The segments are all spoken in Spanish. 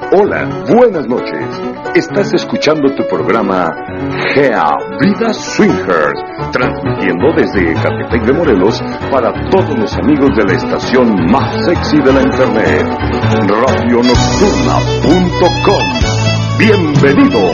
Hola, buenas noches. Estás escuchando tu programa Gea Vida Swingers, transmitiendo desde Ecatepec de Morelos para todos los amigos de la estación más sexy de la internet, radionocturna.com. ¡Bienvenido!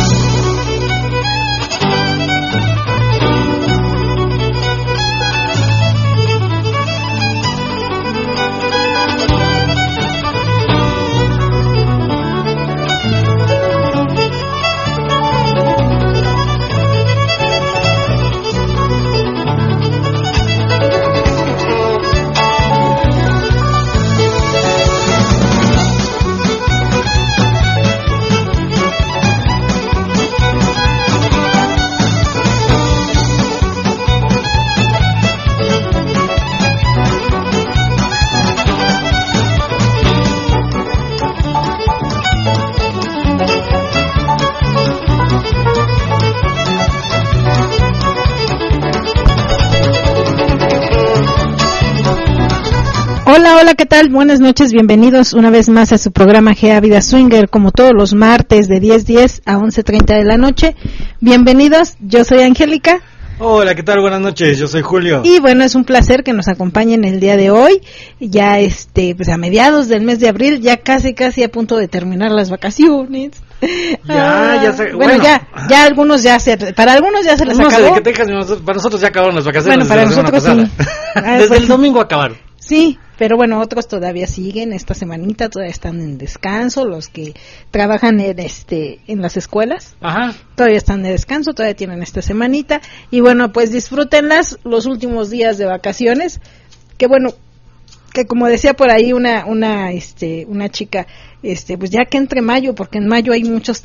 Hola, ¿qué tal? Buenas noches, bienvenidos una vez más a su programa Gea Vida Swinger, como todos los martes de 10:10 a 11:30 de la noche. Bienvenidos, yo soy Angélica. Hola, ¿qué tal? Buenas noches, yo soy Julio. Y bueno, es un placer que nos acompañen el día de hoy, ya pues a mediados del mes de abril, ya casi a punto de terminar las vacaciones. Bueno, ya algunos para algunos ya se les acabó. No sé de qué tengas, para nosotros ya acabaron las vacaciones. Bueno, para nosotros sí. Desde el domingo acabaron. Sí, pero bueno, otros todavía siguen esta semanita, todavía están en descanso, los que trabajan en las escuelas. Ajá. Todavía están de descanso, todavía tienen esta semanita y bueno, pues disfrútenlas los últimos días de vacaciones. Que bueno, que como decía por ahí una chica, pues ya que entre mayo, porque en mayo hay muchos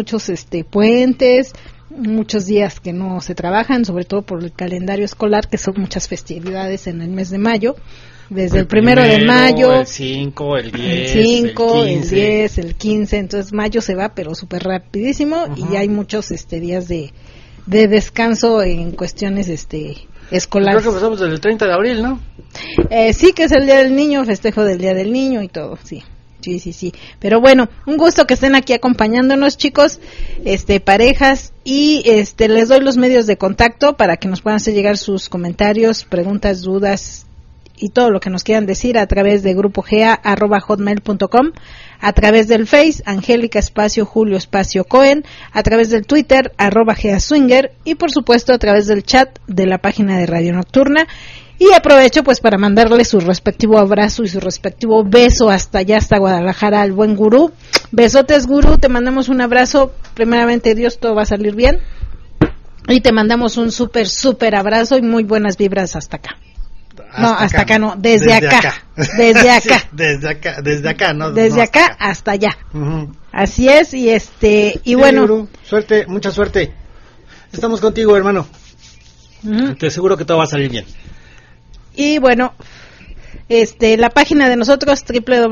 puentes, muchos días que no se trabajan, sobre todo por el calendario escolar, que son muchas festividades en el mes de mayo. Desde el primero de mayo, el 5, el 10, el 10, el 15, entonces mayo se va pero súper rapidísimo. Uh-huh. Y hay muchos días de descanso en cuestiones escolares. Creo que empezamos desde el 30 de abril, ¿no? Sí, que es el Día del Niño, festejo del Día del Niño y todo, sí. Sí. Pero bueno, un gusto que estén aquí acompañándonos, chicos, parejas, y les doy los medios de contacto para que nos puedan hacer llegar sus comentarios, preguntas, dudas y todo lo que nos quieran decir a través de grupogea@hotmail.com, a través del Face, Angélica espacio Julio espacio Cohen, a través del Twitter, @GeaSwinger, y por supuesto a través del chat de la página de Radio Nocturna. Y aprovecho pues para mandarle su respectivo abrazo y su respectivo beso hasta allá, hasta Guadalajara, al buen Gurú. Besotes, Gurú, te mandamos un abrazo, primeramente Dios, todo va a salir bien, y te mandamos un súper abrazo y muy buenas vibras hasta acá. Hasta acá no, desde acá. Desde acá. Desde acá hasta allá. Uh-huh. Así es, y sí, bueno. Guru, suerte, mucha suerte. Estamos contigo, hermano. Uh-huh. Te aseguro que todo va a salir bien. Y bueno, la página de nosotros,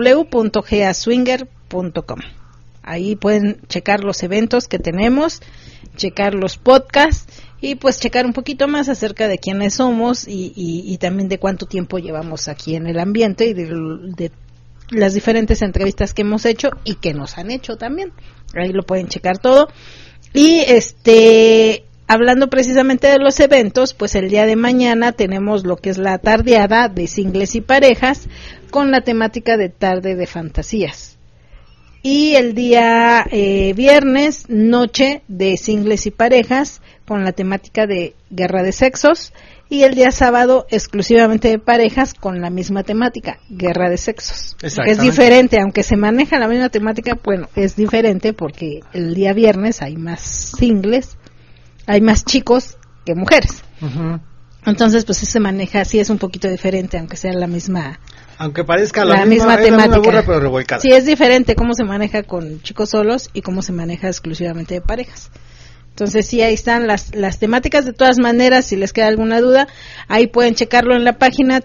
www.geaswinger.com. Ahí pueden checar los eventos que tenemos, checar los podcasts y pues checar un poquito más acerca de quiénes somos y también de cuánto tiempo llevamos aquí en el ambiente y de las diferentes entrevistas que hemos hecho y que nos han hecho también. Ahí lo pueden checar todo. Y hablando precisamente de los eventos, pues el día de mañana tenemos lo que es la tardeada de singles y parejas con la temática de tarde de fantasías. Y el día viernes, noche de singles y parejas con la temática de guerra de sexos. Y el día sábado, exclusivamente de parejas con la misma temática, guerra de sexos. Es diferente, aunque se maneja la misma temática, bueno, es diferente porque el día viernes hay más singles, hay más chicos que mujeres. Uh-huh. Entonces, pues se maneja así, es un poquito diferente, aunque sea la misma... Aunque parezca la misma temática. La burra, pero revolcada. Sí, es diferente cómo se maneja con chicos solos y cómo se maneja exclusivamente de parejas. Entonces, sí, ahí están las temáticas. De todas maneras, si les queda alguna duda, ahí pueden checarlo en la página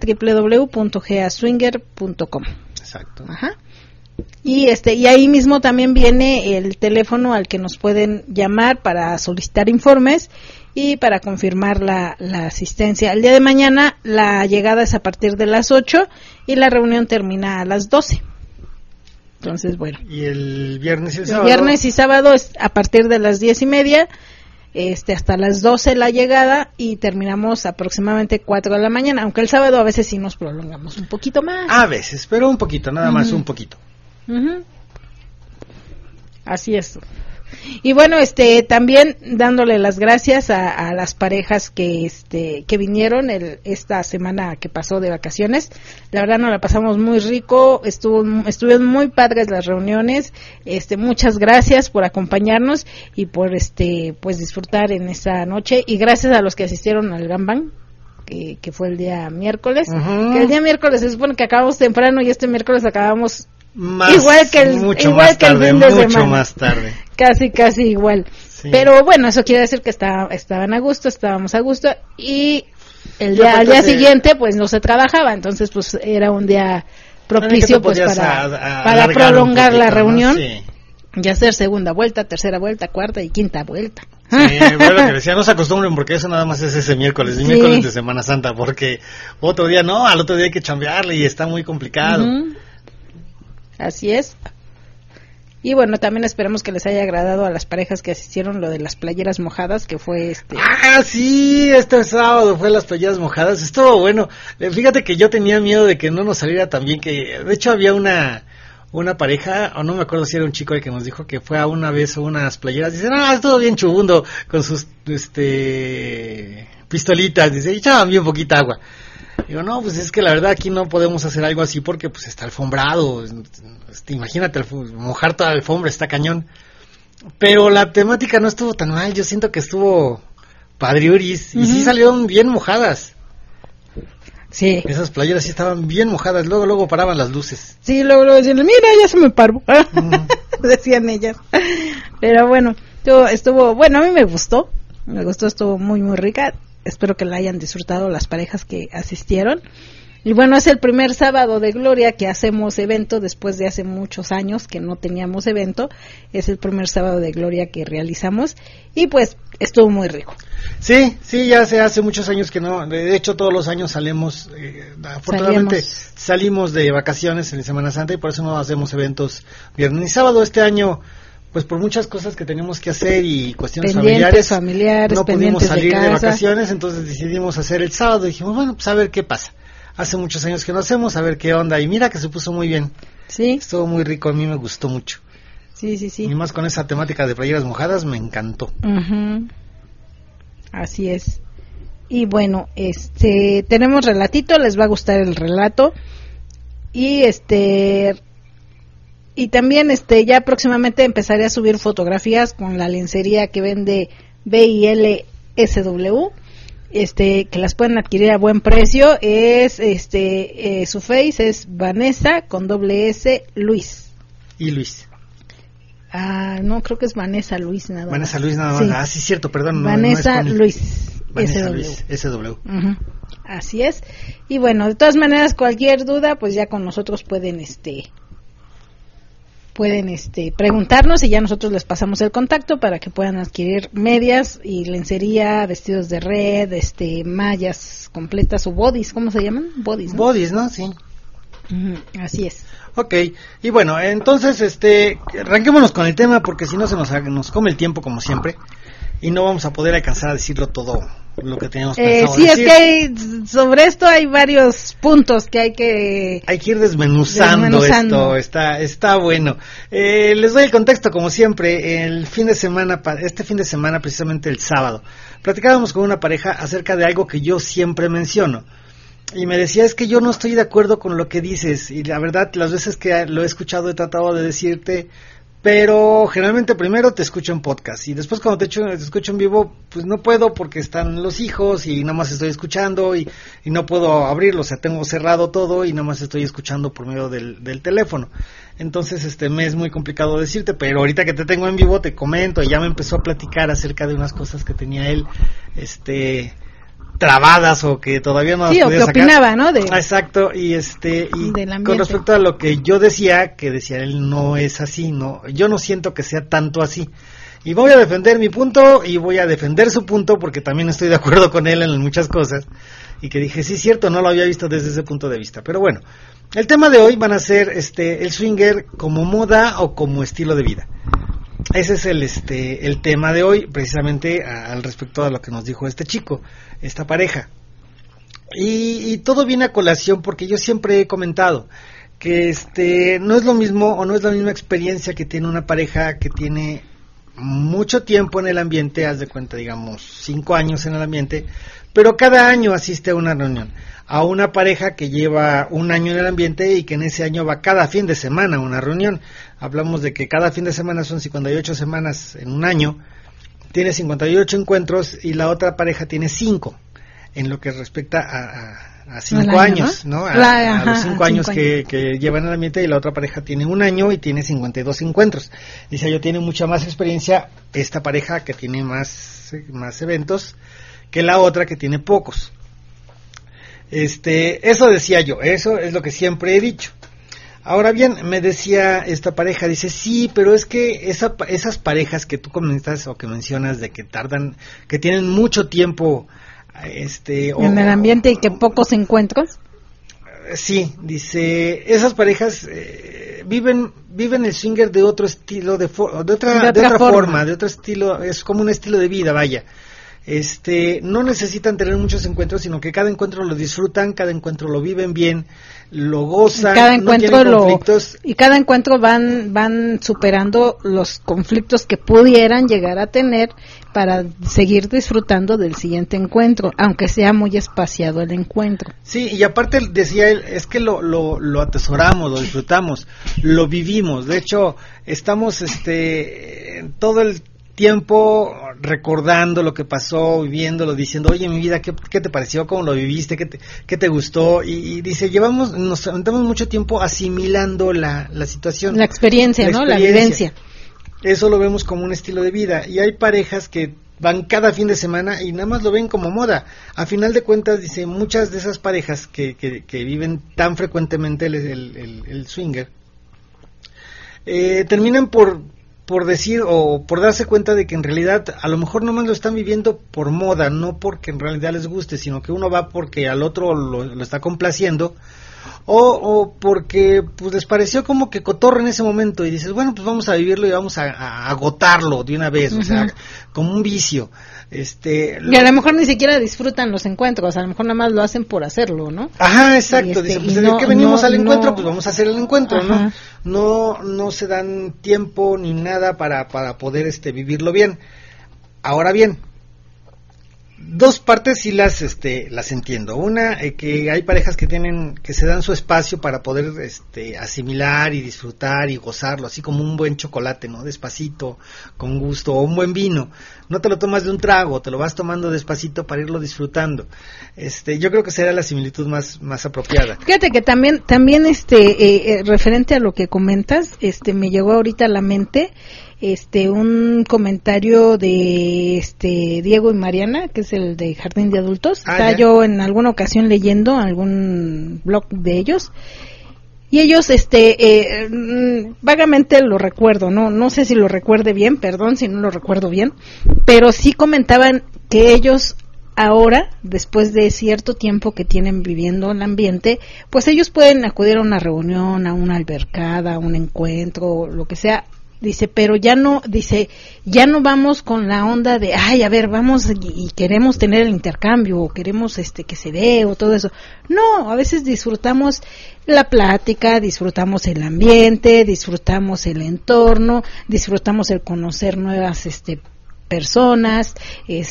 www.geaswinger.com. Exacto. Ajá. Y ahí mismo también viene el teléfono al que nos pueden llamar para solicitar informes y para confirmar la asistencia. El día de mañana la llegada es a partir de las 8 y la reunión termina a las 12. Entonces, bueno. ¿Y el viernes y el sábado? El viernes y sábado es a partir de las 10:30, hasta las 12 la llegada, y terminamos aproximadamente 4 de la mañana, aunque el sábado a veces sí nos prolongamos un poquito más. A veces, pero un poquito, nada más un poquito. Así es. Y bueno, también dándole las gracias a las parejas que vinieron esta semana que pasó de vacaciones. La verdad nos la pasamos muy rico, estuvieron muy padres las reuniones. Muchas gracias por acompañarnos y por pues disfrutar en esta noche, y gracias a los que asistieron al Gangbang, que fue el día miércoles. Que el día miércoles se supone que acabamos temprano, y este miércoles acabamos igual que el fin de semana, más tarde. Casi igual. Sí. Pero bueno, eso quiere decir que estaban a gusto, estábamos a gusto, y al día siguiente pues no se trabajaba, entonces pues era un día propicio pues para prolongar la reunión, ¿no? Sí. Y hacer segunda vuelta, tercera vuelta, cuarta y quinta vuelta. Sí, bueno, lo que decía, no se acostumbren, porque eso nada más es ese miércoles, el miércoles de Semana Santa, porque otro día no, al otro día hay que chambearle y está muy complicado. Así es. Y bueno, también esperamos que les haya agradado a las parejas que asistieron lo de las playeras mojadas, que fue sí, este sábado fue las playeras mojadas, estuvo bueno. Fíjate que yo tenía miedo de que no nos saliera tan bien, que de hecho había una pareja, o no me acuerdo si era un chico el que nos dijo que fue a una vez a unas playeras, dice, estuvo bien chubundo con sus pistolitas, dice, echaban bien poquita agua. Digo, no, pues es que la verdad aquí no podemos hacer algo así porque pues está alfombrado, imagínate, mojar toda la alfombra, está cañón. Pero la temática no estuvo tan mal, yo siento que estuvo padriuris, y sí salieron bien mojadas. Sí. Esas playeras sí estaban bien mojadas, luego paraban las luces. Sí, luego decían, mira, ya se me paró, decían ellas. Pero bueno, estuvo, bueno, a mí me gustó, estuvo muy muy rica. Espero que la hayan disfrutado las parejas que asistieron. Y bueno, es el primer sábado de Gloria que hacemos evento después de hace muchos años que no teníamos evento. Es el primer sábado de Gloria que realizamos y pues estuvo muy rico. Sí, ya hace muchos años que no, de hecho todos los años afortunadamente salimos de vacaciones en Semana Santa y por eso no hacemos eventos viernes y sábado. Este año pues por muchas cosas que teníamos que hacer y cuestiones familiares no pudimos salir de vacaciones, entonces decidimos hacer el sábado y dijimos, bueno, pues a ver qué pasa. Hace muchos años que no hacemos, a ver qué onda, y mira que se puso muy bien. Sí. Estuvo muy rico, a mí me gustó mucho. Sí. Y más con esa temática de playeras mojadas, me encantó. Así es. Y bueno, tenemos relatito, les va a gustar el relato. Y también ya próximamente empezaré a subir fotografías con la lencería que vende BILSW, que las pueden adquirir a buen precio. Es su face es Vanessa con S Luis. ¿Y Luis? No, creo que es Vanessa Luis nada más. Vanessa Luis nada más. Sí, cierto, perdón. Vanessa no es Luis. Vanessa Luis SW. Así es. Y bueno, de todas maneras, cualquier duda, pues ya con nosotros pueden preguntarnos y ya nosotros les pasamos el contacto para que puedan adquirir medias y lencería, vestidos de red, mallas completas o bodys, ¿cómo se llaman? Bodys, ¿no? Bodys, ¿no? Sí. Así es. Ok, y bueno, entonces arranquémonos con el tema porque si no se nos come el tiempo como siempre y no vamos a poder alcanzar a decirlo todo lo que teníamos pensado sí, decir. Es que sobre esto hay varios puntos que hay que ir desmenuzando. Esto, está bueno. Les doy el contexto como siempre. Este fin de semana, precisamente el sábado, platicábamos con una pareja acerca de algo que yo siempre menciono. Y me decía, es que yo no estoy de acuerdo con lo que dices, y la verdad, las veces que lo he escuchado he tratado de decirte, pero generalmente primero te escucho en podcast, y después cuando te escucho en vivo, pues no puedo porque están los hijos, y nada más estoy escuchando, y no puedo abrirlo, o sea, tengo cerrado todo, y nada más estoy escuchando por medio del teléfono. Entonces, me es muy complicado decirte, pero ahorita que te tengo en vivo te comento, y ya me empezó a platicar acerca de unas cosas que tenía él, trabadas o que todavía no las podía sacar. Opinaba, ¿no? Exacto, y con respecto a lo que yo decía él, no es así, no, yo no siento que sea tanto así. Y voy a defender mi punto y voy a defender su punto porque también estoy de acuerdo con él en muchas cosas. y que dije, sí, cierto, no lo había visto desde ese punto de vista. Pero bueno, el tema de hoy van a ser el swinger como moda o como estilo de vida. Ese es el tema de hoy, precisamente al respecto a lo que nos dijo este chico, esta pareja. Y todo viene a colación porque yo siempre he comentado que no es lo mismo o no es la misma experiencia que tiene una pareja que tiene mucho tiempo en el ambiente, haz de cuenta, digamos, 5 años en el ambiente, pero cada año asiste a una reunión, a una pareja que lleva 1 año en el ambiente y que en ese año va cada fin de semana a una reunión. Hablamos de que cada fin de semana son 58 semanas en un año, tiene 58 encuentros y la otra pareja tiene 5, en lo que respecta a 5 años, ¿no? A los 5 años que llevan en el ambiente, y la otra pareja tiene 1 año y tiene 52 encuentros. Dice, yo tiene mucha más experiencia esta pareja que tiene más eventos que la otra que tiene pocos. Eso decía yo, eso es lo que siempre he dicho. Ahora bien, me decía esta pareja, dice, sí, pero es que esas parejas que tú comentas o que mencionas de que tardan, que tienen mucho tiempo en el ambiente y que pocos encuentros. Sí, dice, esas parejas viven el swinger de otro estilo, de otra forma, de otro estilo, es como un estilo de vida, vaya. No necesitan tener muchos encuentros, sino que cada encuentro lo disfrutan, cada encuentro lo viven bien, lo gozan, cada encuentro no tienen conflictos. Y cada encuentro van superando los conflictos que pudieran llegar a tener para seguir disfrutando del siguiente encuentro, aunque sea muy espaciado el encuentro. Sí, y aparte decía él, es que lo atesoramos, lo disfrutamos, lo vivimos. De hecho, estamos todo el tiempo recordando lo que pasó, viviéndolo, diciendo, oye, mi vida, ¿qué te pareció? ¿Cómo lo viviste? ¿Qué te gustó? Y dice, nos aventamos mucho tiempo asimilando la situación. La experiencia, ¿no? La vivencia. Eso lo vemos como un estilo de vida. Y hay parejas que van cada fin de semana y nada más lo ven como moda. A final de cuentas, dice, muchas de esas parejas que viven tan frecuentemente el swinger, terminan por decir o por darse cuenta de que en realidad a lo mejor nomás lo están viviendo por moda, no porque en realidad les guste, sino que uno va porque al otro lo está complaciendo o porque pues les pareció como que cotorro en ese momento y dices, bueno, pues vamos a vivirlo y vamos a agotarlo de una vez, o sea, como un vicio. Y a lo mejor ni siquiera disfrutan los encuentros, a lo mejor nada más lo hacen por hacerlo, ¿no? Ajá, exacto. Dicen, pues desde que venimos al encuentro, pues vamos a hacer el encuentro, no se dan tiempo ni nada para poder vivirlo bien. Ahora bien, dos partes sí las entiendo. Una, que hay parejas que se dan su espacio para poder asimilar y disfrutar y gozarlo, así como un buen chocolate, ¿no? Despacito, con gusto, o un buen vino. No te lo tomas de un trago, te lo vas tomando despacito para irlo disfrutando. Yo creo que será la similitud más apropiada. Fíjate que también referente a lo que comentas, me llegó ahorita a la mente un comentario de Diego y Mariana, que es el de Jardín de Adultos. Está yo en alguna ocasión leyendo algún blog de ellos. Y ellos, vagamente lo recuerdo, no sé si lo recuerde bien, perdón si no lo recuerdo bien, pero sí comentaban que ellos ahora, después de cierto tiempo que tienen viviendo el ambiente, pues ellos pueden acudir a una reunión, a una albercada, a un encuentro, lo que sea. Dice, pero ya no vamos con la onda de, ay, a ver, vamos y queremos tener el intercambio, o queremos que se dé, o todo eso. No, a veces disfrutamos la plática, disfrutamos el ambiente, disfrutamos el entorno, disfrutamos el conocer nuevas personas, y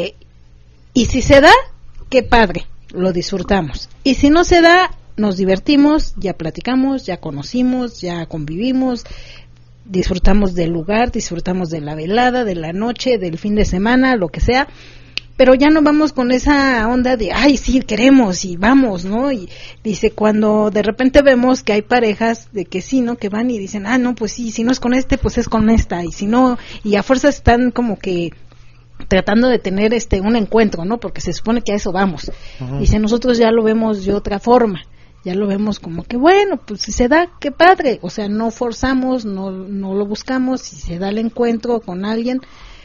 si se da, qué padre, lo disfrutamos. Y si no se da, nos divertimos, ya platicamos, ya conocimos, ya convivimos, disfrutamos del lugar, disfrutamos de la velada, de la noche, del fin de semana, lo que sea, pero ya no vamos con esa onda de, ay, sí, queremos y vamos, ¿no? Y dice, cuando de repente vemos que hay parejas de que sí, ¿no? Que van y dicen, ah, no, pues sí, si no es con pues es con esta, y si no, y a fuerza están como que tratando de tener un encuentro, ¿no? Porque se supone que a eso vamos. Dice, nosotros ya lo vemos de otra forma. Ya lo vemos como que, bueno, pues si se da, qué padre. O sea, no forzamos, no lo buscamos. Si se da el encuentro con alguien,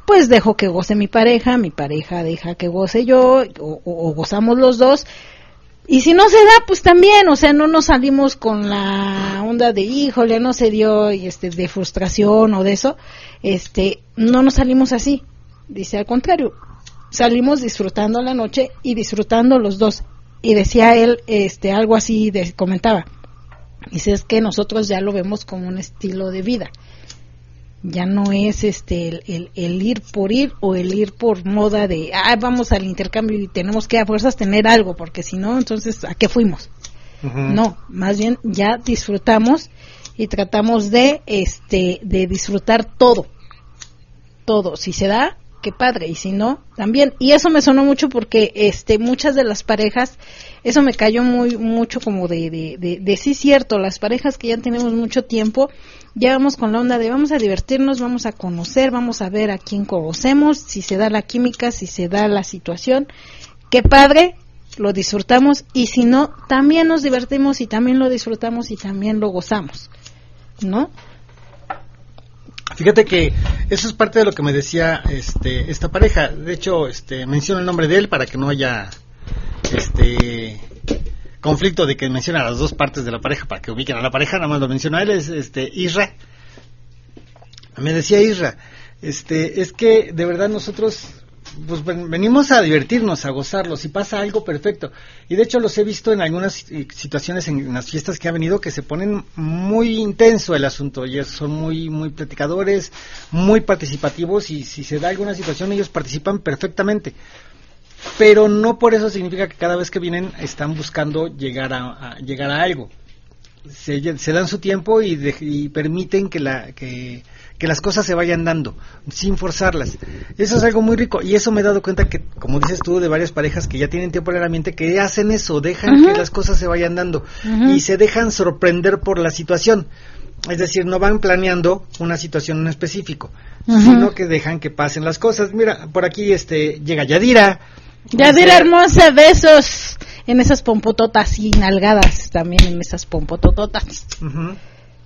pues dejo que goce mi pareja deja que goce yo, o gozamos los dos. Y si no se da, pues también, o sea, no nos salimos con la onda de, híjole, no se dio, de frustración o de eso, no nos salimos así. Dice, al contrario, salimos disfrutando la noche y disfrutando los dos. Y decía él, algo así, comentaba, dice, es que nosotros ya lo vemos como un estilo de vida. Ya no es el ir por ir o el ir por moda de vamos al intercambio y tenemos que a fuerzas tener algo, porque si no, entonces ¿a qué fuimos? Uh-huh. No, más bien ya disfrutamos y tratamos de disfrutar todo, si se da, qué padre, y si no, también. Y eso me sonó mucho porque muchas de las parejas, eso me cayó mucho como de sí, cierto, las parejas que ya tenemos mucho tiempo, ya vamos con la onda de vamos a divertirnos, vamos a conocer, vamos a ver a quién conocemos, si se da la química, si se da la situación, qué padre, lo disfrutamos, y si no, también nos divertimos y también lo disfrutamos y también lo gozamos, ¿no? Fíjate que eso es parte de lo que me decía esta pareja. De hecho, menciono el nombre de él para que no haya conflicto de que menciona las dos partes de la pareja, para que ubiquen a la pareja. Nada más lo menciona él, es Isra. Me decía Isra, es que de verdad nosotros pues venimos a divertirnos, a gozarlo. Si pasa algo, perfecto. Y de hecho los he visto en algunas situaciones en las fiestas que ha venido, que se ponen muy intenso el asunto. Ellos son muy muy platicadores, muy participativos, y si se da alguna situación ellos participan perfectamente. Pero no por eso significa que cada vez que vienen están buscando llegar a algo. Se dan su tiempo y permiten que las cosas se vayan dando, sin forzarlas. Eso es algo muy rico, y eso me he dado cuenta que, como dices tú, de varias parejas que ya tienen tiempo en el ambiente, que hacen eso, dejan uh-huh. que las cosas se vayan dando, uh-huh. y se dejan sorprender por la situación. Es decir, no van planeando una situación en específico, uh-huh. sino que dejan que pasen las cosas. Mira, por aquí llega Yadira. Yadira hermosa, besos en esas pompototas y nalgadas también en esas pompotototas. Uh-huh.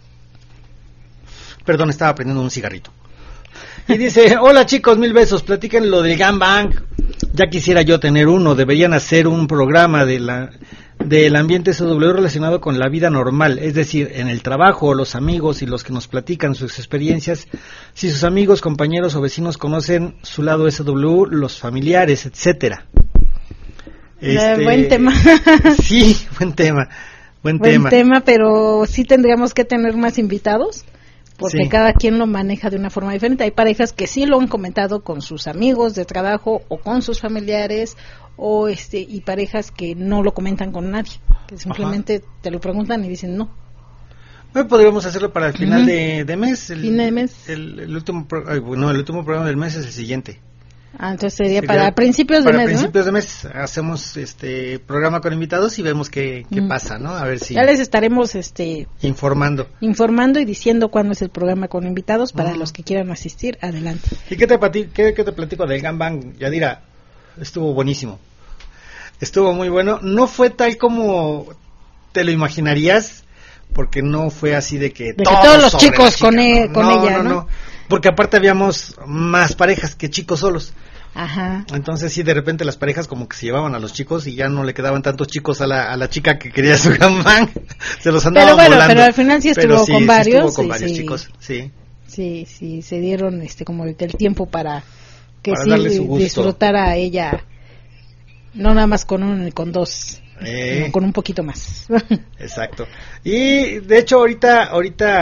Perdón, estaba prendiendo un cigarrito. Y dice, hola chicos, 1000 besos, platiquen lo del gangbang. Ya quisiera yo tener uno. Deberían hacer un programa del ambiente SW relacionado con la vida normal, es decir, en el trabajo, los amigos y los que nos platican sus experiencias, si sus amigos, compañeros o vecinos conocen su lado SW, los familiares, etcétera. Buen tema. Sí, buen tema, pero sí tendríamos que tener más invitados, porque sí. Cada quien lo maneja de una forma diferente. Hay parejas que sí lo han comentado con sus amigos de trabajo o con sus familiares, o y parejas que no lo comentan con nadie, que simplemente Ajá. te lo preguntan y dicen no. Bueno, podríamos hacerlo para el final uh-huh. de mes. Fin de mes. El último programa del mes es el siguiente. Entonces sería para principios de mes, para principios de mes hacemos programa con invitados y vemos qué pasa, ¿no? A ver si ya les estaremos informando y diciendo cuándo es el programa con invitados para los que quieran asistir. Adelante. ¿Y qué te platico del gangbang, Yadira? Estuvo buenísimo. Estuvo muy bueno. No fue tal como te lo imaginarías, porque no fue así de que todos los chicos con ella, ¿no? Porque aparte habíamos más parejas que chicos solos. Ajá. Entonces sí, de repente las parejas como que se llevaban a los chicos y ya no le quedaban tantos chicos a la chica que quería su gangbang. Se los andaban volando. Pero al final sí estuvo con varios. Estuvo con varios chicos, sí. Sí, se dieron como el tiempo para que para sí disfrutara ella, no nada más con uno ni con dos, sino con un poquito más. Exacto. Y de hecho ahorita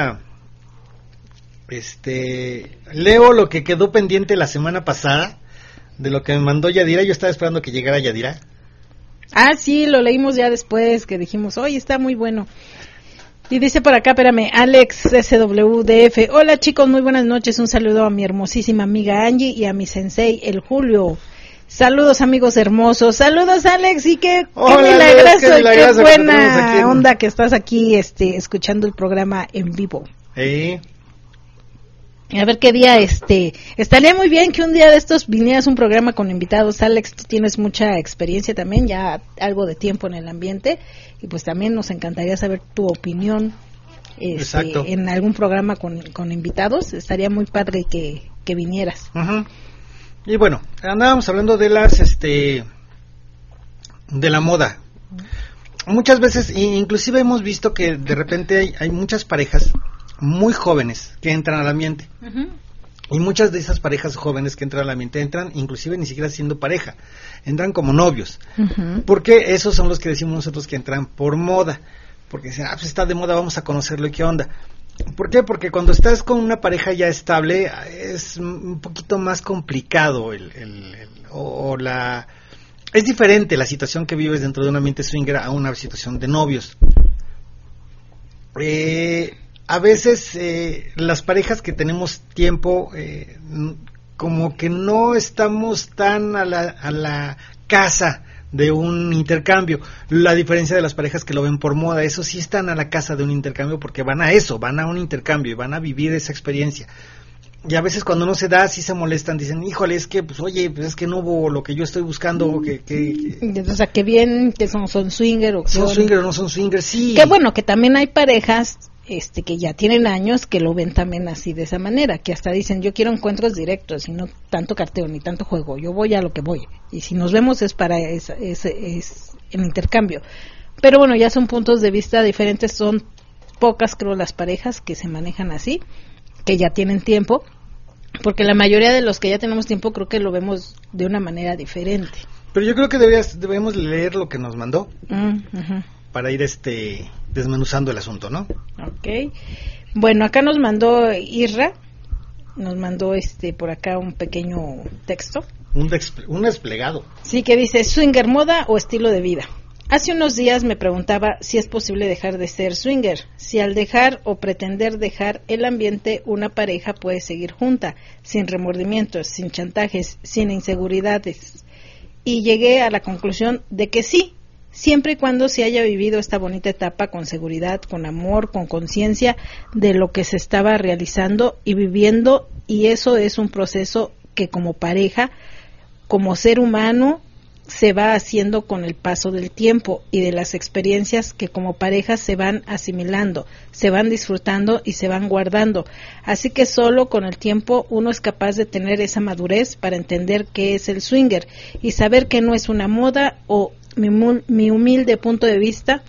leo lo que quedó pendiente la semana pasada de lo que me mandó Yadira. Yo estaba esperando que llegara Yadira. Sí, lo leímos ya después, que dijimos, oye, está muy bueno. Y dice por acá, espérame, Alex SWDF, hola chicos, muy buenas noches, un saludo a mi hermosísima amiga Angie y a mi sensei, el Julio. Saludos amigos hermosos, saludos Alex, y qué milagroso, qué buena onda que estás aquí escuchando el programa en vivo. A ver qué día, estaría muy bien que un día de estos vinieras un programa con invitados. Alex, tú tienes mucha experiencia también, ya algo de tiempo en el ambiente, y pues también nos encantaría saber tu opinión en algún programa con invitados. Estaría muy padre que que vinieras. Uh-huh. Y bueno, andábamos hablando de las de la moda. Muchas veces, inclusive hemos visto que de repente hay muchas parejas muy jóvenes que entran al ambiente. Uh-huh. Y muchas de esas parejas jóvenes que entran al ambiente entran inclusive ni siquiera siendo pareja, entran como novios. Uh-huh. Porque esos son los que decimos nosotros que entran por moda. Porque dicen, pues está de moda, vamos a conocerlo y qué onda. ¿Por qué? Porque cuando estás con una pareja ya estable es un poquito más complicado es diferente la situación que vives dentro de un ambiente swinger a una situación de novios. A veces las parejas que tenemos tiempo como que no estamos tan a la casa de un intercambio. La diferencia de las parejas que lo ven por moda, eso sí están a la casa de un intercambio porque van a un intercambio y van a vivir esa experiencia. Y a veces cuando no se da, sí se molestan, dicen, híjole, es que, pues, oye, pues es que no hubo lo que yo estoy buscando, O sea, que bien, que son swinger o son swinger o no son swinger, sí. Que bueno, que también hay parejas que ya tienen años que lo ven también así, de esa manera, que hasta dicen, yo quiero encuentros directos y no tanto carteo ni tanto juego, yo voy a lo que voy. Y si nos vemos es para es el intercambio. Pero bueno, ya son puntos de vista diferentes, son pocas, creo, las parejas que se manejan así, que ya tienen tiempo, porque la mayoría de los que ya tenemos tiempo creo que lo vemos de una manera diferente. Pero yo creo que debemos leer lo que nos mandó uh-huh. para ir desmenuzando el asunto, ¿no? Ok. Bueno, acá nos mandó Irra, nos mandó por acá un pequeño texto. Un desplegado. Sí, que dice, ¿swinger moda o estilo de vida? Hace unos días me preguntaba si es posible dejar de ser swinger, si al dejar o pretender dejar el ambiente una pareja puede seguir junta, sin remordimientos, sin chantajes, sin inseguridades. Y llegué a la conclusión de que sí, siempre y cuando se haya vivido esta bonita etapa con seguridad, con amor, con conciencia de lo que se estaba realizando y viviendo, y eso es un proceso que como pareja, como ser humano, se va haciendo con el paso del tiempo y de las experiencias que como pareja se van asimilando, se van disfrutando y se van guardando. Así que solo con el tiempo uno es capaz de tener esa madurez para entender qué es el swinger y saber que no es una moda o mi humilde punto de vista,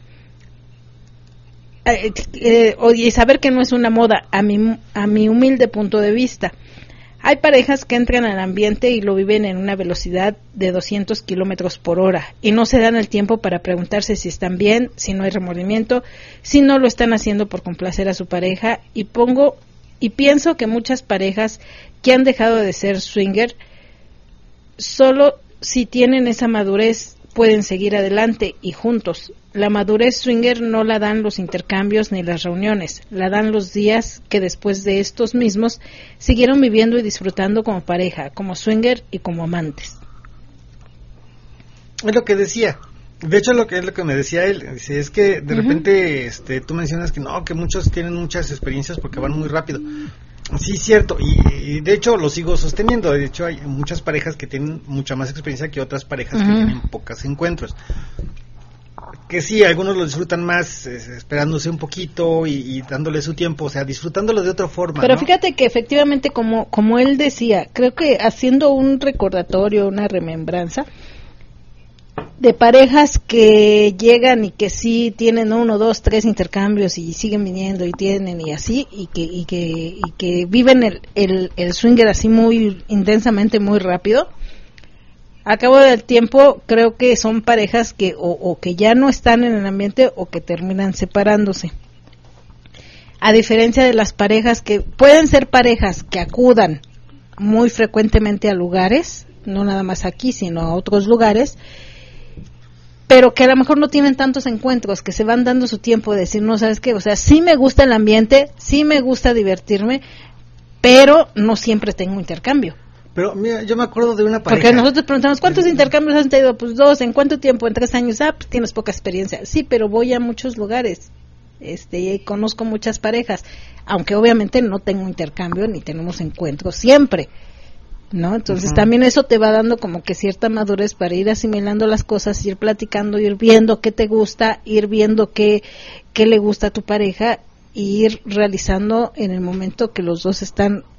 y saber que no es una moda a mi humilde punto de vista. Hay parejas que entran al ambiente y lo viven en una velocidad de 200 kilómetros por hora y no se dan el tiempo para preguntarse si están bien, si no hay remordimiento, si no lo están haciendo por complacer a su pareja, y pienso que muchas parejas que han dejado de ser swinger, solo si tienen esa madurez pueden seguir adelante y juntos. La madurez swinger no la dan los intercambios ni las reuniones, la dan los días que después de estos mismos siguieron viviendo y disfrutando como pareja, como swinger y como amantes. Es lo que decía. De hecho, es lo que me decía él. Dice, es que de repente tú mencionas que no, que muchos tienen muchas experiencias porque van muy rápido. Sí, cierto, y de hecho lo sigo sosteniendo. De hecho, hay muchas parejas que tienen mucha más experiencia que otras parejas que tienen pocos encuentros. Que sí, algunos lo disfrutan más esperándose un poquito y dándole su tiempo, o sea, disfrutándolo de otra forma. Pero ¿no? Fíjate que efectivamente, como él decía, creo que haciendo un recordatorio, una remembranza de parejas que llegan y que sí tienen 1, 2, 3 intercambios y siguen viniendo y tienen y así, y que viven el swinger así muy intensamente, muy rápido. A cabo del tiempo, creo que son parejas que o que ya no están en el ambiente o que terminan separándose. A diferencia de las parejas que pueden ser parejas que acudan muy frecuentemente a lugares, no nada más aquí, sino a otros lugares, pero que a lo mejor no tienen tantos encuentros, que se van dando su tiempo de decir, no, ¿sabes qué? O sea, sí me gusta el ambiente, sí me gusta divertirme, pero no siempre tengo intercambio. Pero mira, yo me acuerdo de una pareja. Porque nosotros preguntamos, ¿cuántos intercambios has tenido? Pues 2, ¿en cuánto tiempo? En 3 años. Pues tienes poca experiencia. Sí, pero voy a muchos lugares. Y conozco muchas parejas, aunque obviamente no tengo intercambio ni tenemos encuentros siempre, ¿no? Entonces también eso te va dando como que cierta madurez para ir asimilando las cosas, ir platicando, ir viendo qué te gusta, ir viendo qué le gusta a tu pareja y ir realizando en el momento que los dos están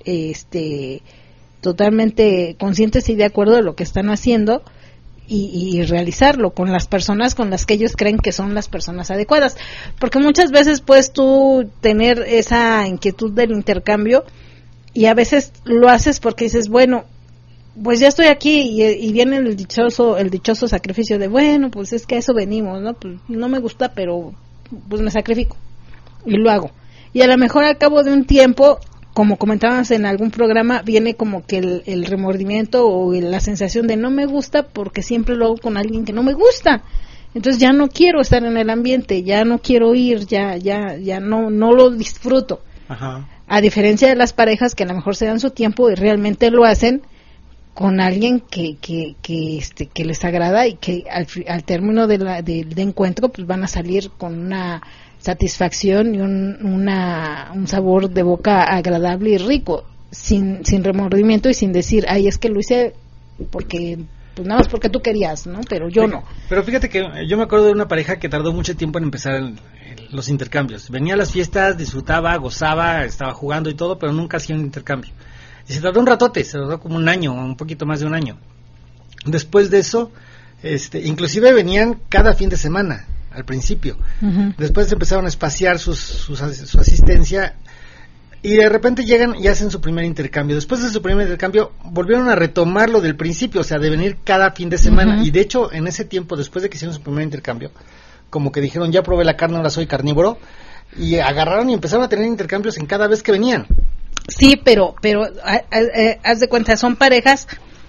totalmente conscientes y de acuerdo de lo que están haciendo y realizarlo con las personas con las que ellos creen que son las personas adecuadas, porque muchas veces puedes tú tener esa inquietud del intercambio y a veces lo haces porque dices, bueno, pues ya estoy aquí y viene el dichoso sacrificio de, bueno, pues es que a eso venimos, ¿no? Pues no me gusta, pero pues me sacrifico y lo hago. Y a lo mejor al cabo de un tiempo, como comentábamos en algún programa, viene como que el remordimiento o la sensación de no me gusta porque siempre lo hago con alguien que no me gusta. Entonces ya no quiero estar en el ambiente, ya no quiero ir, ya no lo disfruto. Ajá. A diferencia de las parejas que a lo mejor se dan su tiempo y realmente lo hacen con alguien que les agrada y que al término del encuentro pues van a salir con una satisfacción y un sabor de boca agradable y rico, sin remordimiento y sin decir, ay, es que lo hice porque pues nada más porque tú querías, ¿no? Pero yo no. Pero fíjate que yo me acuerdo de una pareja que tardó mucho tiempo en empezar los intercambios. Venía a las fiestas, disfrutaba, gozaba, estaba jugando y todo, pero nunca hacía un intercambio. Y se tardó un ratote, se tardó como un año, un poquito más de un año. Después de eso, inclusive venían cada fin de semana, al principio. Uh-huh. Después empezaron a espaciar su asistencia y de repente llegan y hacen su primer intercambio. Después de su primer intercambio, volvieron a retomar lo del principio, o sea, de venir cada fin de semana. Uh-huh. Y de hecho, en ese tiempo, después de que hicieron su primer intercambio, como que dijeron, ya probé la carne, ahora soy carnívoro, y agarraron y empezaron a tener intercambios en cada vez que venían. Sí, pero haz de cuenta, son parejas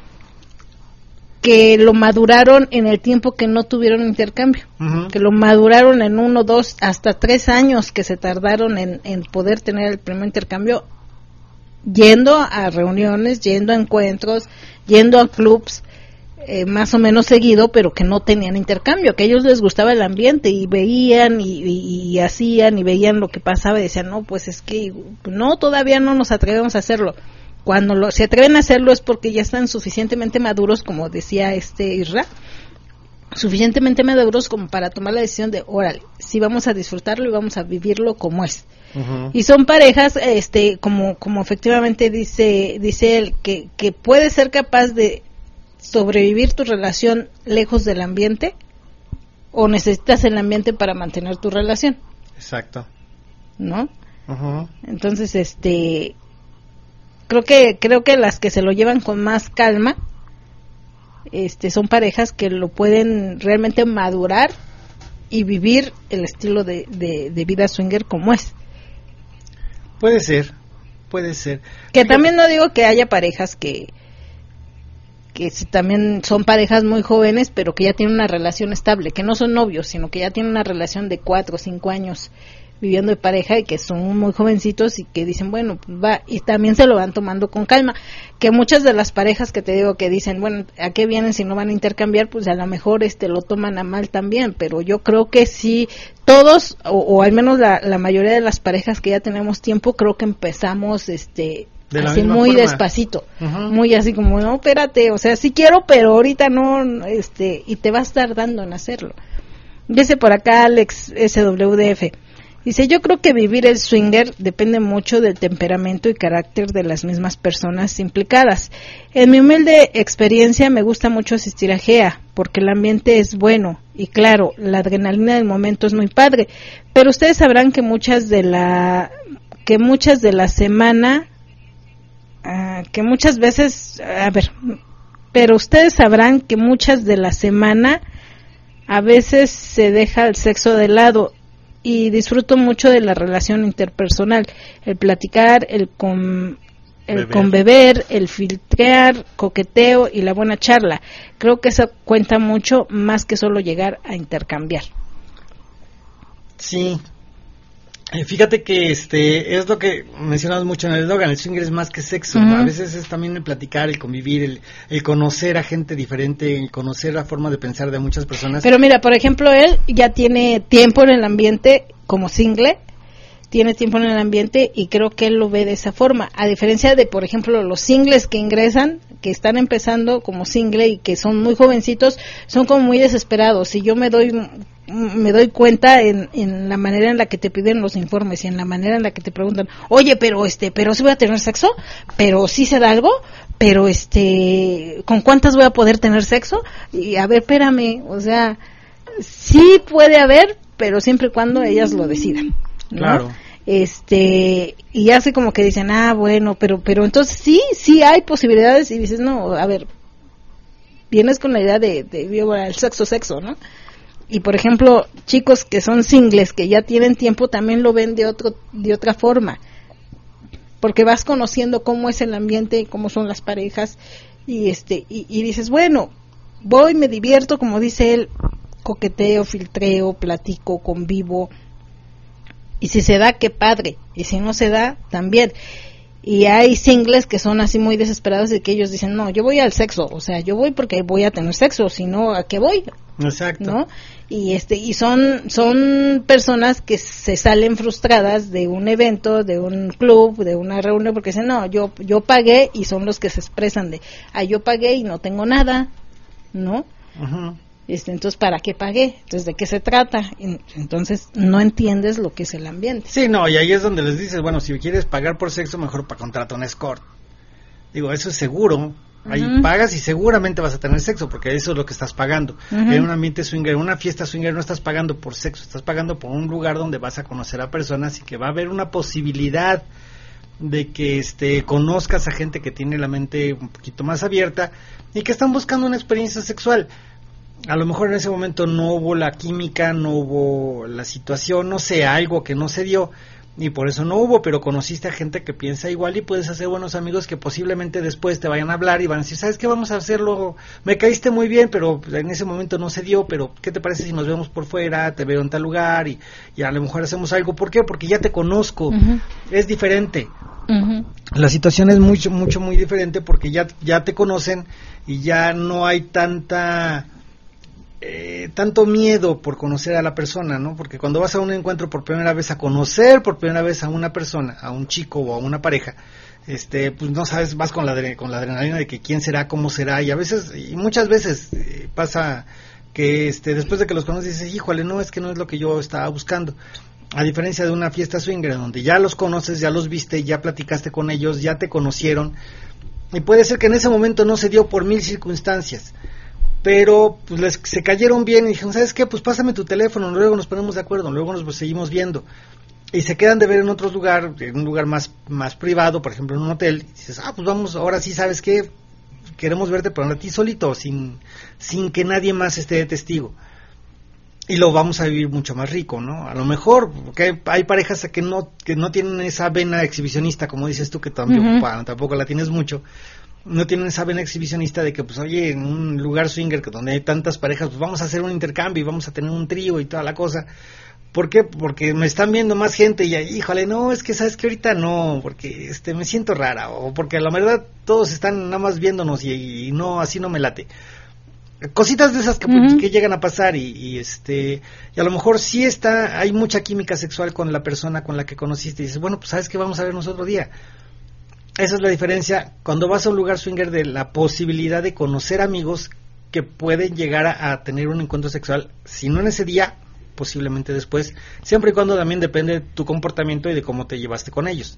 que lo maduraron en el tiempo que no tuvieron intercambio, uh-huh. Que lo maduraron en 1, 2, hasta 3 años que se tardaron en poder tener el primer intercambio, yendo a reuniones, yendo a encuentros, yendo a clubs, más o menos seguido, pero que no tenían intercambio, que a ellos les gustaba el ambiente y veían y hacían y veían lo que pasaba y decían, no, pues es que no, todavía no nos atrevemos a hacerlo. Cuando se atreven a hacerlo es porque ya están suficientemente maduros, como decía Isra, suficientemente maduros como para tomar la decisión de, órale, sí vamos a disfrutarlo y vamos a vivirlo como es. Uh-huh. Y son parejas, como efectivamente dice él, que puede ser capaz de sobrevivir tu relación lejos del ambiente o necesitas el ambiente para mantener tu relación. Exacto. ¿No? Uh-huh. Entonces, creo que las que se lo llevan con más calma, son parejas que lo pueden realmente madurar y vivir el estilo de vida swinger como es. Puede ser. Que también no digo que haya parejas que también son parejas muy jóvenes, pero que ya tienen una relación estable, que no son novios, sino que ya tienen una relación de 4 o 5 años viviendo de pareja y que son muy jovencitos y que dicen, bueno, pues va, y también se lo van tomando con calma, que muchas de las parejas que te digo que dicen, bueno, ¿a qué vienen si no van a intercambiar? Pues a lo mejor lo toman a mal también, pero yo creo que sí, todos, o al menos la mayoría de las parejas que ya tenemos tiempo, creo que empezamos, así muy forma. Despacito, uh-huh. Muy así como, no, espérate, o sea, sí quiero, pero ahorita no, y te vas tardando en hacerlo. Dice por acá Alex SWDF, dice, yo creo que vivir el swinger depende mucho del temperamento y carácter de las mismas personas implicadas. En mi humilde experiencia me gusta mucho asistir a GEA, porque el ambiente es bueno, y claro, la adrenalina del momento es muy padre, pero ustedes sabrán que muchas de la semana, que muchas veces, pero ustedes sabrán que muchas de la semana a veces se deja el sexo de lado y disfruto mucho de la relación interpersonal, el platicar, el conbeber, el filtrear, coqueteo y la buena charla. Creo que eso cuenta mucho más que solo llegar a intercambiar. Sí. Fíjate que es lo que mencionamos mucho en el eslogan, el swinger es más que sexo, uh-huh. A veces es también el platicar, el convivir, el conocer a gente diferente, el conocer la forma de pensar de muchas personas. Pero mira, por ejemplo, él ya tiene tiempo en el ambiente como single, y creo que él lo ve de esa forma, a diferencia de, por ejemplo, los singles que ingresan, que están empezando como single y que son muy jovencitos, son como muy desesperados. Si yo me doy me doy cuenta en la manera en la que te piden los informes y en la manera en la que te preguntan, oye, pero sí voy a tener sexo, pero sí se da algo, pero ¿con cuántas voy a poder tener sexo? Y a ver, espérame, o sea, sí puede haber, pero siempre y cuando ellas lo decidan, ¿no? Claro. Y hace como que dicen, bueno, pero entonces sí hay posibilidades, y dices, no, a ver, vienes con la idea de el sexo, ¿no? Y por ejemplo, chicos que son singles, que ya tienen tiempo, también lo ven de otra forma, porque vas conociendo cómo es el ambiente, cómo son las parejas, y dices, bueno, voy, me divierto, como dice él, coqueteo, filtreo, platico, convivo, y si se da, qué padre, y si no se da, también. Y hay singles que son así muy desesperados y que ellos dicen, no, yo voy al sexo, o sea, yo voy porque voy a tener sexo, si no, ¿a qué voy? Exacto. ¿No? Y son personas que se salen frustradas de un evento, de un club, de una reunión, porque dicen, no, yo pagué, y son los que se expresan de, yo pagué y no tengo nada, ¿no? Uh-huh. Entonces, ¿para qué pagué? Entonces, ¿de qué se trata? Entonces, no entiendes lo que es el ambiente. Sí, no, y ahí es donde les dices, bueno, si quieres pagar por sexo, mejor contrata un escort. Digo, eso es seguro. Ahí pagas y seguramente vas a tener sexo, porque eso es lo que estás pagando. En un ambiente swinger, en una fiesta swinger, no estás pagando por sexo, estás pagando por un lugar donde vas a conocer a personas y que va a haber una posibilidad de que conozcas a gente que tiene la mente un poquito más abierta y que están buscando una experiencia sexual. A lo mejor en ese momento no hubo la química, no hubo la situación, no sé, algo que no se dio, y por eso no hubo, pero conociste a gente que piensa igual y puedes hacer buenos amigos que posiblemente después te vayan a hablar y van a decir, ¿sabes qué? Vamos a hacerlo, me caíste muy bien, pero en ese momento no se dio, pero ¿qué te parece si nos vemos por fuera? Te veo en tal lugar y a lo mejor hacemos algo. ¿Por qué? Porque ya te conozco, es diferente. La situación es muy diferente porque ya te conocen y ya no hay tanto miedo por conocer a la persona, ¿no? Porque cuando vas a un encuentro por primera vez, a conocer por primera vez a una persona, a un chico o a una pareja, pues no sabes, vas con la adrenalina de que quién será, cómo será, y muchas veces pasa que después de que los conoces dices, híjole, no, es que no es lo que yo estaba buscando. A diferencia de una fiesta swinger donde ya los conoces, ya los viste, ya platicaste con ellos, ya te conocieron, y puede ser que en ese momento no se dio por 1000 circunstancias, pero pues se cayeron bien y dijeron, ¿sabes qué? Pues pásame tu teléfono, luego nos ponemos de acuerdo, luego nos seguimos viendo, y se quedan de ver en otro lugar, en un lugar más privado, por ejemplo en un hotel, y dices, pues vamos, ahora sí, ¿sabes qué? Queremos verte, pero a ti solito, sin que nadie más esté de testigo, y lo vamos a vivir mucho más rico, ¿no? A lo mejor, porque hay parejas que no tienen esa vena exhibicionista, como dices tú, que tampoco la tienes mucho, no tienen esa vena exhibicionista de que, pues, oye, en un lugar swinger donde hay tantas parejas, pues vamos a hacer un intercambio y vamos a tener un trío y toda la cosa. ¿Por qué? Porque me están viendo más gente y, híjole, no, es que sabes que ahorita no, porque me siento rara, o porque la verdad todos están nada más viéndonos y no, así no me late. Cositas de esas que llegan a pasar y a lo mejor sí hay mucha química sexual con la persona con la que conociste y dices, bueno, pues sabes que vamos a vernos otro día. Esa es la diferencia cuando vas a un lugar swinger, de la posibilidad de conocer amigos que pueden llegar a tener un encuentro sexual, si no en ese día, posiblemente después, siempre y cuando también depende de tu comportamiento y de cómo te llevaste con ellos.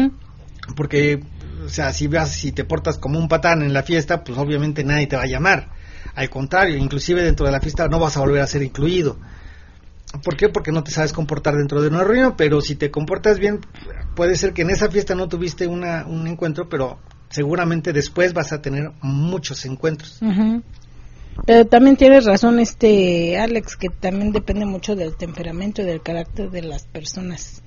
Porque, o sea, si te portas como un patán en la fiesta, pues obviamente nadie te va a llamar. Al contrario, inclusive dentro de la fiesta no vas a volver a ser incluido. ¿Por qué? Porque no te sabes comportar dentro de una reunión, pero si te comportas bien, puede ser que en esa fiesta no tuviste un encuentro, pero seguramente después vas a tener muchos encuentros. Pero también tienes razón, Alex, que también depende mucho del temperamento y del carácter de las personas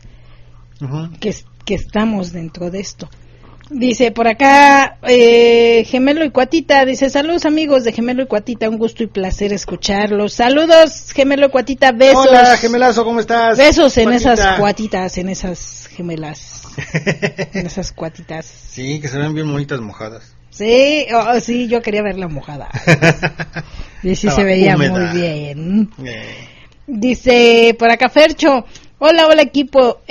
que estamos dentro de esto. Dice por acá Gemelo y Cuatita, dice, saludos amigos de Gemelo y Cuatita, un gusto y placer escucharlos. Saludos Gemelo y Cuatita, besos. Hola Gemelazo, ¿cómo estás? Besos en Cuatita. Esas cuatitas, en esas gemelas, en esas cuatitas. Sí, que se ven bien bonitas mojadas. Sí, sí, yo quería verla mojada. Y sí, se veía húmeda. Muy bien. Dice por acá Fercho, hola equipo.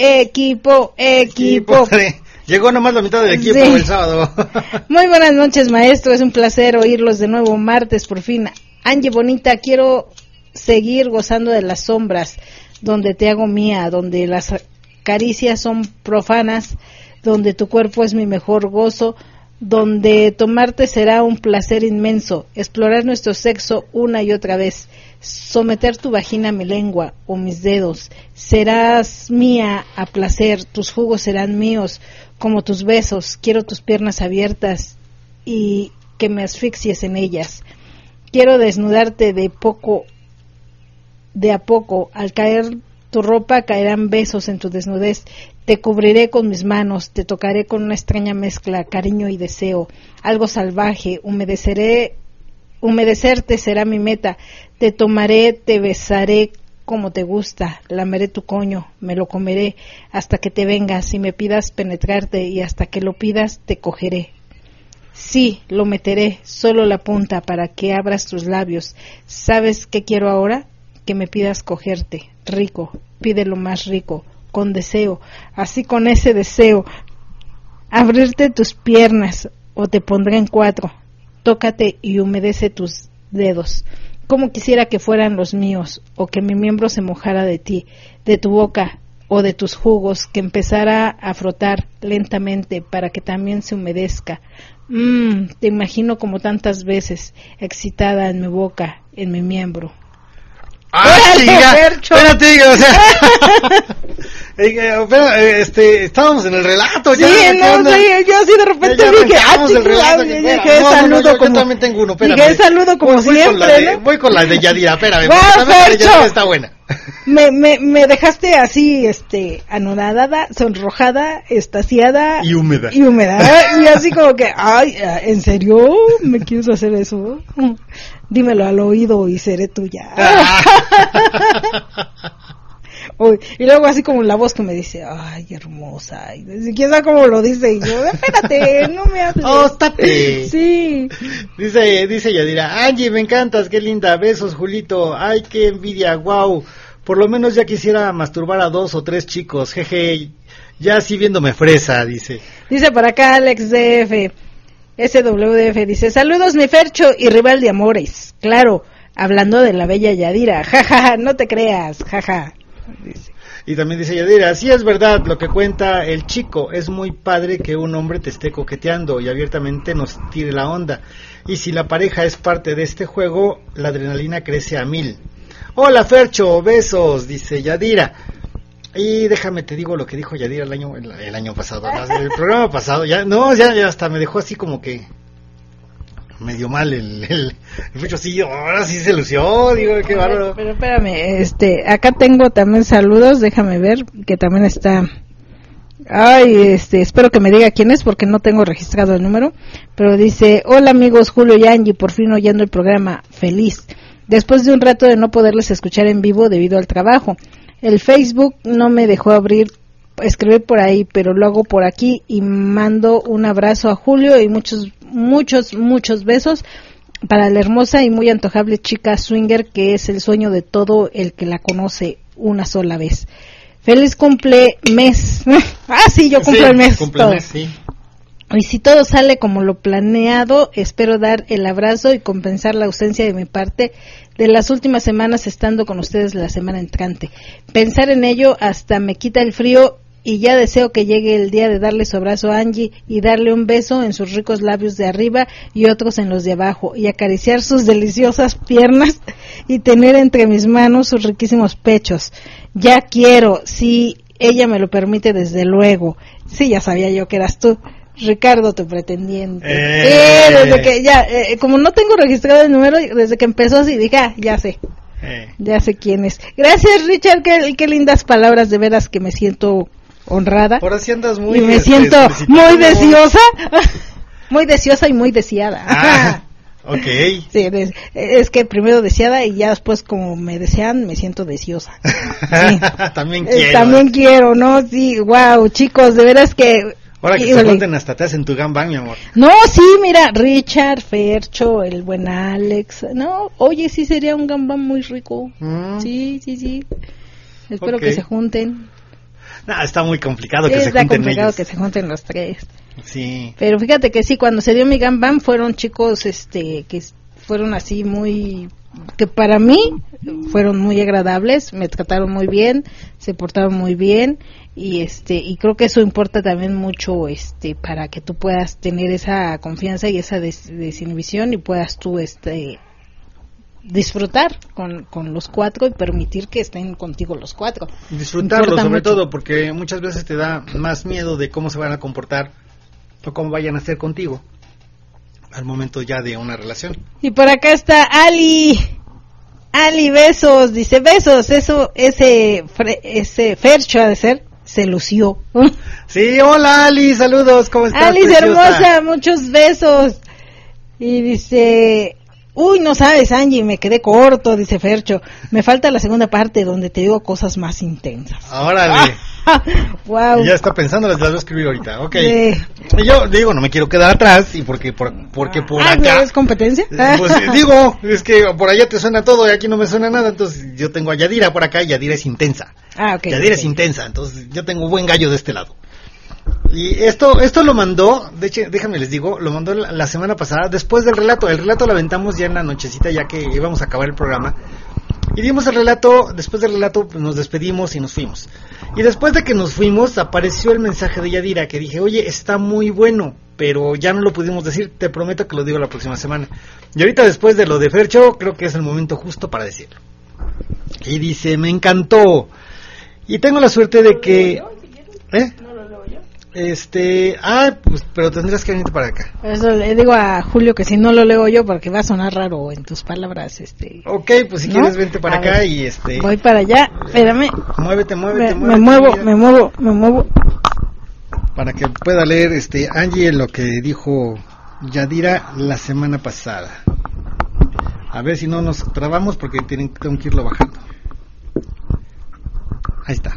Llegó nomás la mitad del equipo el sábado. Muy buenas noches, maestro. Es un placer oírlos de nuevo martes, por fin. Angie Bonita, quiero seguir gozando de las sombras, donde te hago mía, donde las caricias son profanas, donde tu cuerpo es mi mejor gozo, donde tomarte será un placer inmenso, explorar nuestro sexo una y otra vez, someter tu vagina a mi lengua o mis dedos, serás mía a placer, tus jugos serán míos, como tus besos, quiero tus piernas abiertas y que me asfixies en ellas, quiero desnudarte de a poco, al caer tu ropa caerán besos en tu desnudez, te cubriré con mis manos, te tocaré con una extraña mezcla, cariño y deseo, algo salvaje, humedecerte será mi meta, te tomaré, te besaré como te gusta, lameré tu coño, me lo comeré, hasta que te vengas y me pidas penetrarte y hasta que lo pidas te cogeré. Sí, lo meteré, solo la punta para que abras tus labios. ¿Sabes qué quiero ahora? Que me pidas cogerte, rico, pídelo más rico, con deseo, así con ese deseo, abrirte tus piernas o te pondré en 4, tócate y humedece tus dedos, como quisiera que fueran los míos, o que mi miembro se mojara de ti, de tu boca o de tus jugos, que empezara a frotar lentamente para que también se humedezca. Te imagino como tantas veces, excitada en mi boca, en mi miembro. Espérate, o sea, estábamos en el relato. Sí, yo así de repente dije, yo también tengo uno, espérame. Dije saludo como siempre, voy con la de Yadira, espérame, la de Yadira está buena. Me dejaste así, anonadada, sonrojada, extasiada y húmeda, y así como que, ay, ¿en serio? ¿Me quieres hacer eso? Dímelo al oído y seré tuya. Y luego así como la voz que me dice, ay, hermosa, y quién sabe cómo lo dice, y yo, espérate, no me hables. ¡Óstate! Sí. Dice Yadira, Angie, me encantas, qué linda, besos, Julito, ay, qué envidia, wow, por lo menos ya quisiera masturbar a 2 o 3 chicos, jeje, ya así viéndome fresa, dice. Dice por acá Alex DF, SWDF, dice, saludos mi Fercho y rival de amores, claro, hablando de la bella Yadira, jaja, no te creas, jaja. Dice. Y también dice Yadira, sí es verdad lo que cuenta el chico, es muy padre que un hombre te esté coqueteando y abiertamente nos tire la onda, y si la pareja es parte de este juego, la adrenalina crece a 1000. Hola Fercho, besos, dice Yadira. Y déjame te digo lo que dijo Yadira el año pasado, el programa pasado, ya hasta me dejó así como que medio mal el Fercho, sí, ahora sí se lució, digo, qué bárbaro. Pero espérame, acá tengo también saludos, déjame ver, que también está, espero que me diga quién es porque no tengo registrado el número, pero dice, hola amigos Julio y Angie, por fin oyendo el programa, feliz, después de un rato de no poderles escuchar en vivo debido al trabajo. El Facebook no me dejó escribir por ahí, pero lo hago por aquí y mando un abrazo a Julio y muchos besos para la hermosa y muy antojable chica swinger que es el sueño de todo el que la conoce una sola vez. Feliz cumple mes. Sí, yo cumplo el mes. Sí. Y si todo sale como lo planeado, espero dar el abrazo y compensar la ausencia de mi parte de las últimas semanas estando con ustedes la semana entrante. Pensar en ello hasta me quita el frío y ya deseo que llegue el día de darle su abrazo a Angie y darle un beso en sus ricos labios de arriba y otros en los de abajo y acariciar sus deliciosas piernas y tener entre mis manos sus riquísimos pechos. Ya quiero, si ella me lo permite, desde luego. Sí, ya sabía yo que eras tú. Ricardo, tu pretendiente. Desde que como no tengo registrado el número, desde que empezó así dije, ya sé quién es. Gracias, Richard, qué lindas palabras, de veras que me siento honrada. Por así andas muy. Y me siento muy deseosa, muy deseosa y muy deseada. Okay. Sí, es que primero deseada y ya después como me desean me siento deseosa. Sí. También quiero. También quiero, ¿no? Sí, wow, chicos, de veras que ahora que se junten hasta te hacen tu gangbang, mi amor. No, sí, mira, Richard, Fercho, el buen Alex. No, oye, sí sería un gangbang muy rico. Sí. Espero que se junten. No, está muy complicado sí, que se junten ellos. Está complicado que se junten los tres. Sí. Pero fíjate que sí, cuando se dio mi gangbang fueron chicos que fueron así muy que para mí fueron muy agradables, me trataron muy bien, se portaron muy bien y creo que eso importa también mucho para que tú puedas tener esa confianza y esa desinhibición y puedas tú disfrutar con los 4 y permitir que estén contigo los 4. Disfrutarlo importa sobre mucho. Todo porque muchas veces te da más miedo de cómo se van a comportar o cómo vayan a ser contigo al momento ya de una relación. Y por acá está Ali, besos, dice besos, ese Fercho ha de ser, se lució. Sí, hola Ali, saludos, ¿cómo estás? Ali hermosa, muchos besos. Y dice, uy, no sabes Angie, me quedé corto, dice Fercho, me falta la segunda parte donde te digo cosas más intensas. Órale. Wow. Y ya está pensando, las voy a escribir ahorita. Okay. Y yo digo, no me quiero quedar atrás y porque por acá ¿es competencia? Pues digo, es que por allá te suena todo y aquí no me suena nada, entonces yo tengo a Yadira por acá y Yadira es intensa. Okay. Yadira es intensa, entonces yo tengo buen gallo de este lado. Y esto lo mandó, de hecho, déjame les digo, lo mandó la semana pasada después del relato. El relato lo aventamos ya en la nochecita ya que íbamos a acabar el programa. Y dimos el relato, después del relato pues nos despedimos y nos fuimos. Y después de que nos fuimos apareció el mensaje de Yadira que dije, oye, está muy bueno, pero ya no lo pudimos decir, te prometo que lo digo la próxima semana. Y ahorita después de lo de Fercho, creo que es el momento justo para decirlo. Y dice, me encantó. Y tengo la suerte de que... pues, pero tendrías que venirte para acá. Eso le digo a Julio que si no lo leo yo porque va a sonar raro en tus palabras, Ok, pues si ¿no? quieres vente para acá y voy para allá, espérame. Muévete. Me muevo. Para que pueda leer Angie lo que dijo Yadira la semana pasada. A ver si no nos trabamos porque tengo que irlo bajando. Ahí está.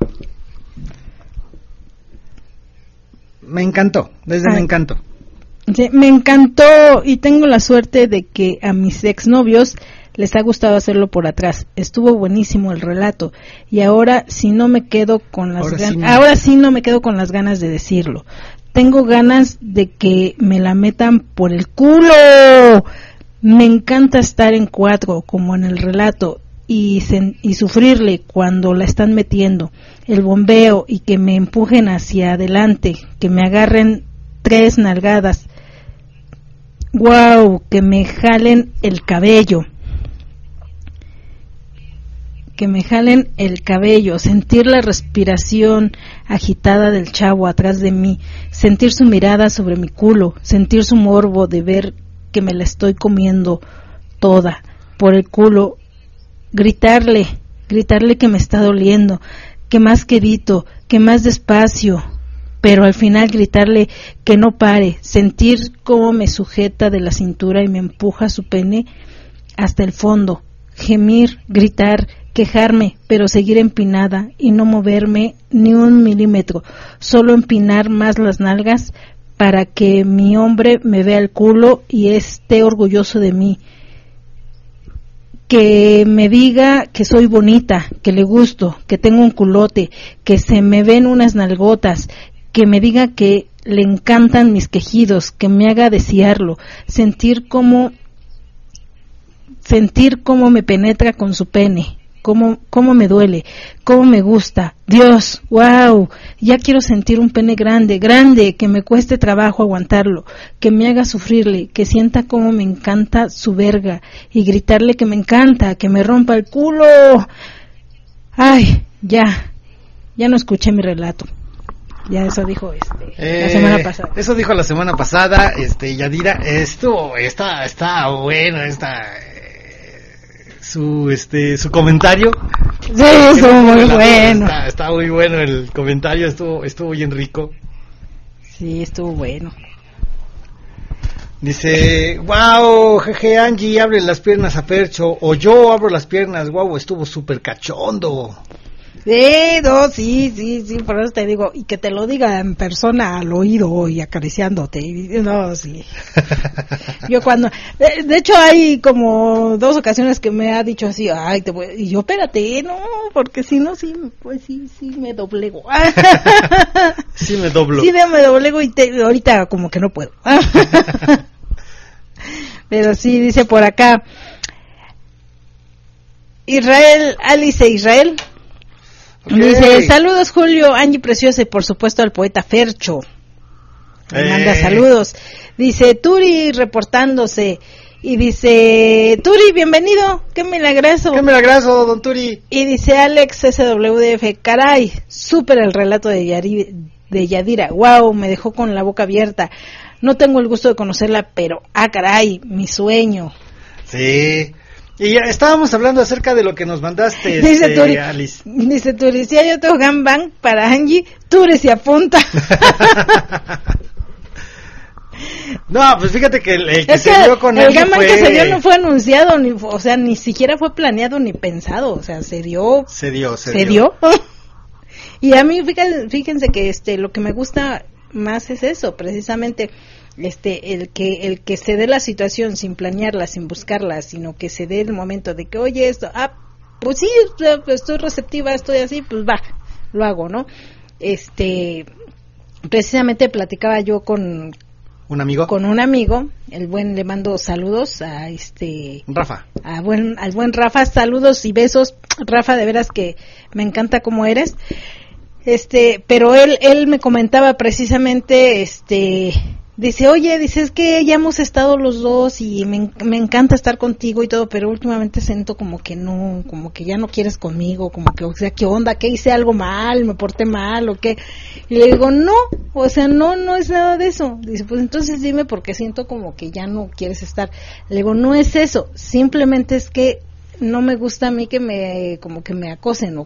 Me encantó, me encantó. Sí, me encantó y tengo la suerte de que a mis exnovios les ha gustado hacerlo por atrás. Estuvo buenísimo el relato y ahora sí no me quedo con las ganas de decirlo. Tengo ganas de que me la metan por el culo. Me encanta estar en 4 como en el relato y sufrirle cuando la están metiendo, el bombeo y que me empujen hacia adelante, que me agarren 3 nalgadas, wow, que me jalen el cabello, sentir la respiración agitada del chavo atrás de mí, sentir su mirada sobre mi culo, sentir su morbo de ver que me la estoy comiendo toda por el culo, gritarle que me está doliendo, que más quedito, que más despacio, pero al final gritarle que no pare, sentir cómo me sujeta de la cintura y me empuja su pene hasta el fondo, gemir, gritar, quejarme, pero seguir empinada y no moverme ni un milímetro, solo empinar más las nalgas para que mi hombre me vea el culo y esté orgulloso de mí. Que me diga que soy bonita, que le gusto, que tengo un culote, que se me ven unas nalgotas, que me diga que le encantan mis quejidos, que me haga desearlo, sentir cómo me penetra con su pene, cómo me duele, cómo me gusta. Dios, wow, ya quiero sentir un pene grande, que me cueste trabajo aguantarlo, que me haga sufrirle, que sienta cómo me encanta su verga y gritarle que me encanta, que me rompa el culo. Ay, ya no escuché mi relato. Ya eso dijo la semana pasada. Eso dijo la semana pasada, Yadira, está bueno, su comentario. Sí, estuvo muy bueno. Está muy bueno el comentario, estuvo bien rico. Sí, estuvo bueno. Dice, wow, jeje Angie, abre las piernas a Fercho, o yo abro las piernas, wow, estuvo súper cachondo. Sí, por eso te digo, y que te lo diga en persona al oído y acariciándote, no, sí. Yo cuando, de hecho hay como 2 ocasiones que me ha dicho así, ay, y yo, espérate, no, porque si no, sí me doblego. Sí me doblo. Sí me doblego y ahorita como que no puedo. Pero sí, dice por acá, Israel, Alice Israel. Okay. Dice, saludos Julio, Angie Preciosa y por supuesto al poeta Fercho. Me manda saludos. Dice, Turi reportándose. Y dice, Turi, bienvenido, qué milagroso. Qué milagroso, don Turi. Y dice Alex SWDF, caray, súper el relato de Yadira. Wow, me dejó con la boca abierta. No tengo el gusto de conocerla, pero, caray, mi sueño. Sí. Y ya estábamos hablando acerca de lo que nos mandaste, dice Turi, Alice. Dice Turi, si hay otro gangbang para Angie, Turi se apunta. No, pues fíjate que el que se dio con él gangbang que se dio no fue anunciado, ni siquiera fue planeado ni pensado, o sea, se dio. Se dio. Y a mí, fíjense que lo que me gusta más es eso, precisamente, el que se dé la situación sin planearla, sin buscarla, sino que se dé el momento de que, oye, esto, pues sí, estoy receptiva, estoy así, pues va, lo hago, ¿no? Precisamente platicaba yo con un amigo, le mando saludos a Rafa, al buen Rafa, saludos y besos, Rafa, de veras que me encanta cómo eres, pero él me comentaba precisamente, dice, oye, es que ya hemos estado los dos y me encanta estar contigo y todo, pero últimamente siento como que ya no quieres conmigo, como que, o sea, ¿qué onda? ¿Qué hice algo mal? ¿Me porté mal o qué? Y le digo, no, o sea, no es nada de eso. Dice, pues entonces dime porque siento como que ya no quieres estar. Le digo, no es eso, simplemente es que no me gusta a mí que me acosen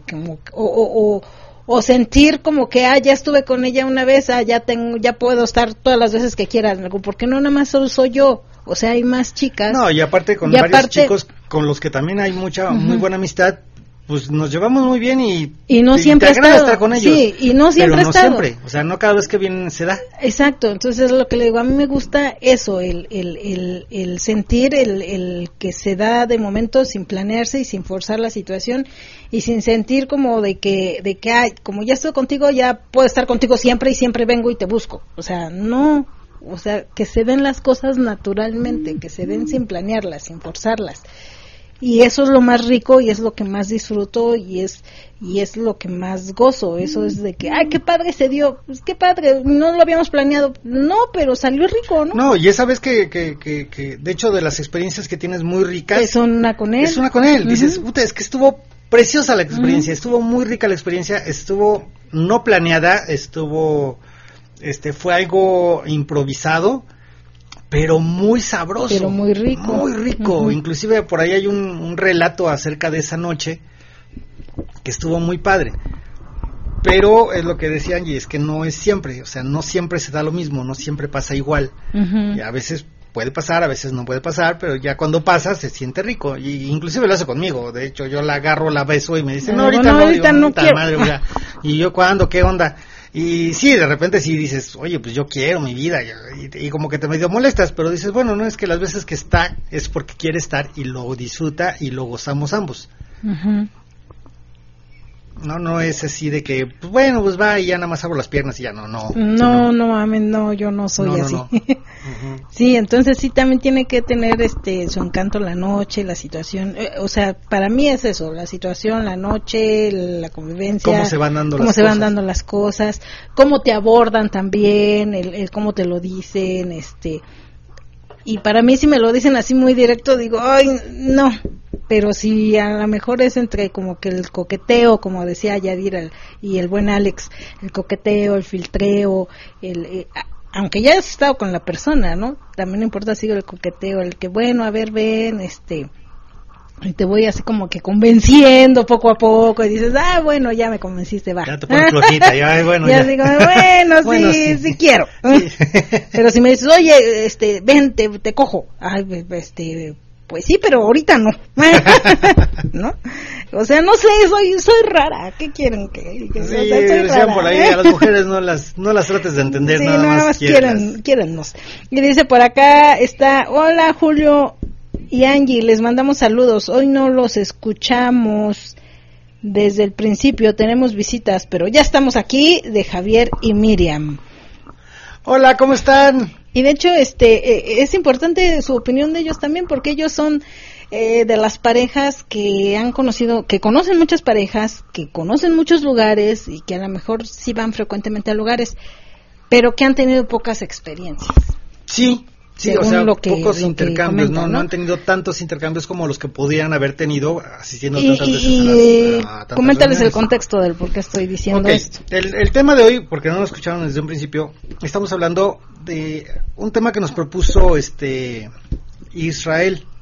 o sentir como que ya estuve con ella una vez, ya puedo estar todas las veces que quiera, porque no nada más solo soy yo, o sea, hay más chicas. No, y aparte con varios chicos con los que también hay muy buena amistad, pues nos llevamos muy bien y no siempre te agrada estar con ellos. Sí, y no siempre pero no siempre, o sea, no cada vez que vienen se da. Exacto, entonces es lo que le digo, a mí me gusta eso, el sentir el que se da de momento sin planearse y sin forzar la situación y sin sentir como de que como ya estoy contigo, ya puedo estar contigo siempre y siempre vengo y te busco. O sea, no, o sea, que se den las cosas naturalmente, que se den sin planearlas, sin forzarlas. Y eso es lo más rico y es lo que más disfruto y es lo que más gozo. Eso es de que, qué padre se dio, pues qué padre, no lo habíamos planeado, no, pero salió rico, ¿no? No, y esa vez que de hecho de las experiencias que tienes muy ricas, es una con él. Dices, puta, es que estuvo preciosa la experiencia, estuvo muy rica la experiencia, estuvo no planeada, fue algo improvisado, pero muy sabroso, pero muy rico. Inclusive por ahí hay un relato acerca de esa noche que estuvo muy padre, pero es lo que decía Angie, es que no es siempre, o sea, no siempre se da lo mismo, no siempre pasa igual, y a veces puede pasar, a veces no puede pasar, pero ya cuando pasa se siente rico, y inclusive lo hace conmigo. De hecho yo la agarro, la beso y me dice, ahorita no quiero. Madre, oiga. Y yo, ¿cuándo? ¿Qué onda? Y sí, de repente sí dices, oye, pues yo quiero mi vida, y como que te medio molestas, pero dices, bueno, no es que las veces que está es porque quiere estar y lo disfruta y lo gozamos ambos. No es así de que, pues bueno, pues va y ya nada más abro las piernas y ya no, yo no soy así. No. Sí, entonces sí también tiene que tener su encanto la noche, la situación, o sea, para mí es eso, la situación, la noche, la convivencia, cómo se van dando las cosas, cómo te abordan también, el cómo te lo dicen, y para mí si me lo dicen así muy directo digo, ay, no. Pero si a lo mejor es entre como que el coqueteo, como decía Yadira y el buen Alex, el coqueteo, el filtreo, aunque ya has estado con la persona, ¿no? También importa así el coqueteo, el que bueno, a ver, ven, y te voy así como que convenciendo poco a poco, y dices, bueno, ya me convenciste, va. Ya te pones flojita, ya, bueno. Ya digo, bueno, sí quiero. Sí. Pero si me dices, oye, ven, te cojo, pues sí, pero ahorita no. ¿No? O sea, no sé, soy rara. ¿Qué quieren que sí, o sea, soy rara, por ahí, a las mujeres no las trates de entender, sí, nada más quiérannos. Y dice por acá hola Julio y Angie, les mandamos saludos. Hoy no los escuchamos desde el principio, tenemos visitas, pero ya estamos aquí, de Javier y Miriam. Hola, ¿cómo están? Y de hecho, es importante su opinión de ellos también, porque ellos son de las parejas que han conocido, que conocen muchas parejas, que conocen muchos lugares y que a lo mejor sí van frecuentemente a lugares, pero que han tenido pocas experiencias. Sí, o sea, pocos intercambios, comentan, ¿no? No han tenido tantos intercambios como los que podían haber tenido asistiendo tantas veces a tantas coméntales reuniones. El contexto del por qué estoy diciendo esto. El tema de hoy, porque no lo escucharon desde un principio, estamos hablando de un tema que nos propuso Israel,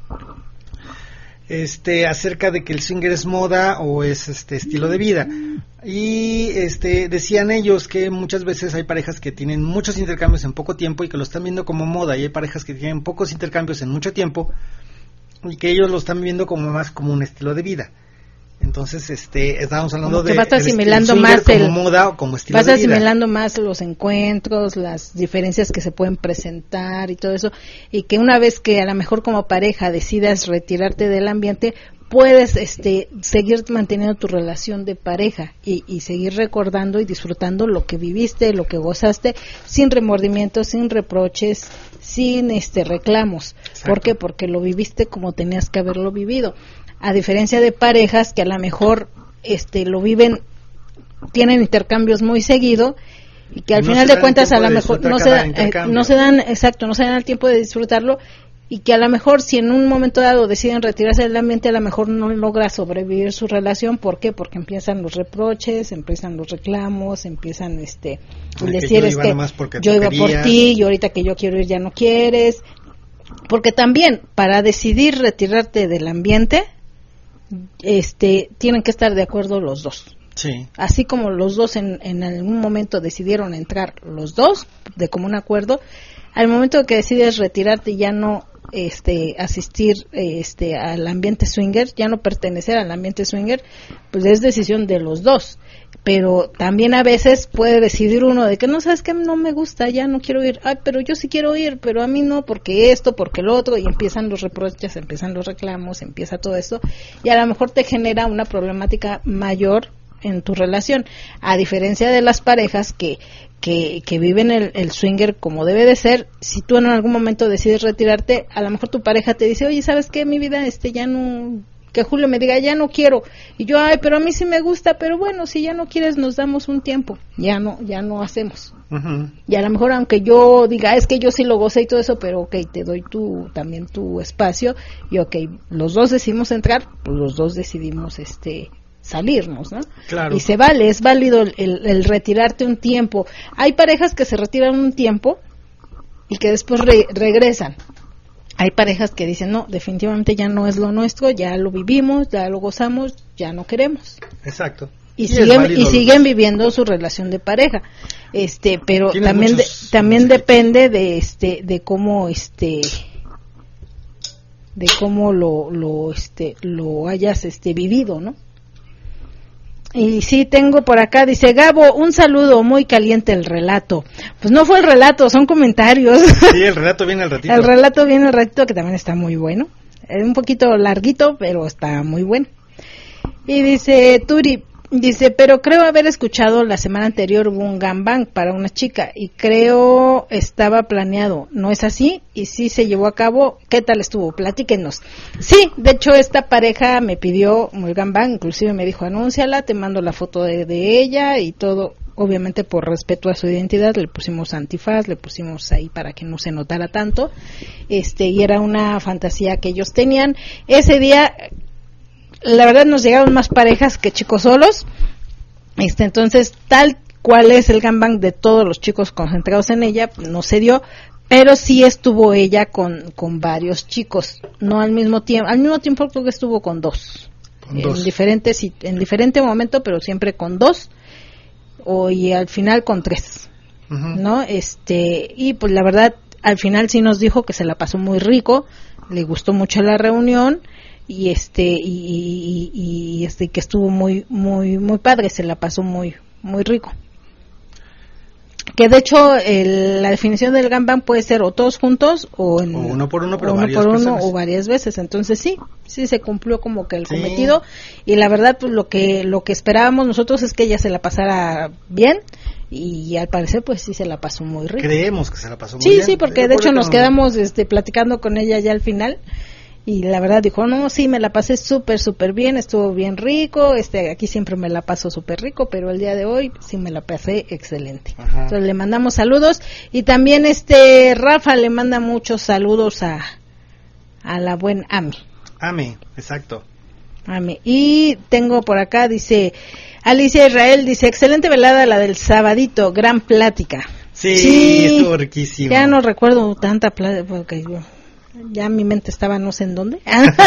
acerca de que el swinger es moda o es estilo de vida. Y decían ellos que muchas veces hay parejas que tienen muchos intercambios en poco tiempo y que lo están viendo como moda, y hay parejas que tienen pocos intercambios en mucho tiempo y que ellos lo están viendo como más como un estilo de vida. Entonces, estábamos hablando de vas asimilando más como moda o como estilo de vida. Vas asimilando más los encuentros, las diferencias que se pueden presentar y todo eso, y que una vez que a lo mejor como pareja decidas retirarte del ambiente, puedes seguir manteniendo tu relación de pareja y seguir recordando y disfrutando lo que viviste, lo que gozaste, sin remordimientos, sin reproches, sin reclamos. Exacto. ¿Por qué? Porque lo viviste como tenías que haberlo vivido. A diferencia de parejas que a lo mejor lo viven, tienen intercambios muy seguido y que al final de cuentas a lo mejor no se dan el tiempo de disfrutarlo, y que a lo mejor si en un momento dado deciden retirarse del ambiente, a lo mejor no logra sobrevivir su relación. ¿Por qué? Porque empiezan los reproches, empiezan los reclamos, empiezan decir yo iba por ti y ahorita que yo quiero ir ya no quieres. Porque también para decidir retirarte del ambiente tienen que estar de acuerdo los dos. Sí. Así como los dos en algún momento decidieron entrar los dos de común acuerdo, al momento que decides retirarte y ya no asistir al ambiente swinger, ya no pertenecer al ambiente swinger, pues es decisión de los dos. Pero también a veces puede decidir uno de que no, sabes que no me gusta, ya no quiero ir, pero yo sí quiero ir, pero a mí no, porque esto, porque lo otro, y empiezan los reproches, empiezan los reclamos, empieza todo esto, y a lo mejor te genera una problemática mayor en tu relación, a diferencia de las parejas que viven el swinger como debe de ser. Si tú en algún momento decides retirarte, a lo mejor tu pareja te dice, oye, ¿sabes qué? Mi vida, ya no, que Julio me diga, ya no quiero, y yo, pero a mí sí me gusta, pero bueno, si ya no quieres, nos damos un tiempo, ya no hacemos. Uh-huh. Y a lo mejor aunque yo diga, es que yo sí lo gocé y todo eso, pero te doy también tu espacio, y los dos decidimos entrar, pues los dos decidimos salirnos, ¿no? Claro. Y es válido el retirarte un tiempo. Hay parejas que se retiran un tiempo y que después regresan. Hay parejas que dicen, no, definitivamente ya no es lo nuestro, ya lo vivimos, ya lo gozamos, ya no queremos. Exacto. Y siguen viviendo su relación de pareja. Pero también depende de cómo lo hayas vivido, ¿no? Y sí, tengo por acá, dice Gabo, un saludo, muy caliente el relato. Pues no fue el relato, son comentarios. Sí, el relato viene al ratito. El relato viene al ratito, que también está muy bueno. Es un poquito larguito, pero está muy bueno. Y dice Turi, pero creo haber escuchado la semana anterior hubo un gangbang para una chica y creo estaba planeado, ¿no es así? Y sí se llevó a cabo. ¿Qué tal estuvo? Platíquenos. Sí, de hecho esta pareja me pidió el gangbang, inclusive me dijo, anúnciala, te mando la foto de ella y todo. Obviamente por respeto a su identidad le pusimos antifaz, le pusimos ahí para que no se notara tanto, y era una fantasía que ellos tenían. Ese día la verdad nos llegaron más parejas que chicos solos, entonces tal cual es el gangbang de todos los chicos concentrados en ella, no se dio, pero sí estuvo ella con varios chicos, no al mismo tiempo creo que estuvo con dos. En diferente momento, pero siempre con dos, y al final con tres. Uh-huh. ¿No? Y pues la verdad al final sí nos dijo que se la pasó muy rico, le gustó mucho la reunión, y que estuvo muy muy muy padre, se la pasó muy muy rico. Que de hecho la definición del gangbang puede ser o todos juntos o uno por uno, pero o varias veces. Entonces sí se cumplió como que el cometido, y la verdad pues lo que esperábamos nosotros es que ella se la pasara bien, y al parecer pues sí se la pasó muy rico. Creemos que se la pasó muy bien. Sí, porque de hecho nos quedamos platicando con ella ya al final. y la verdad dijo, no, sí, me la pasé súper bien, estuvo bien rico, aquí siempre me la paso súper rico, pero el día de hoy sí me la pasé excelente. Ajá. Entonces le mandamos saludos, y también Rafa le manda muchos saludos a la buen Ami. Ami, exacto. Ami. Y tengo por acá, dice Alicia Israel, dice, excelente velada la del sabadito, gran plática. Sí, estuvo riquísimo. Ya no recuerdo tanta plática, porque ya mi mente estaba no sé en dónde.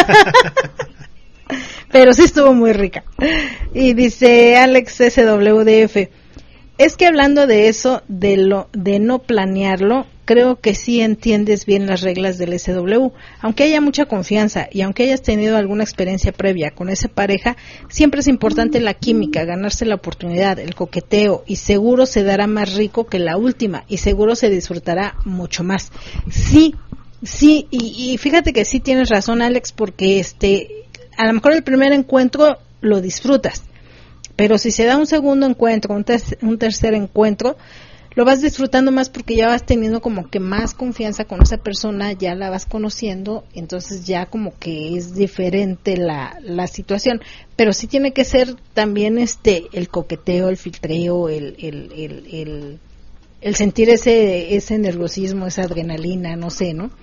Pero sí estuvo muy rica. Y dice Alex SWDF, es que hablando de eso, de no planearlo, creo que sí entiendes bien las reglas del SW. Aunque haya mucha confianza y aunque hayas tenido alguna experiencia previa con esa pareja, siempre es importante la química, ganarse la oportunidad, el coqueteo, y seguro se dará más rico que la última y seguro se disfrutará mucho más. Sí, y fíjate que sí tienes razón, Alex, porque a lo mejor el primer encuentro lo disfrutas, pero si se da un segundo encuentro, un tercer encuentro, lo vas disfrutando más porque ya vas teniendo como que más confianza con esa persona, ya la vas conociendo, entonces ya como que es diferente la situación, pero sí tiene que ser también el coqueteo, el filtreo, el sentir ese nerviosismo, esa adrenalina, no sé, ¿no?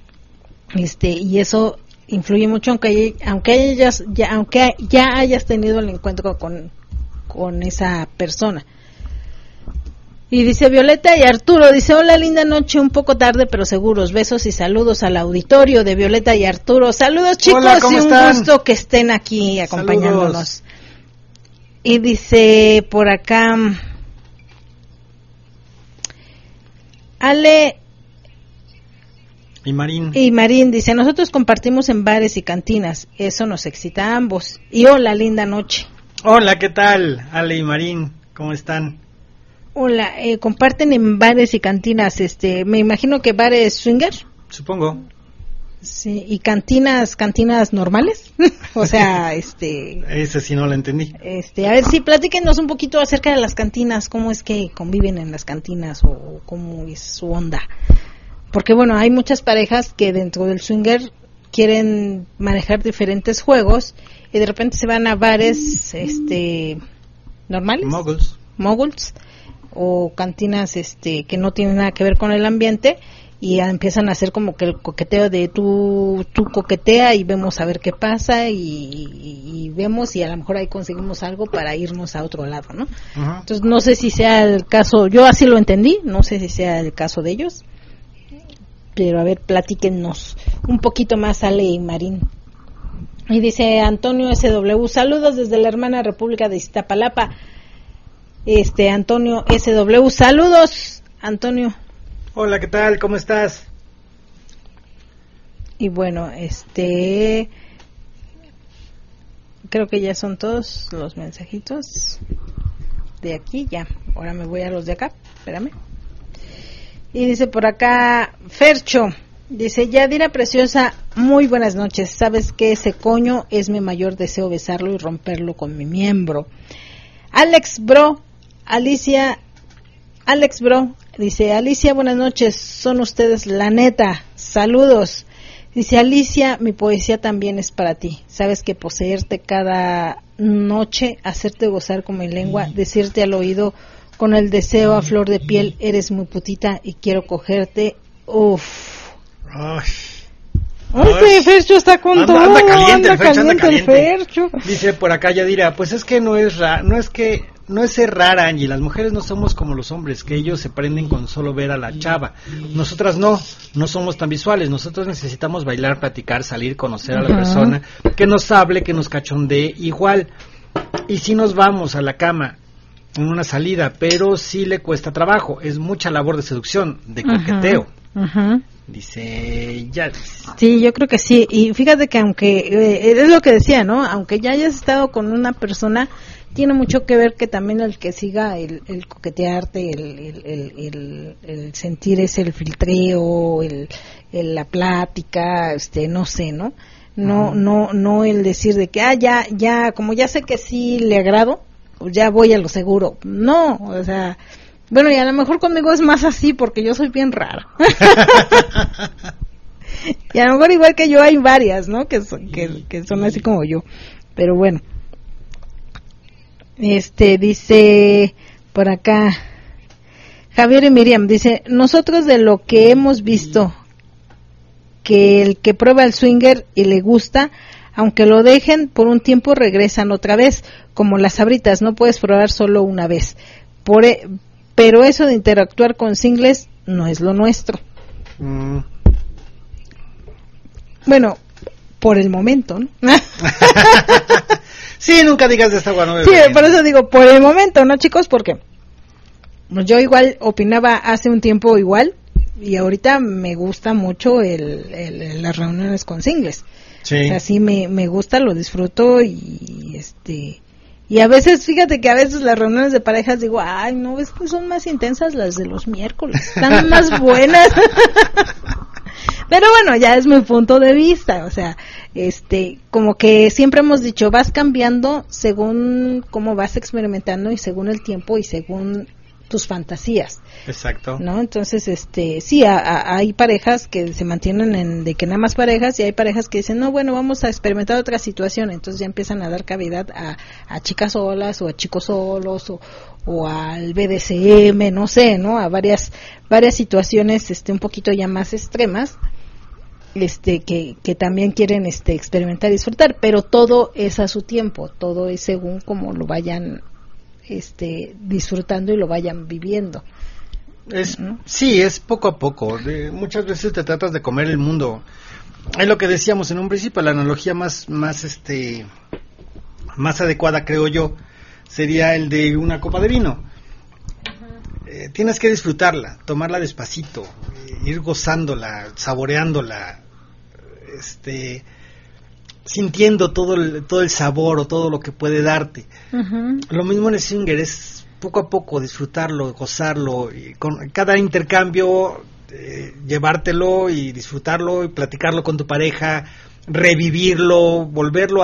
Y eso influye mucho, aunque ya hayas tenido el encuentro con esa persona. Y dice Violeta y Arturo, dice, hola, linda noche, un poco tarde pero seguros, besos y saludos al auditorio de Violeta y Arturo. Saludos, chicos, hola, ¿cómo están? Un gusto que estén aquí acompañándonos. Saludos. Y dice por acá Ale y Marín dice, nosotros compartimos en bares y cantinas, eso nos excita a ambos. Y hola, linda noche. Hola, ¿qué tal? Ale y Marín, ¿cómo están? Hola, comparten en bares y cantinas, me imagino que bares swinger. Supongo. Sí, y cantinas normales. O sea, Ese sí no lo entendí. A ver, sí, platíquenos un poquito acerca de las cantinas, cómo es que conviven en las cantinas o cómo es su onda. Porque bueno, hay muchas parejas que dentro del swinger quieren manejar diferentes juegos y de repente se van a bares normales, moguls o cantinas que no tienen nada que ver con el ambiente y empiezan a hacer como que el coqueteo de tú coquetea y vemos a ver qué pasa y vemos y a lo mejor ahí conseguimos algo para irnos a otro lado, ¿no? Uh-huh. Entonces no sé si sea el caso, yo así lo entendí, no sé si sea el caso de ellos, pero a ver, platíquennos un poquito más, Ale y Marín. Y dice Antonio SW, saludos desde la hermana República de Iztapalapa. Antonio SW, saludos, Antonio. Hola, ¿qué tal? ¿Cómo estás? Y bueno, creo que ya son todos los mensajitos de aquí, ya. Ahora me voy a los de acá, espérame. Y dice por acá Fercho, dice, Yadira preciosa, muy buenas noches. Sabes que ese coño es mi mayor deseo, besarlo y romperlo con mi miembro. Alex Bro, dice, Alicia, buenas noches, son ustedes la neta, saludos. Dice Alicia, mi poesía también es para ti. Sabes que poseerte cada noche, hacerte gozar con mi lengua, decirte al oído con el deseo a flor de piel, eres muy putita y quiero cogerte. Uff. Fercho está con todo. Anda caliente el Fercho. Dice por acá Yadira, pues es que no es ser rara, Angie. Las mujeres no somos como los hombres, que ellos se prenden con solo ver a la chava. Nosotras no somos tan visuales. Nosotros necesitamos bailar, platicar, salir, conocer a la persona, que nos hable, que nos cachondee igual. Y si nos vamos a la cama en una salida, pero sí le cuesta trabajo, es mucha labor de seducción, de coqueteo. Dice ya. Sí, yo creo que sí. Y fíjate que aunque es lo que decía, ¿no? Aunque ya hayas estado con una persona, tiene mucho que ver que también el que siga el coquetearte, el sentir el filtreo, la plática, no sé, ¿no? No el decir de que ya como ya sé que sí le agrado, pues ya voy a lo seguro. No, o sea, bueno, y a lo mejor conmigo es más así porque yo soy bien rara. Y a lo mejor igual que yo hay varias, ¿no? Que son así como yo. Pero bueno. Dice por acá Javier y Miriam, dice, nosotros de lo que hemos visto, que el que prueba el swinger y le gusta, aunque lo dejen por un tiempo, regresan otra vez, como las sabritas, no puedes probar solo una vez. Pero eso de interactuar con singles no es lo nuestro. Bueno, por el momento, ¿no? Sí, nunca digas de esta agua no. Sí, por eso digo, por el momento, ¿no, chicos? Porque yo igual opinaba hace un tiempo igual, y ahorita me gusta mucho las reuniones con singles. Sí. O sea, sí me gusta, lo disfruto y a veces, fíjate que a veces las reuniones de parejas digo, ay, no, es que son más intensas las de los miércoles, están más buenas. Pero bueno, ya es mi punto de vista, o sea, como que siempre hemos dicho, vas cambiando según cómo vas experimentando y según el tiempo y según tus fantasías. Exacto. ¿No? Entonces, sí, hay parejas que se mantienen de que nada más parejas, y hay parejas que dicen, no, bueno, vamos a experimentar otra situación, entonces ya empiezan a dar cavidad a chicas solas o a chicos solos o al BDSM, no sé, ¿no? A varias situaciones un poquito ya más extremas. Que también quieren experimentar y disfrutar, pero todo es a su tiempo, todo es según como lo vayan disfrutando y lo vayan viviendo. Sí, es poco a poco. Muchas veces te tratas de comer el mundo. Es lo que decíamos en un principio, la analogía más adecuada, creo yo, sería el de una copa de vino. Tienes que disfrutarla, tomarla despacito, ir gozándola, saboreándola, sintiendo todo el sabor o todo lo que puede darte. Uh-huh. Lo mismo en el swinger, es poco a poco disfrutarlo, gozarlo, y con cada intercambio llevártelo y disfrutarlo y platicarlo con tu pareja, revivirlo, volverlo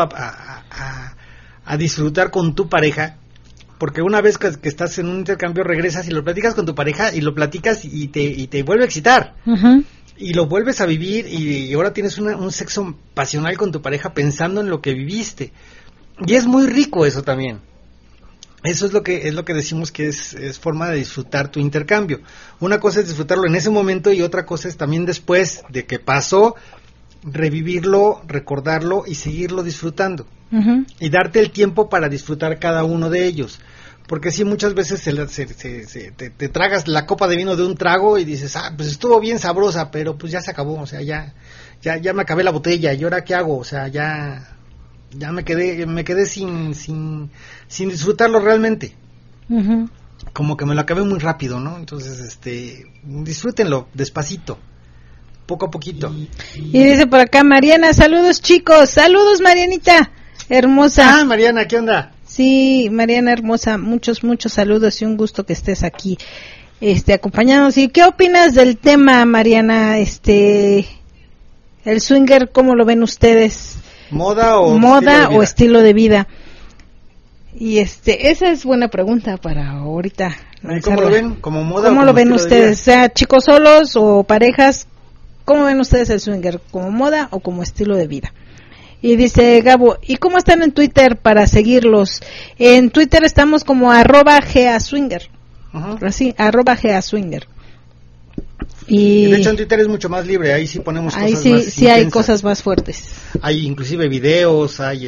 a disfrutar con tu pareja. Porque una vez que estás en un intercambio, regresas y lo platicas con tu pareja y lo platicas y te vuelve a excitar. Uh-huh. Y lo vuelves a vivir y ahora tienes un sexo pasional con tu pareja pensando en lo que viviste. Y es muy rico eso también. Eso es lo que decimos que es forma de disfrutar tu intercambio. Una cosa es disfrutarlo en ese momento y otra cosa es también después de que pasó, revivirlo, recordarlo y seguirlo disfrutando. Uh-huh. Y darte el tiempo para disfrutar cada uno de ellos, porque sí, muchas veces te tragas la copa de vino de un trago y dices, pues estuvo bien sabrosa, pero pues ya se acabó, o sea, ya me acabé la botella, ¿y ahora qué hago? O sea, ya me quedé sin disfrutarlo realmente. Uh-huh. Como que me lo acabé muy rápido, ¿no? Entonces, disfrútenlo despacito, poco a poquito. Y dice por acá Mariana, saludos chicos, saludos Marianita hermosa. Mariana, ¿qué onda? Sí, Mariana hermosa, muchos saludos y un gusto que estés aquí acompañándonos. ¿Y qué opinas del tema, Mariana? El swinger, ¿cómo lo ven ustedes? ¿Moda o estilo de vida? Y esa es buena pregunta para ahorita. ¿Cómo lo ven? ¿Como moda? ¿Cómo lo ven ustedes? O sea, chicos solos o parejas, ¿cómo ven ustedes el swinger? ¿Como moda o como estilo de vida? Y dice Gabo, ¿y cómo están en Twitter para seguirlos? En Twitter estamos como @GASwinger. Uh-huh. Así, @GASwinger. Y de hecho en Twitter es mucho más libre, ahí sí ponemos cosas más intensas. Sí hay cosas más fuertes. Hay inclusive videos, hay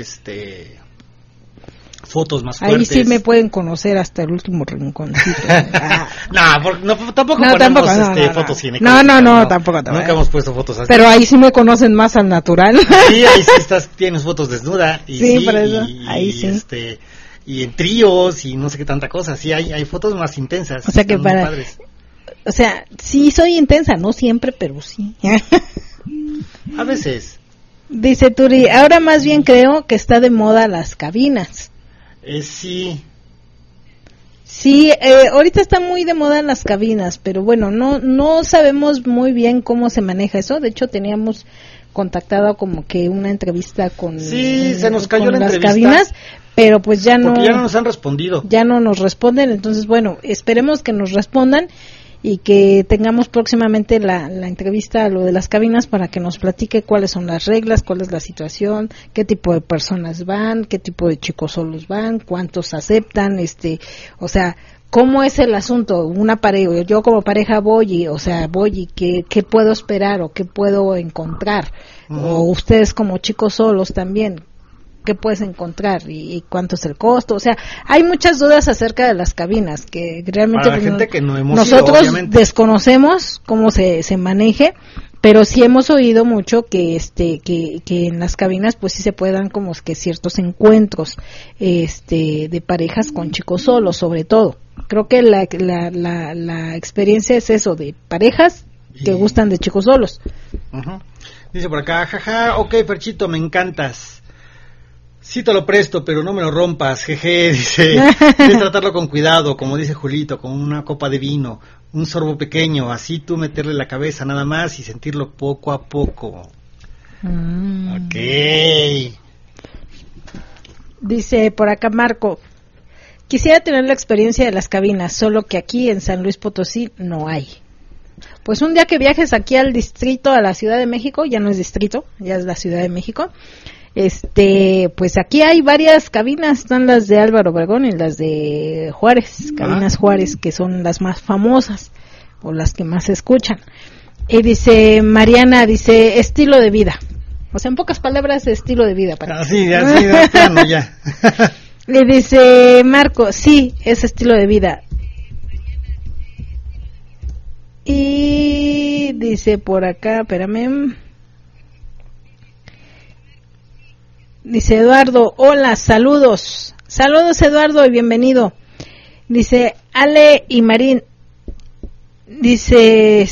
fotos más fuertes. Ahí sí me pueden conocer hasta el último rinconcito. Tampoco ponemos fotos ginecológicas. No, tampoco. Nunca hemos puesto fotos así. Pero ahí sí me conocen más al natural. Sí, ahí sí tienes fotos desnuda. Y sí, por eso, ahí sí. Y en tríos y no sé qué tanta cosa. Sí, hay fotos más intensas. O sea que o sea, sí soy intensa, no siempre, pero sí. A veces. Dice Turi, ahora más bien creo que está de moda las cabinas. Sí. Sí, ahorita está muy de moda las cabinas, pero bueno, no sabemos muy bien cómo se maneja eso. De hecho, teníamos contactado como que una entrevista con se nos cayó la las entrevista, cabinas, pero pues ya no nos han respondido. Ya no nos responden, entonces bueno, esperemos que nos respondan y que tengamos próximamente la entrevista a lo de las cabinas para que nos platique cuáles son las reglas, cuál es la situación, qué tipo de personas van, qué tipo de chicos solos van, cuántos aceptan, o sea, ¿cómo es el asunto? Una pareja, yo como pareja voy y ¿qué puedo esperar o qué puedo encontrar? O ustedes como chicos solos también, ¿qué puedes encontrar? ¿Y cuánto es el costo? O sea, hay muchas dudas acerca de las cabinas que realmente para la gente que no hemos nosotros ido, obviamente, desconocemos cómo se maneje, pero sí hemos oído mucho que en las cabinas pues sí se puedan como que ciertos encuentros de parejas con chicos solos, sobre todo. Creo que la experiencia es eso, de parejas que gustan de chicos solos. Dice por acá, jaja, ok, Ferchito, me encantas. Sí te lo presto, pero no me lo rompas, jeje, dice. Debes tratarlo con cuidado, como dice Julito, con una copa de vino, un sorbo pequeño, así tú meterle la cabeza nada más y sentirlo poco a poco. Ok. Dice por acá Marco, quisiera tener la experiencia de las cabinas, solo que aquí en San Luis Potosí no hay. Pues un día que viajes aquí al distrito, a la Ciudad de México, ya no es distrito, ya es la Ciudad de México, pues aquí hay varias cabinas, están las de Álvaro Obregón y las de Juárez, cabinas Juárez, que son las más famosas o las que más se escuchan. Y dice Mariana, dice estilo de vida, o sea, en pocas palabras, estilo de vida. Así, de plano ya. Le dice Marco, sí, es estilo de vida. Y dice por acá, espérame. Dice Eduardo, hola, saludos. Saludos Eduardo y bienvenido. Dice Ale y Marín. Dice,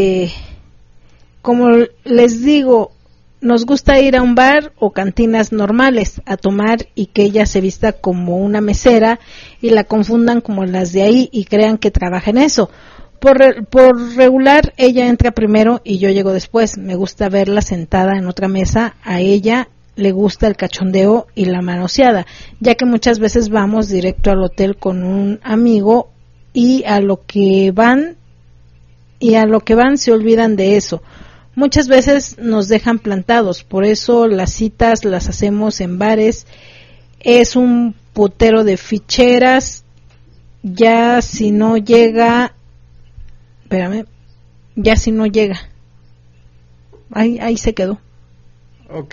como les digo, nos gusta ir a un bar o cantinas normales a tomar y que ella se vista como una mesera y la confundan como las de ahí y crean que trabaja en eso. Por regular ella entra primero y yo llego después. Me gusta verla sentada en otra mesa, a ella le gusta el cachondeo y la manoseada, ya que muchas veces vamos directo al hotel con un amigo y a lo que van se olvidan de eso. Muchas veces nos dejan plantados, por eso las citas las hacemos en bares. Es un putero de ficheras, ya si no llega, ahí se quedó. Ok.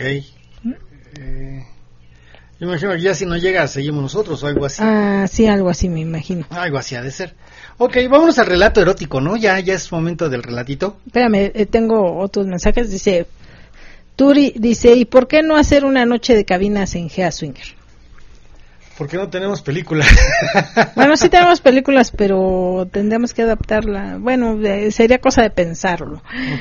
Yo me imagino que ya si no llega seguimos nosotros o algo así. Sí, algo así me imagino. Algo así ha de ser. Ok, vámonos al relato erótico, ¿no? Ya es momento del relatito. Espérame, tengo otros mensajes. Dice Turi, ¿y por qué no hacer una noche de cabinas en Gea Swinger? Porque no tenemos película. Bueno, sí tenemos películas, pero tendríamos que adaptarla. Bueno, sería cosa de pensarlo.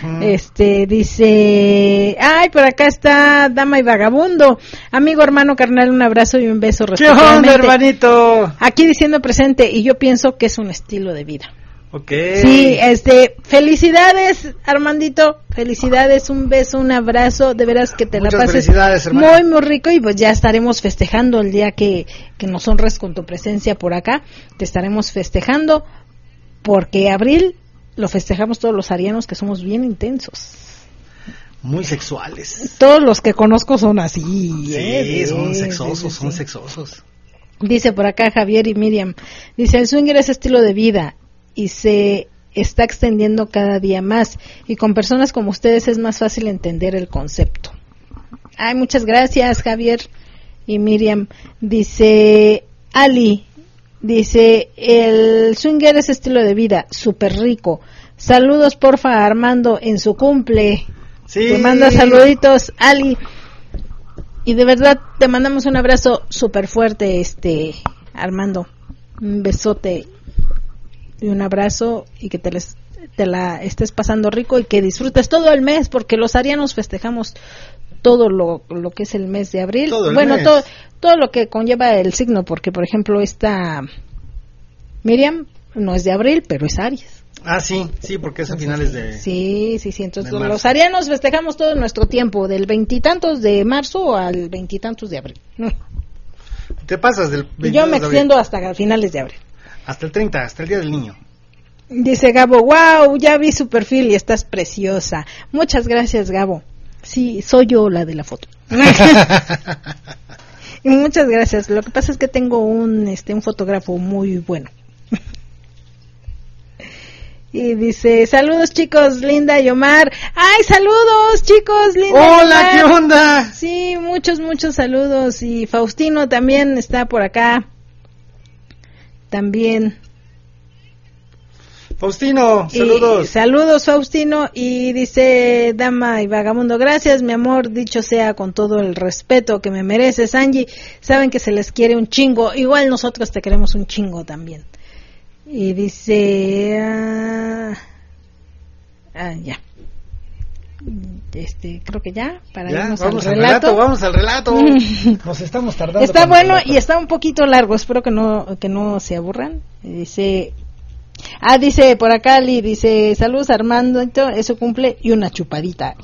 Dice, por acá está Dama y Vagabundo. Amigo, hermano, carnal, un abrazo y un beso respectivamente. ¿Qué onda, hermanito? Aquí diciendo presente, y yo pienso que es un estilo de vida. Okay. Sí, felicidades, Armandito, felicidades, un beso, un abrazo, de veras que te muchas la pases muy, muy rico, y pues ya estaremos festejando el día que nos honres con tu presencia por acá, te estaremos festejando, porque abril lo festejamos todos los arianos, que somos bien intensos. Muy sexuales. Todos los que conozco son así. Sí, son sexosos. Dice por acá Javier y Miriam, dice, el swinger es estilo de vida, y se está extendiendo cada día más, y con personas como ustedes es más fácil entender el concepto. Muchas gracias Javier y Miriam. Dice Ali, dice, el swinger es estilo de vida, súper rico. Saludos porfa a Armando en su cumple. Sí. Te manda saluditos Ali, y de verdad te mandamos un abrazo súper fuerte, Armando, un besote y un abrazo, y que te la estés pasando rico y que disfrutes todo el mes, porque los arianos festejamos todo lo que es el mes de abril. Todo lo que conlleva el signo, porque por ejemplo esta Miriam no es de abril, pero es Aries. Sí, porque es a finales de... Sí, entonces los arianos festejamos todo nuestro tiempo, del veintitantos de marzo al veintitantos de abril. Te pasas del 22 Yo me extiendo hasta finales de abril. Hasta el 30, hasta el Día del Niño. Dice Gabo, wow, ya vi su perfil y estás preciosa. Muchas gracias, Gabo. Sí, soy yo la de la foto. Y muchas gracias. Lo que pasa es que tengo un fotógrafo muy bueno. Y dice, saludos chicos, Linda y Omar. ¡Ay, saludos chicos, Linda! ¡Hola, qué onda! Sí, muchos saludos. Y Faustino también está por acá. También. Faustino, saludos. Saludos, Faustino. Y dice, Dama y Vagamundo, gracias, mi amor, dicho sea con todo el respeto que me mereces, Angie. Saben que se les quiere un chingo. Igual nosotros te queremos un chingo también. Y dice, ya. Creo que ya, para irnos al relato. Vamos al relato. Nos estamos tardando. Está bueno y está un poquito largo, espero que no se aburran. Dice, por acá Lee, dice, saludos Armando, eso cumple y una chupadita.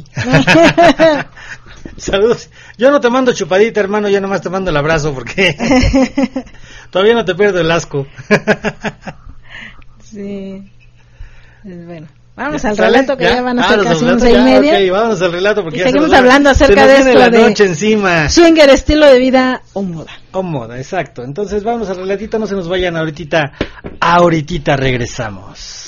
Saludos. Yo no te mando chupadita, hermano, yo nomás te mando el abrazo porque todavía no te pierdo el asco. Sí. Bueno, vamos al relato que ya van a ser casi 11:30. Okay, vamos al relato porque y seguimos hablando acerca de esto la noche encima. Swinger, estilo de vida o moda. O moda, exacto. Entonces vamos al relatito, no se nos vayan ahorita regresamos.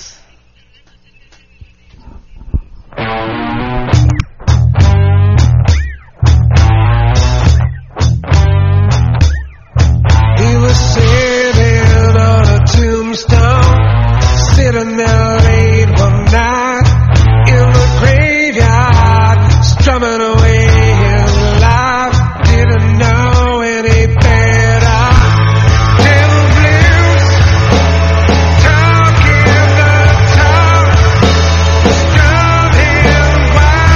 Sitting there late one night in the graveyard, strumming away his life, didn't know any better. Devil blues, talking the talk, strum him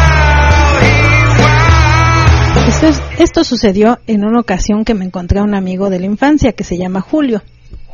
while he wild. Esto sucedió en una ocasión que me encontré a un amigo de la infancia que se llama Julio.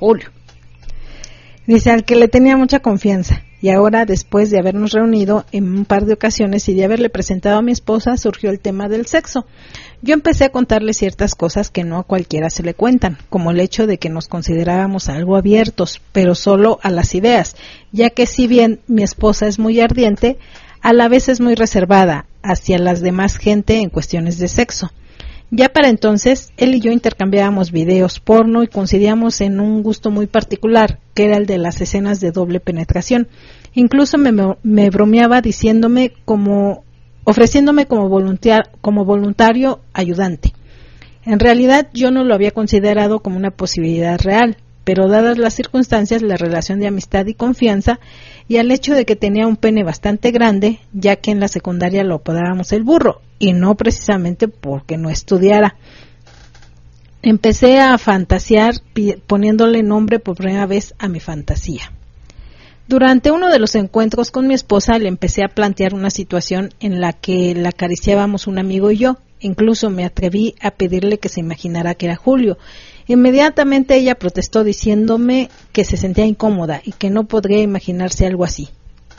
Dice, al que le tenía mucha confianza, y ahora después de habernos reunido en un par de ocasiones y de haberle presentado a mi esposa, surgió el tema del sexo. Yo empecé a contarle ciertas cosas que no a cualquiera se le cuentan, como el hecho de que nos considerábamos algo abiertos, pero solo a las ideas, ya que si bien mi esposa es muy ardiente, a la vez es muy reservada hacia las demás gente en cuestiones de sexo. Ya para entonces, él y yo intercambiábamos videos porno y coincidíamos en un gusto muy particular, que era el de las escenas de doble penetración. Incluso me bromeaba ofreciéndome como voluntario ayudante. En realidad yo no lo había considerado como una posibilidad real, pero dadas las circunstancias, la relación de amistad y confianza, y al hecho de que tenía un pene bastante grande, ya que en la secundaria lo apodábamos el burro, y no precisamente porque no estudiara. Empecé a fantasear poniéndole nombre por primera vez a mi fantasía. Durante uno de los encuentros con mi esposa le empecé a plantear una situación en la que la acariciábamos un amigo y yo. Incluso me atreví a pedirle que se imaginara que era Julio. Inmediatamente ella protestó diciéndome que se sentía incómoda y que no podría imaginarse algo así.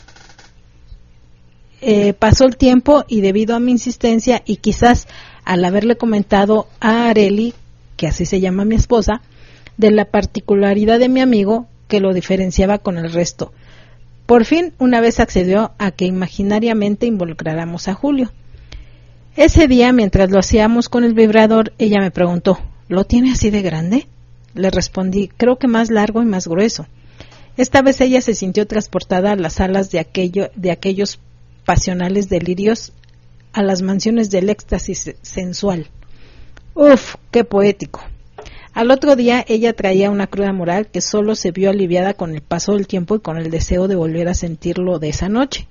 Pasó el tiempo y debido a mi insistencia y quizás al haberle comentado a Areli, que así se llama mi esposa, de la particularidad de mi amigo que lo diferenciaba con el resto, por fin una vez accedió a que imaginariamente involucráramos a Julio. Ese día, mientras lo hacíamos con el vibrador, ella me preguntó, ¿lo tiene así de grande? Le respondí, creo que más largo y más grueso. Esta vez ella se sintió transportada a las alas de aquellos pasionales delirios, a las mansiones del éxtasis sensual. ¡Uf! ¡Qué poético! Al otro día ella traía una cruda moral que solo se vio aliviada con el paso del tiempo y con el deseo de volver a sentirlo de esa noche.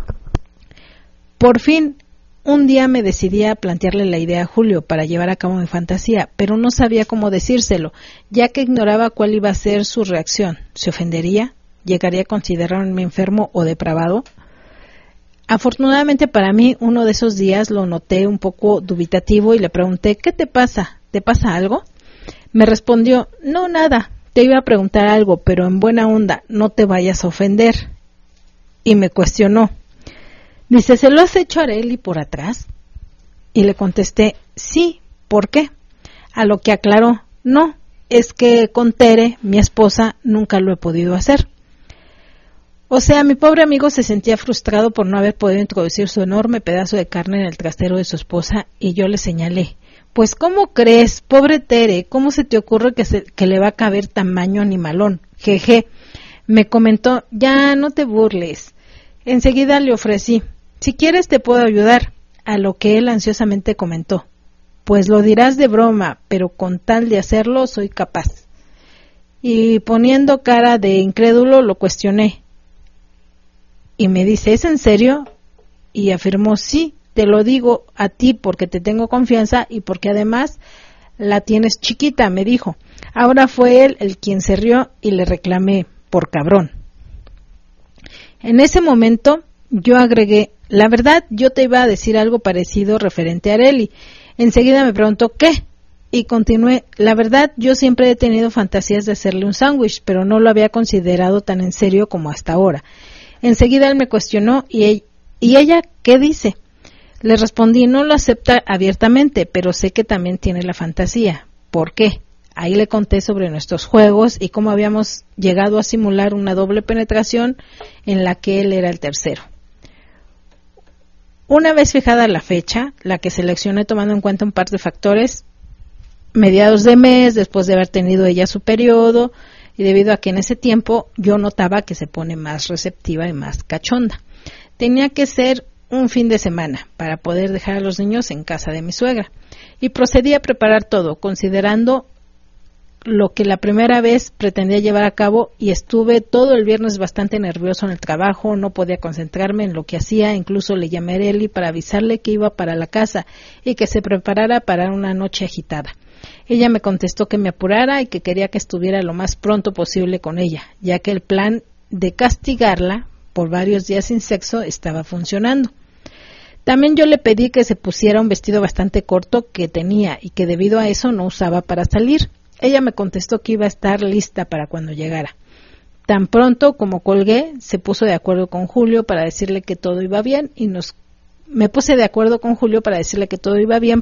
Por fin, un día me decidí a plantearle la idea a Julio para llevar a cabo mi fantasía, pero no sabía cómo decírselo, ya que ignoraba cuál iba a ser su reacción. ¿Se ofendería? ¿Llegaría a considerarme enfermo o depravado? Afortunadamente para mí, uno de esos días lo noté un poco dubitativo y le pregunté, ¿qué te pasa? ¿Te pasa algo? Me respondió, no, nada, te iba a preguntar algo, pero en buena onda, no te vayas a ofender. Y me cuestionó. Dice, ¿se lo has hecho a Areli por atrás? Y le contesté, sí, ¿por qué? A lo que aclaró, no, es que con Tere, mi esposa, nunca lo he podido hacer. O sea, mi pobre amigo se sentía frustrado por no haber podido introducir su enorme pedazo de carne en el trastero de su esposa y yo le señalé. Pues, ¿cómo crees? Pobre Tere, ¿cómo se te ocurre que le va a caber tamaño animalón? Jeje. Me comentó, ya, no te burles. Enseguida le ofrecí, si quieres te puedo ayudar, a lo que él ansiosamente comentó. Pues lo dirás de broma, pero con tal de hacerlo soy capaz. Y poniendo cara de incrédulo lo cuestioné. Y me dice, ¿es en serio? Y afirmó, sí, te lo digo a ti porque te tengo confianza y porque además la tienes chiquita, me dijo. Ahora fue él el quien se rió y le reclamé, por cabrón. En ese momento yo agregué, la verdad yo te iba a decir algo parecido referente a Arely. Enseguida me preguntó, ¿qué? Y continué, la verdad yo siempre he tenido fantasías de hacerle un sándwich, pero no lo había considerado tan en serio como hasta ahora. Enseguida él me cuestionó, ¿y ella qué dice? Le respondí, no lo acepta abiertamente, pero sé que también tiene la fantasía. ¿Por qué? Ahí le conté sobre nuestros juegos y cómo habíamos llegado a simular una doble penetración en la que él era el tercero. Una vez fijada la fecha, la que seleccioné tomando en cuenta un par de factores, mediados de mes, después de haber tenido ella su periodo, y debido a que en ese tiempo yo notaba que se pone más receptiva y más cachonda. Tenía que ser un fin de semana para poder dejar a los niños en casa de mi suegra. Y procedí a preparar todo, considerando lo que la primera vez pretendía llevar a cabo y estuve todo el viernes bastante nervioso en el trabajo, no podía concentrarme en lo que hacía, incluso le llamé a Arely para avisarle que iba para la casa y que se preparara para una noche agitada. Ella me contestó que me apurara y que quería que estuviera lo más pronto posible con ella, ya que el plan de castigarla por varios días sin sexo estaba funcionando. También yo le pedí que se pusiera un vestido bastante corto que tenía y que debido a eso no usaba para salir. Ella me contestó que iba a estar lista para cuando llegara. Tan pronto como colgué, se puso de acuerdo con Julio para decirle que todo iba bien me puse de acuerdo con Julio para decirle que todo iba bien,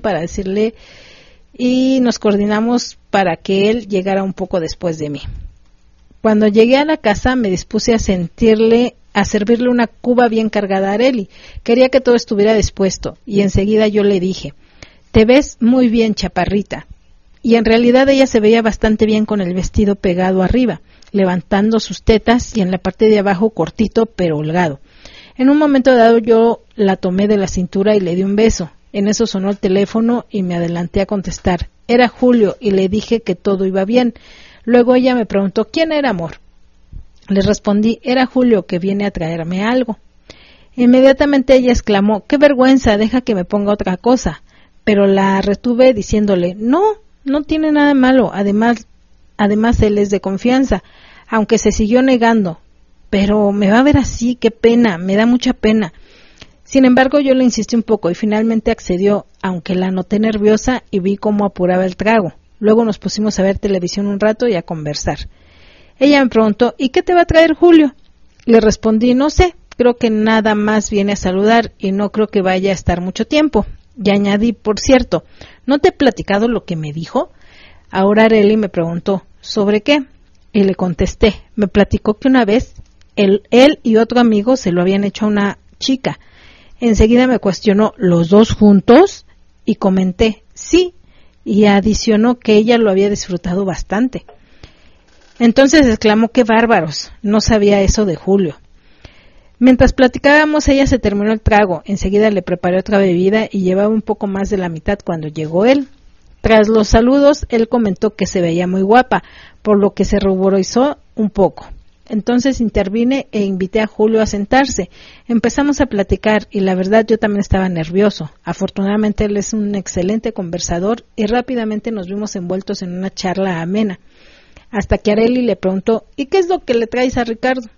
y nos coordinamos para que él llegara un poco después de mí. Cuando llegué a la casa me dispuse a servirle una cuba bien cargada a Arely. Quería que todo estuviera dispuesto y enseguida yo le dije, te ves muy bien, chaparrita. Y en realidad ella se veía bastante bien con el vestido pegado arriba, levantando sus tetas y en la parte de abajo cortito pero holgado. En un momento dado yo la tomé de la cintura y le di un beso. En eso sonó el teléfono y me adelanté a contestar. Era Julio y le dije que todo iba bien. Luego ella me preguntó, ¿quién era, amor? Le respondí, era Julio que viene a traerme algo. Inmediatamente ella exclamó, ¡qué vergüenza! Deja que me ponga otra cosa. Pero la retuve diciéndole, no tiene nada de malo. Además él es de confianza, aunque se siguió negando. Pero me va a ver así, qué pena, me da mucha pena. Sin embargo, yo le insistí un poco y finalmente accedió, aunque la noté nerviosa y vi cómo apuraba el trago. Luego nos pusimos a ver televisión un rato y a conversar. Ella me preguntó, ¿y qué te va a traer Julio? Le respondí, no sé, creo que nada más viene a saludar y no creo que vaya a estar mucho tiempo. Y añadí, por cierto, ¿no te he platicado lo que me dijo? Ahora Arely me preguntó, ¿sobre qué? Y le contesté, me platicó que una vez él y otro amigo se lo habían hecho a una chica. Enseguida me cuestionó, ¿los dos juntos? Y comenté, sí, y adicionó que ella lo había disfrutado bastante. Entonces exclamó, ¡qué bárbaros! No sabía eso de Julio. Mientras platicábamos, ella se terminó el trago. Enseguida le preparé otra bebida y llevaba un poco más de la mitad cuando llegó él. Tras los saludos, él comentó que se veía muy guapa, por lo que se ruborizó un poco. Entonces intervine e invité a Julio a sentarse. Empezamos a platicar y la verdad yo también estaba nervioso. Afortunadamente él es un excelente conversador y rápidamente nos vimos envueltos en una charla amena. Hasta que Arely le preguntó, ¿y qué es lo que le traes a Ricardo?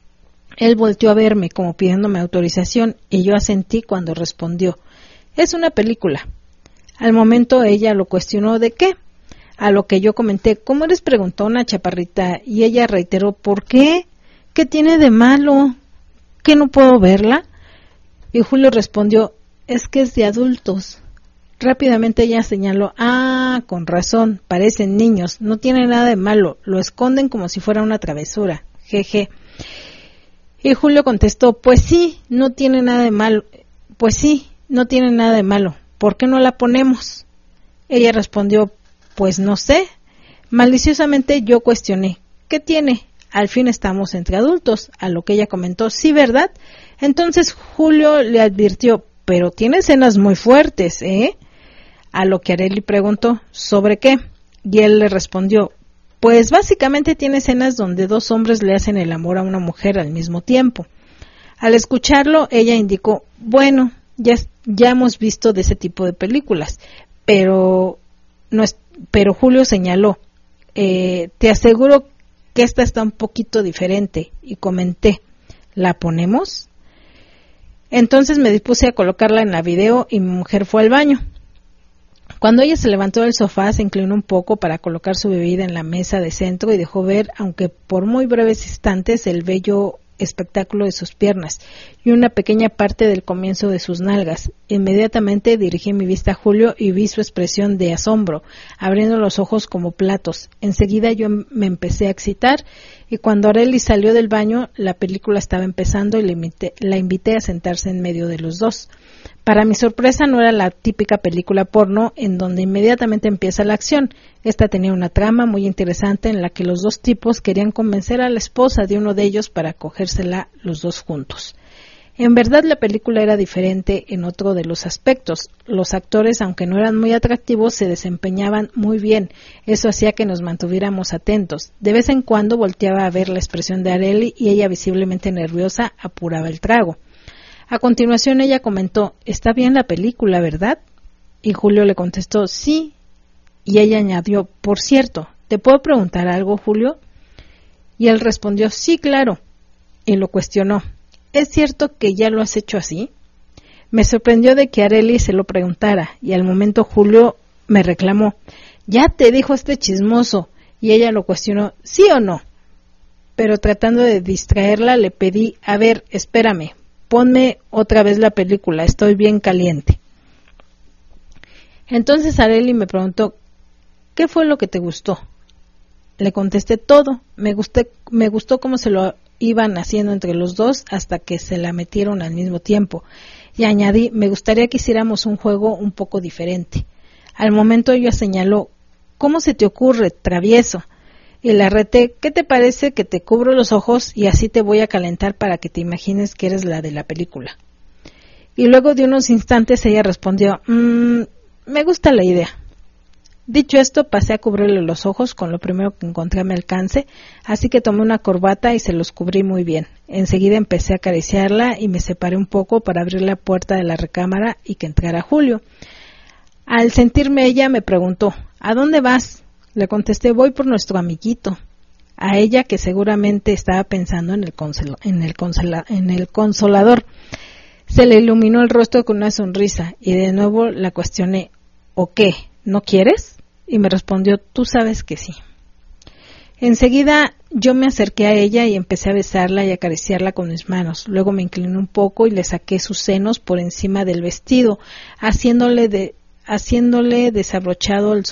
Él volteó a verme como pidiéndome autorización y yo asentí cuando respondió, es una película. Al momento ella lo cuestionó, ¿de qué? A lo que yo comenté, ¿cómo eres preguntona, chaparrita? Y ella reiteró, ¿por qué? ¿Qué tiene de malo? ¿Que no puedo verla? Y Julio respondió, es que es de adultos. Rápidamente ella señaló, con razón, parecen niños, no tiene nada de malo, lo esconden como si fuera una travesura, jeje. Y Julio contestó, pues sí, no tiene nada de malo. Pues sí, no tiene nada de malo. ¿Por qué no la ponemos? Ella respondió, pues no sé. Maliciosamente yo cuestioné, ¿qué tiene? Al fin estamos entre adultos. A lo que ella comentó, sí, ¿verdad? Entonces Julio le advirtió, pero tiene escenas muy fuertes, ¿eh? A lo que Arely preguntó, ¿sobre qué? Y él le respondió, pues básicamente tiene escenas donde dos hombres le hacen el amor a una mujer al mismo tiempo. Al escucharlo, ella indicó, bueno, ya hemos visto de ese tipo de películas, pero Julio señaló, te aseguro que esta está un poquito diferente, y comenté, ¿la ponemos? Entonces me dispuse a colocarla en la video y mi mujer fue al baño. Cuando ella se levantó del sofá, se inclinó un poco para colocar su bebida en la mesa de centro y dejó ver, aunque por muy breves instantes, el bello espectáculo de sus piernas y una pequeña parte del comienzo de sus nalgas. Inmediatamente dirigí mi vista a Julio y vi su expresión de asombro, abriendo los ojos como platos. Enseguida yo me empecé a excitar y cuando Arely salió del baño, la película estaba empezando y la invité a sentarse en medio de los dos. Para mi sorpresa, no era la típica película porno en donde inmediatamente empieza la acción. Esta tenía una trama muy interesante en la que los dos tipos querían convencer a la esposa de uno de ellos para cogérsela los dos juntos. En verdad, la película era diferente en otro de los aspectos. Los actores, aunque no eran muy atractivos, se desempeñaban muy bien. Eso hacía que nos mantuviéramos atentos. De vez en cuando volteaba a ver la expresión de Arely y ella, visiblemente nerviosa, apuraba el trago. A continuación ella comentó, ¿está bien la película, verdad? Y Julio le contestó, sí. Y ella añadió, por cierto, ¿te puedo preguntar algo, Julio? Y él respondió, sí, claro. Y lo cuestionó, ¿es cierto que ya lo has hecho así? Me sorprendió de que Arely se lo preguntara, y al momento Julio me reclamó, ya te dijo este chismoso. Y ella lo cuestionó, ¿sí o no? Pero tratando de distraerla le pedí, a ver, espérame. Ponme otra vez la película, estoy bien caliente. Entonces Arely me preguntó, ¿qué fue lo que te gustó? Le contesté todo, me gustó cómo se lo iban haciendo entre los dos hasta que se la metieron al mismo tiempo. Y añadí, me gustaría que hiciéramos un juego un poco diferente. Al momento ella señaló, ¿cómo se te ocurre, travieso? Y la reté, ¿qué te parece que te cubro los ojos y así te voy a calentar para que te imagines que eres la de la película? Y luego de unos instantes ella respondió, me gusta la idea. Dicho esto, pasé a cubrirle los ojos con lo primero que encontré a mi alcance, así que tomé una corbata y se los cubrí muy bien. Enseguida empecé a acariciarla y me separé un poco para abrir la puerta de la recámara y que entrara Julio. Al sentirme ella me preguntó, ¿a dónde vas? Le contesté, voy por nuestro amiguito. A ella, que seguramente estaba pensando en el consolador, se le iluminó el rostro con una sonrisa y de nuevo la cuestioné, ¿o qué? ¿No quieres? Y me respondió, tú sabes que sí. Enseguida yo me acerqué a ella y empecé a besarla y acariciarla con mis manos. Luego me incliné un poco y le saqué sus senos por encima del vestido, habiéndole desabrochado el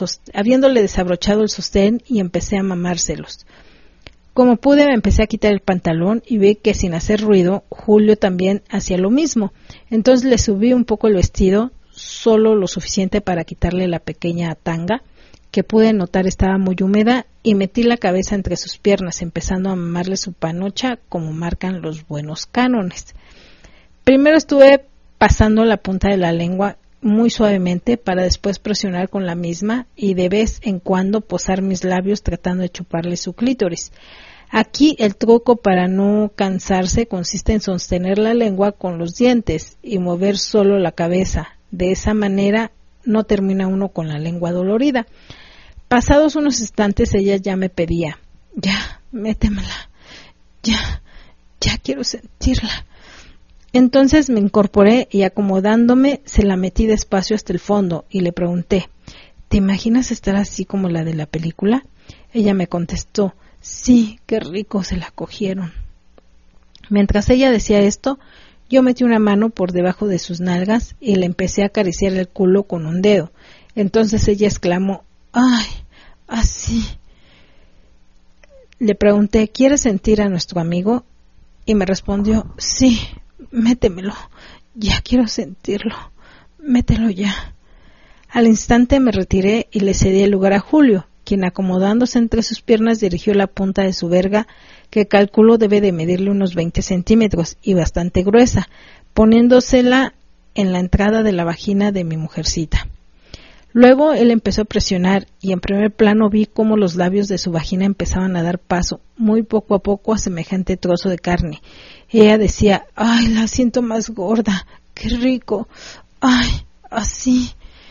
sostén y empecé a mamárselos. Como pude me empecé a quitar el pantalón y vi que sin hacer ruido Julio también hacía lo mismo. Entonces le subí un poco el vestido, solo lo suficiente para quitarle la pequeña tanga, que pude notar estaba muy húmeda, y metí la cabeza entre sus piernas, empezando a mamarle su panocha como marcan los buenos cánones. Primero estuve pasando la punta de la lengua muy suavemente para después presionar con la misma y de vez en cuando posar mis labios tratando de chuparle su clítoris. Aquí el truco para no cansarse consiste en sostener la lengua con los dientes y mover solo la cabeza. De esa manera no termina uno con la lengua dolorida. Pasados unos instantes ella ya me pedía, ya, métemela, ya quiero sentirla. Entonces me incorporé y acomodándome se la metí despacio hasta el fondo y le pregunté, ¿te imaginas estar así como la de la película? Ella me contestó, sí, qué rico se la cogieron. Mientras ella decía esto, yo metí una mano por debajo de sus nalgas y le empecé a acariciar el culo con un dedo. Entonces ella exclamó, ¡ay, así! Le pregunté, ¿quieres sentir a nuestro amigo? Y me respondió, sí, métemelo, ya quiero sentirlo, mételo ya. Al instante me retiré y le cedí el lugar a Julio, quien acomodándose entre sus piernas dirigió la punta de su verga, que calculo debe de medirle unos 20 centímetros y bastante gruesa, poniéndosela en la entrada de la vagina de mi mujercita. Luego él empezó a presionar y en primer plano vi cómo los labios de su vagina empezaban a dar paso, muy poco a poco, a semejante trozo de carne. Ella decía, ¡ay, la siento más gorda! ¡Qué rico! ¡Ay, así!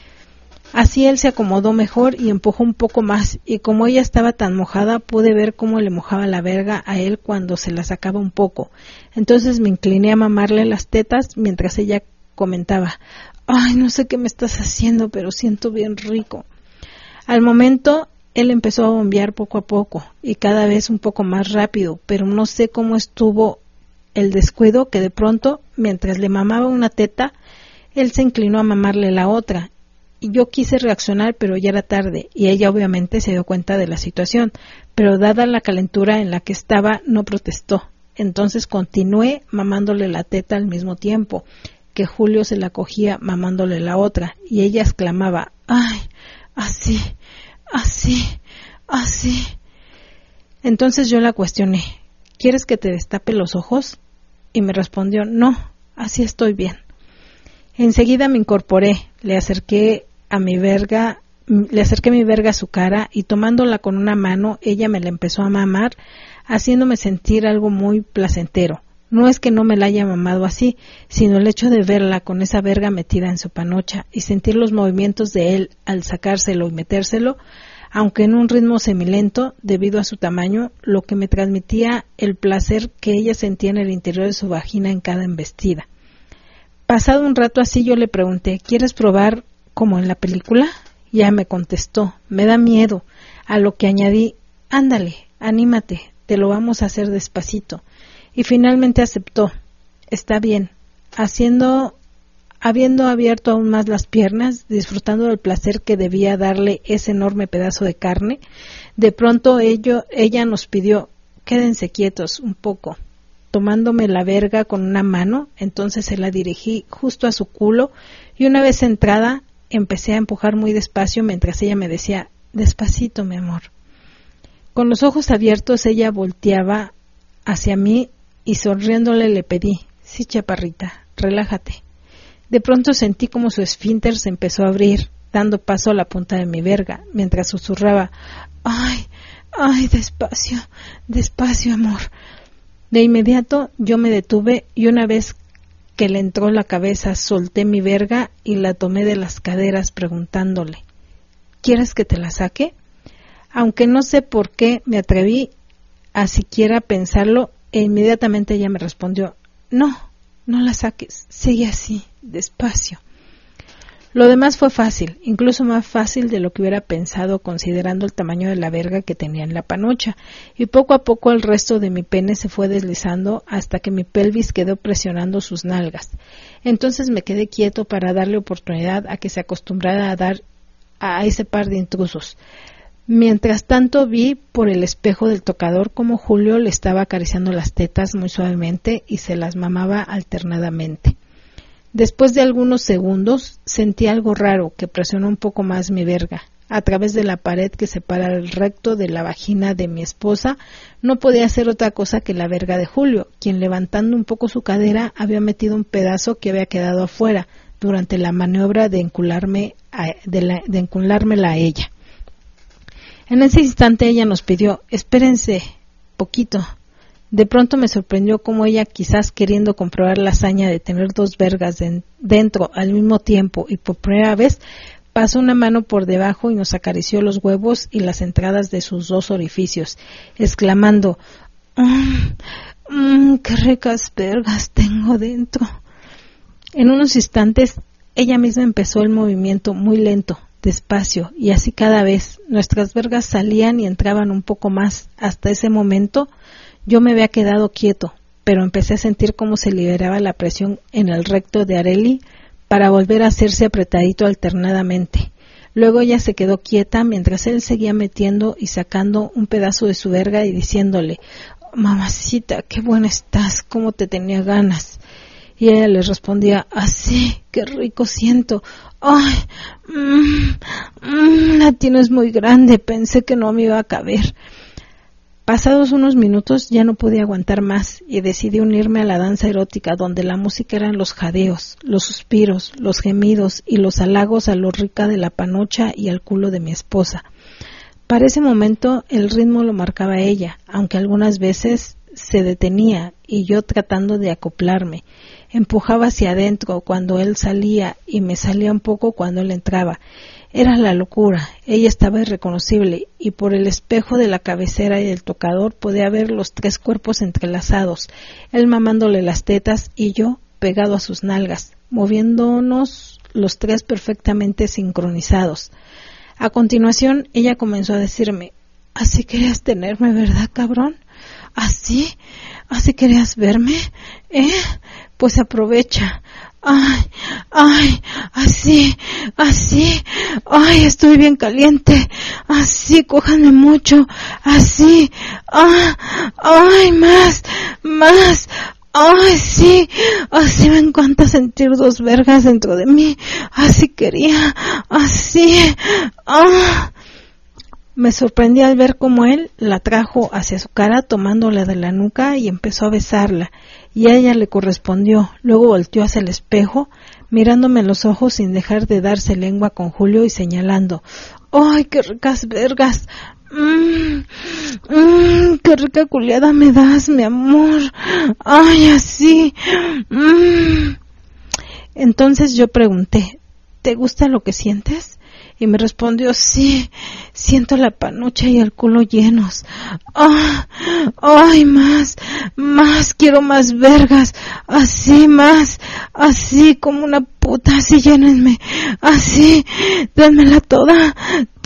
Así él se acomodó mejor y empujó un poco más, y como ella estaba tan mojada, pude ver cómo le mojaba la verga a él cuando se la sacaba un poco. Entonces me incliné a mamarle las tetas mientras ella comentaba, «Ay, no sé qué me estás haciendo, pero siento bien rico». Al momento, él empezó a bombear poco a poco, y cada vez un poco más rápido, pero no sé cómo estuvo el descuido que de pronto, mientras le mamaba una teta, él se inclinó a mamarle la otra. Y yo quise reaccionar, pero ya era tarde, y ella obviamente se dio cuenta de la situación, pero dada la calentura en la que estaba, no protestó. Entonces continué mamándole la teta al mismo tiempo que Julio se la cogía mamándole la otra, y ella exclamaba, ¡ay, así, así, así! Entonces yo la cuestioné, ¿quieres que te destape los ojos? Y me respondió, no, así estoy bien. Enseguida me incorporé, le acerqué mi verga a su cara y tomándola con una mano, ella me la empezó a mamar, haciéndome sentir algo muy placentero. No es que no me la haya mamado así, sino el hecho de verla con esa verga metida en su panocha y sentir los movimientos de él al sacárselo y metérselo, aunque en un ritmo semilento, debido a su tamaño, lo que me transmitía el placer que ella sentía en el interior de su vagina en cada embestida. Pasado un rato así yo le pregunté, ¿quieres probar como en la película? Ya me contestó, me da miedo, a lo que añadí, ándale, anímate, te lo vamos a hacer despacito. Y finalmente aceptó, está bien, habiendo abierto aún más las piernas, disfrutando del placer que debía darle ese enorme pedazo de carne, de pronto ella nos pidió, quédense quietos un poco. Tomándome la verga con una mano, entonces se la dirigí justo a su culo y una vez entrada empecé a empujar muy despacio mientras ella me decía, despacito, mi amor. Con los ojos abiertos ella volteaba hacia mí y sonriéndole le pedí, sí, chaparrita, relájate. De pronto sentí como su esfínter se empezó a abrir, dando paso a la punta de mi verga, mientras susurraba, ay, ay, despacio, despacio, amor. De inmediato yo me detuve y una vez que le entró la cabeza solté mi verga y la tomé de las caderas preguntándole, ¿quieres que te la saque? Aunque no sé por qué me atreví a siquiera pensarlo e inmediatamente ella me respondió, no, no la saques, sigue así, despacio. Lo demás fue fácil, incluso más fácil de lo que hubiera pensado considerando el tamaño de la verga que tenía en la panocha, y poco a poco el resto de mi pene se fue deslizando hasta que mi pelvis quedó presionando sus nalgas. Entonces me quedé quieto para darle oportunidad a que se acostumbrara a dar a ese par de intrusos. Mientras tanto vi por el espejo del tocador cómo Julio le estaba acariciando las tetas muy suavemente y se las mamaba alternadamente. Después de algunos segundos sentí algo raro que presionó un poco más mi verga. A través de la pared que separa el recto de la vagina de mi esposa no podía ser otra cosa que la verga de Julio, quien levantando un poco su cadera había metido un pedazo que había quedado afuera durante la maniobra de enculármela a ella. En ese instante ella nos pidió, espérense, poquito. De pronto me sorprendió cómo ella, quizás queriendo comprobar la hazaña de tener dos vergas dentro al mismo tiempo y por primera vez, pasó una mano por debajo y nos acarició los huevos y las entradas de sus dos orificios, exclamando, ¡qué ricas vergas tengo dentro! En unos instantes, ella misma empezó el movimiento muy lento, despacio, y así cada vez. Nuestras vergas salían y entraban un poco más. Hasta ese momento, yo me había quedado quieto, pero empecé a sentir cómo se liberaba la presión en el recto de Arely para volver a hacerse apretadito alternadamente. Luego ella se quedó quieta mientras él seguía metiendo y sacando un pedazo de su verga y diciéndole, mamacita, qué buena estás, cómo te tenía ganas. Y ella le respondía, así, qué rico siento. Ay, la tienes muy grande, pensé que no me iba a caber. Pasados unos minutos ya no pude aguantar más y decidí unirme a la danza erótica donde la música eran los jadeos, los suspiros, los gemidos y los halagos a lo rica de la panocha y al culo de mi esposa. Para ese momento el ritmo lo marcaba ella, aunque algunas veces se detenía y yo tratando de acoplarme. Empujaba hacia adentro cuando él salía y me salía un poco cuando él entraba. Era la locura, ella estaba irreconocible y por el espejo de la cabecera y del tocador podía ver los 3 cuerpos entrelazados, él mamándole las tetas y yo pegado a sus nalgas, moviéndonos los 3 perfectamente sincronizados. A continuación ella comenzó a decirme, ¿así querías tenerme, verdad, cabrón? ¿Así? ¿Así querías verme? Pues aprovecha. Ay, así, ay, estoy bien caliente, así, cójanme mucho, así, ay, más, ay, sí, así me encanta sentir 2 vergas dentro de mí, así quería, así, Me sorprendí al ver cómo él la trajo hacia su cara tomándola de la nuca y empezó a besarla, y a ella le correspondió. Luego volteó hacia el espejo, mirándome en los ojos sin dejar de darse lengua con Julio y señalando, ¡ay, qué ricas vergas! ¡Qué rica culiada me das, mi amor! ¡Ay, así! Entonces yo pregunté, ¿te gusta lo que sientes? Y me respondió, sí, siento la panocha y el culo llenos. Ay, más, quiero más vergas, así, más, así, como una puta, así, llénenme, así, denmela toda.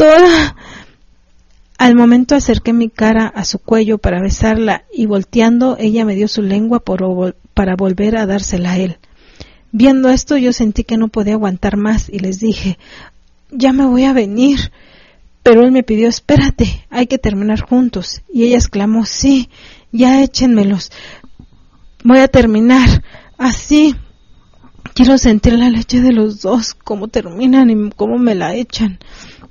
Al momento acerqué mi cara a su cuello para besarla y volteando, ella me dio su lengua para volver a dársela a él. Viendo esto, yo sentí que no podía aguantar más y les dije, ya me voy a venir, pero él me pidió, espérate, hay que terminar juntos, y ella exclamó, sí, ya échenmelos, voy a terminar, así, quiero sentir la leche de los dos, cómo terminan y cómo me la echan.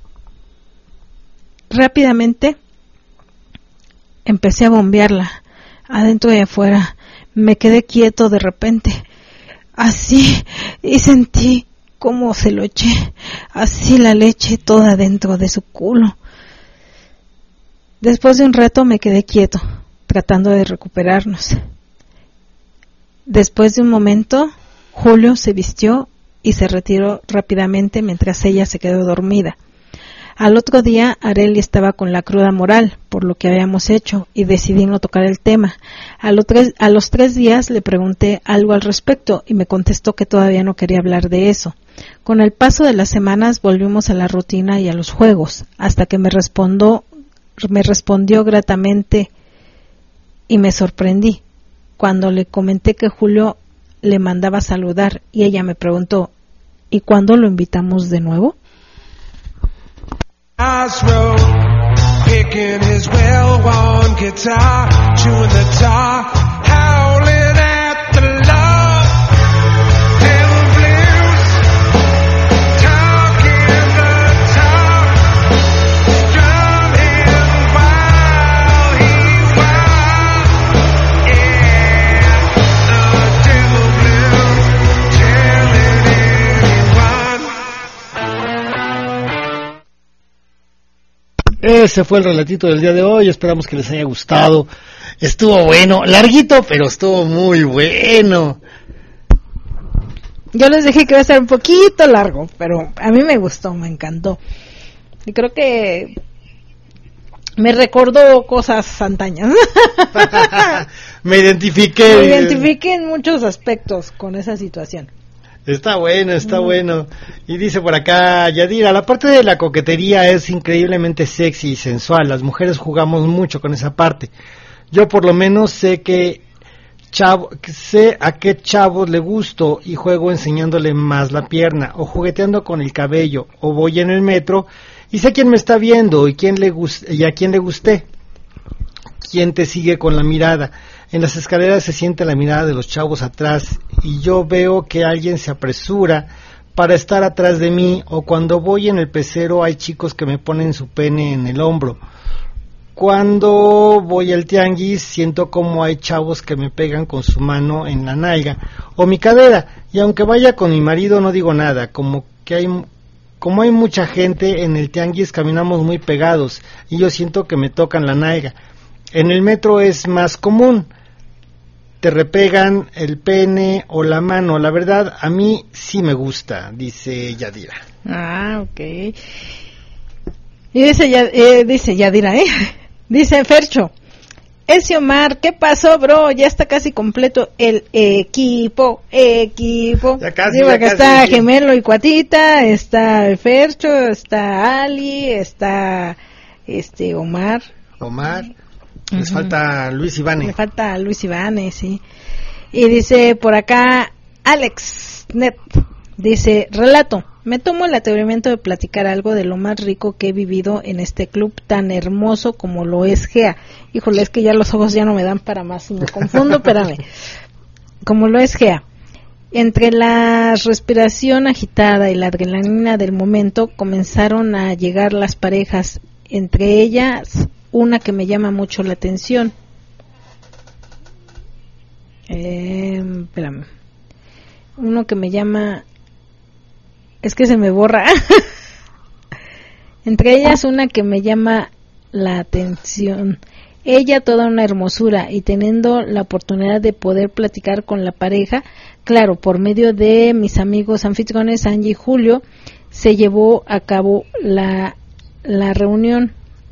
Rápidamente empecé a bombearla, adentro y afuera, me quedé quieto de repente, así, y sentí cómo se lo eché, así la leche toda dentro de su culo. Después de un rato me quedé quieto, tratando de recuperarnos. Después de un momento, Julio se vistió y se retiró rápidamente mientras ella se quedó dormida. Al otro día, Arely estaba con la cruda moral por lo que habíamos hecho y decidí no tocar el tema. A los 3 días le pregunté algo al respecto y me contestó que todavía no quería hablar de eso. Con el paso de las semanas volvimos a la rutina y a los juegos, hasta que me respondió gratamente y me sorprendí cuando le comenté que Julio le mandaba saludar y ella me preguntó, ¿y cuándo lo invitamos de nuevo? Picking his well-worn guitar, chewing the tar, howling at the love, devil blues, talking the talk, strumming while he wild, yeah, the devil blues, telling anyone. Ese fue el relatito del día de hoy, esperamos que les haya gustado. Estuvo bueno, larguito, pero estuvo muy bueno. Yo les dije que iba a ser un poquito largo, pero a mí me gustó, me encantó. Y creo que me recordó cosas antañas. Me identifiqué. Me identifiqué en muchos aspectos con esa situación. Está bueno. Y dice por acá Yadira, la parte de la coquetería es increíblemente sexy y sensual. Las mujeres jugamos mucho con esa parte. Yo por lo menos sé a qué chavos le gusto y juego enseñándole más la pierna, o jugueteando con el cabello, o voy en el metro y sé quién me está viendo y a quién le gusté. quien te sigue con la mirada. En las escaleras se siente la mirada de los chavos atrás y yo veo que alguien se apresura para estar atrás de mí, o cuando voy en el pecero hay chicos que me ponen su pene en el hombro. Cuando voy al tianguis siento como hay chavos que me pegan con su mano en la nalga o mi cadera, y aunque vaya con mi marido no digo nada, como hay mucha gente en el tianguis caminamos muy pegados y yo siento que me tocan la nalga. En el metro es más común, te repegan el pene o la mano. La verdad, a mí sí me gusta, dice Yadira. Ah, ok. Y dice Yadira, dice Fercho, ese Omar, ¿qué pasó, bro? Ya está casi completo el equipo. Ya casi, digo, ya acá casi. está Gemelo y Cuatita, está el Fercho, está Ali, está Omar. Les falta Luis Ivane. Me falta Luis Ivane, sí. Y dice por acá Alex Net, dice, relato, me tomo el atrevimiento de platicar algo de lo más rico que he vivido en este club tan hermoso como lo es GEA. Híjole, es que ya los ojos ya no me dan para más y me confundo, espérame. Como lo es GEA. Entre la respiración agitada y la adrenalina del momento comenzaron a llegar las parejas, entre ellas una que me llama mucho la atención. Espérame. Uno que me llama... Es que se me borra. Entre ellas una que me llama la atención. Ella toda una hermosura, y teniendo la oportunidad de poder platicar con la pareja, claro, por medio de mis amigos anfitriones Angie y Julio, se llevó a cabo la reunión.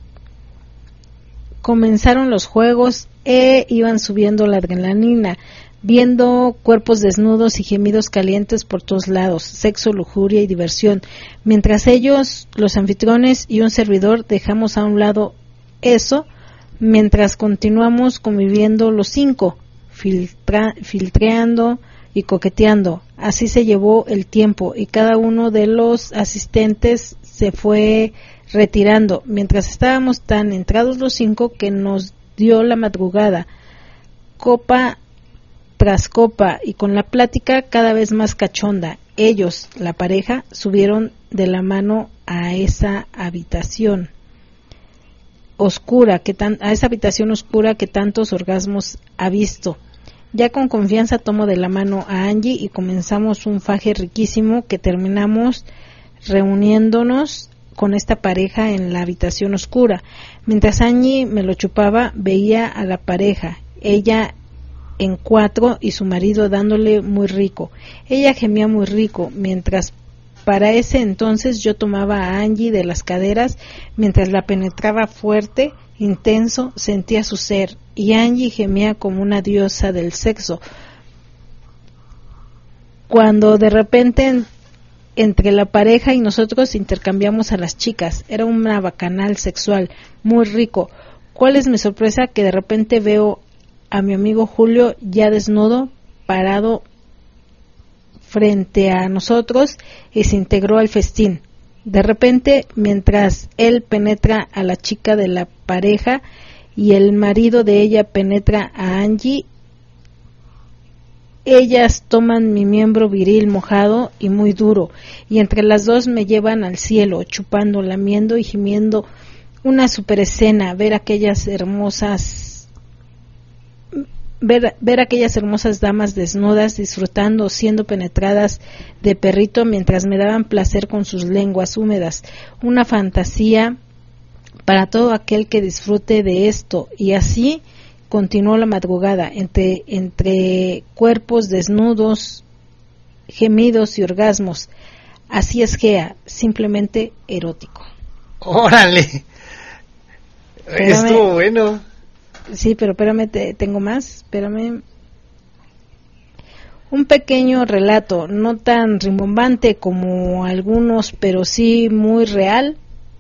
Comenzaron los juegos e iban subiendo la adrenalina, viendo cuerpos desnudos y gemidos calientes por todos lados, sexo, lujuria y diversión, mientras ellos, los anfitriones y un servidor, dejamos a un lado eso, mientras continuamos conviviendo los 5, filtreando y coqueteando. Así se llevó el tiempo y cada uno de los asistentes se fue retirando, mientras estábamos tan entrados los 5 que nos dio la madrugada, copa tras copa, y con la plática cada vez más cachonda. Ellos, la pareja, subieron de la mano a esa habitación oscura que tantos orgasmos ha visto. Ya con confianza tomo de la mano a Angie y comenzamos un faje riquísimo que terminamos reuniéndonos con esta pareja en la habitación oscura. Mientras Angie me lo chupaba, veía a la pareja, ella en 4 y su marido dándole muy rico. Ella gemía muy rico, mientras para ese entonces yo tomaba a Angie de las caderas, mientras la penetraba fuerte, intenso, sentía su ser, y Angie gemía como una diosa del sexo. Cuando de repente entre la pareja y nosotros intercambiamos a las chicas, era una bacanal sexual, muy rico. ¿Cuál es mi sorpresa? Que de repente veo a mi amigo Julio ya desnudo, parado frente a nosotros, y se integró al festín. De repente, mientras él penetra a la chica de la pareja y el marido de ella penetra a Angie, ellas toman mi miembro viril mojado y muy duro, y entre las dos me llevan al cielo, chupando, lamiendo y gimiendo. Una super escena, ver aquellas hermosas damas desnudas, disfrutando, siendo penetradas de perrito mientras me daban placer con sus lenguas húmedas. Una fantasía para todo aquel que disfrute de esto. Y así continuó la madrugada, entre cuerpos desnudos, gemidos y orgasmos. Así es GEA, simplemente erótico. ¡Órale! Estuvo bueno. Sí, pero espérame, tengo más, espérame. Un pequeño relato, no tan rimbombante como algunos, pero sí muy real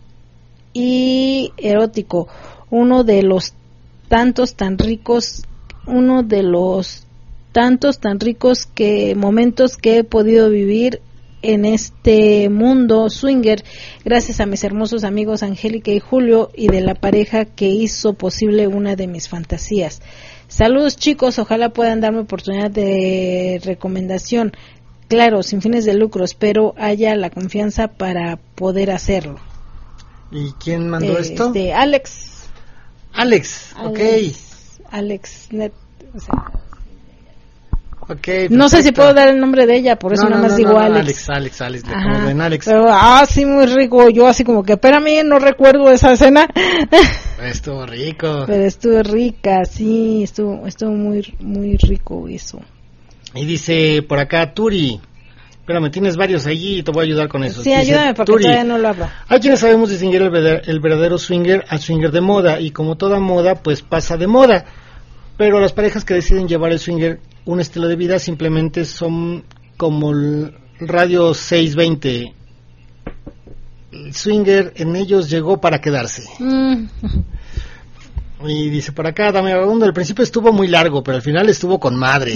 y erótico. Uno de los tantos tan ricos que momentos que he podido vivir en este mundo swinger, gracias a mis hermosos amigos Angélica y Julio y de la pareja que hizo posible una de mis fantasías. Saludos chicos, ojalá puedan darme oportunidad de recomendación, claro, sin fines de lucro, espero haya la confianza para poder hacerlo. ¿Y quién mandó esto? Alex, ok. Alex Net, o sea, okay, no sé si puedo dar el nombre de ella, por eso nada más digo Alex. Alex, le en Alex. Pero, sí, muy rico, yo así como que, espérame, no recuerdo esa escena. Estuvo rico. Pero estuvo rica, sí, estuvo muy, muy rico eso. Y dice por acá, Turi, espérame, tienes varios allí y te voy a ayudar con eso. Sí, dice, ayúdame porque Turi, todavía no lo hablo. hay quienes sabemos distinguir el verdadero swinger al swinger de moda, y como toda moda, pues pasa de moda. Pero las parejas que deciden llevar el swinger un estilo de vida simplemente son como el Radio 620. El swinger en ellos llegó para quedarse. Y dice por acá, Dame Vagabundo, al principio estuvo muy largo, pero al final estuvo con madre.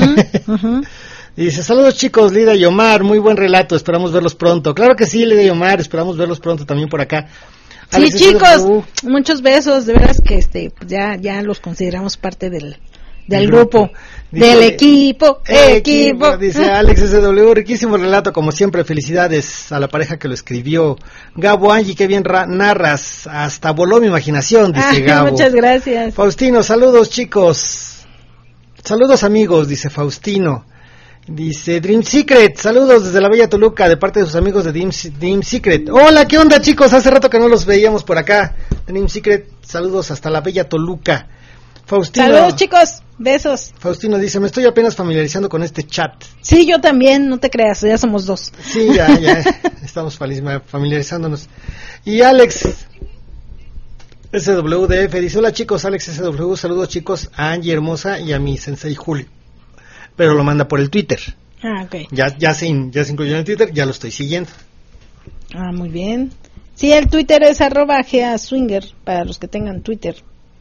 Y dice, saludos chicos, Lida y Omar, muy buen relato, esperamos verlos pronto. Claro que sí, Lida y Omar, esperamos verlos pronto también por acá. Sí, Alex, chicos, muchos besos, de veras que ya los consideramos parte del grupo, dice, del equipo. Dice Alex SW, riquísimo relato, como siempre, felicidades a la pareja que lo escribió. Gabo, Angie, qué bien narras, hasta voló mi imaginación, dice Gabo. Muchas gracias. Faustino, saludos chicos, saludos amigos, dice Faustino. Dice Dream Secret, saludos desde la bella Toluca, de parte de sus amigos de Dream Secret. Hola, ¿qué onda chicos? Hace rato que no los veíamos por acá. Dream Secret, saludos hasta la bella Toluca. Faustino, saludos chicos, besos. Faustino dice, me estoy apenas familiarizando con este chat. Sí, yo también, no te creas, ya somos dos. Sí, ya estamos familiarizándonos. Y Alex SWDF dice, hola chicos, Alex SW, saludos chicos a Angie hermosa y a mi sensei Julio. Pero lo manda por el Twitter. Ok. Ya se incluyó en el Twitter, ya lo estoy siguiendo. Muy bien. Sí, el Twitter es @GeaSwinger, para los que tengan Twitter.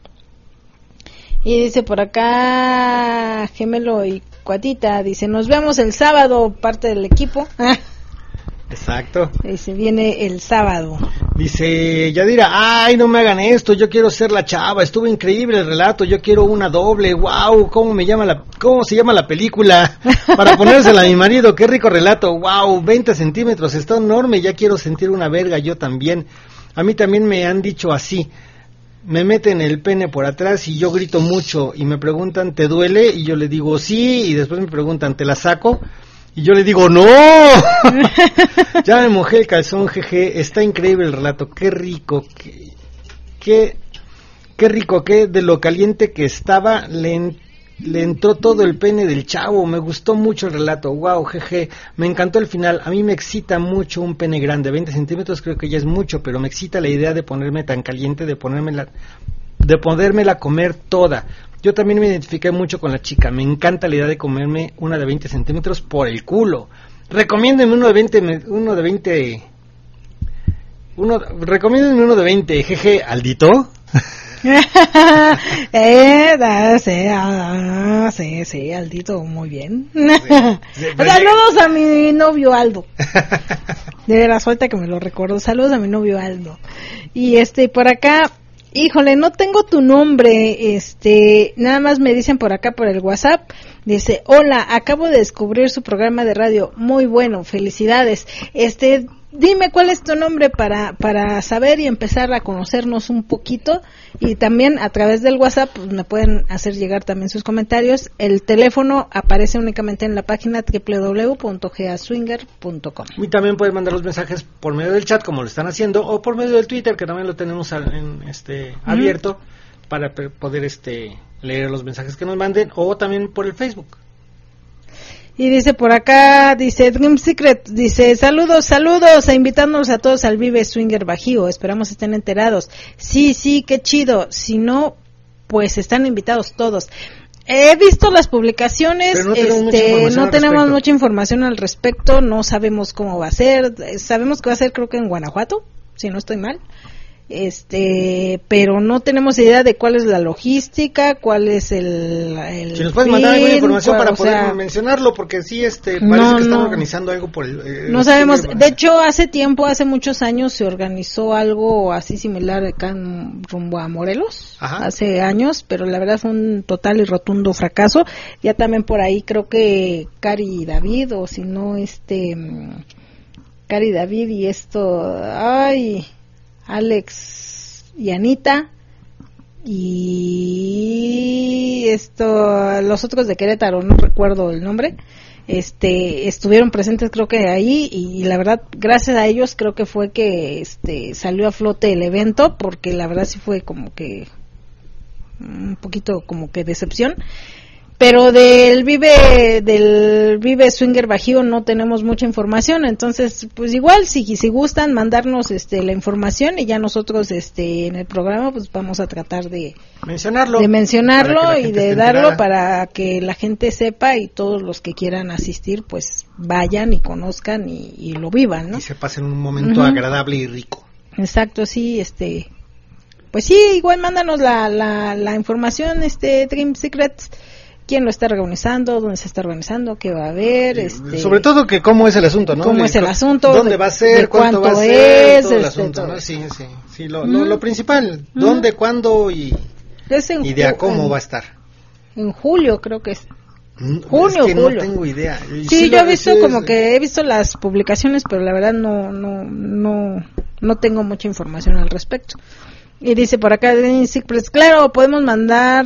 Y dice por acá, Gemelo y Cuatita, dice, nos vemos el sábado, parte del equipo. Exacto. Dice, viene el sábado. Dice Yadira, ay, no me hagan esto, yo quiero ser la chava, estuvo increíble el relato, yo quiero una doble, wow, ¿cómo se llama la película? Para ponérsela a mi marido, qué rico relato, wow, 20 centímetros, está enorme, ya quiero sentir una verga, yo también. A mí también me han dicho así, me meten el pene por atrás y yo grito mucho, y me preguntan, ¿te duele? Y yo le digo, sí, y después me preguntan, ¿te la saco? Y yo le digo, ¡no! Ya me mojé el calzón, jeje, está increíble el relato, qué rico, qué rico, qué de lo caliente que estaba, le entró todo el pene del chavo, me gustó mucho el relato, wow, jeje, me encantó el final, a mí me excita mucho un pene grande, 20 centímetros creo que ya es mucho, pero me excita la idea de ponerme tan caliente, de podérmela comer toda. Yo también me identifiqué mucho con la chica, me encanta la idea de comerme una de 20 centímetros por el culo. Recomiéndenme uno de 20, jeje, Aldito. Sí, Aldito, muy bien. Saludos a mi novio Aldo. De veras, ahorita que me lo recuerdo, saludos a mi novio Aldo. Y por acá, híjole, no tengo tu nombre, nada más me dicen por acá por el WhatsApp, dice, hola, acabo de descubrir su programa de radio, muy bueno, felicidades, dime cuál es tu nombre para saber y empezar a conocernos un poquito, y también a través del WhatsApp pues, me pueden hacer llegar también sus comentarios. El teléfono aparece únicamente en la página www.geaswinger.com. Y también pueden mandar los mensajes por medio del chat como lo están haciendo, o por medio del Twitter, que también lo tenemos abierto para poder leer los mensajes que nos manden, o también por el Facebook. Y dice por acá, dice Dream Secret, dice saludos, invitándonos a todos al Vive Swinger Bajío, esperamos estén enterados. Sí, qué chido, si no, pues están invitados todos. He visto las publicaciones, pero no tenemos mucha información al respecto, no sabemos cómo va a ser, sabemos que va a ser creo que en Guanajuato, si no estoy mal. pero no tenemos idea de cuál es la logística, cuál es el si nos puedes mandar alguna información para poder mencionarlo, porque sí, parece que están organizando algo por el no sabemos. De hecho, hace muchos años se organizó algo así similar acá rumbo a Morelos. Ajá. Hace años, pero la verdad fue un total y rotundo fracaso. Ya también por ahí creo que Cari David, o si no, Cari David y Alex y Anita y los otros de Querétaro, no recuerdo el nombre, estuvieron presentes creo que ahí, y la verdad gracias a ellos creo que fue que salió a flote el evento, porque la verdad sí fue como que un poquito como que decepción. Pero del Vive Swinger Bajío no tenemos mucha información, entonces pues igual si gustan mandarnos la información, y ya nosotros en el programa pues vamos a tratar de mencionarlo y de darlo para que la gente sepa, y todos los que quieran asistir pues vayan y conozcan y lo vivan, ¿no? Y se pasen un momento agradable y rico. Exacto, sí, pues sí, igual mándanos la información, Dream Secrets. ¿Quién lo está organizando? ¿Dónde se está organizando? ¿Qué va a haber? Sobre todo que cómo es el asunto, ¿no? ¿Cómo es el asunto? ¿Dónde va a ser? ¿Cuánto va a ser? Todo el asunto, ¿no? Sí, lo principal. ¿Dónde, cuándo y de a cómo va a estar? En julio creo que es. Junio, julio. No tengo idea. Sí, yo he visto he visto las publicaciones, pero la verdad no tengo mucha información al respecto. Y dice por acá, claro, podemos mandar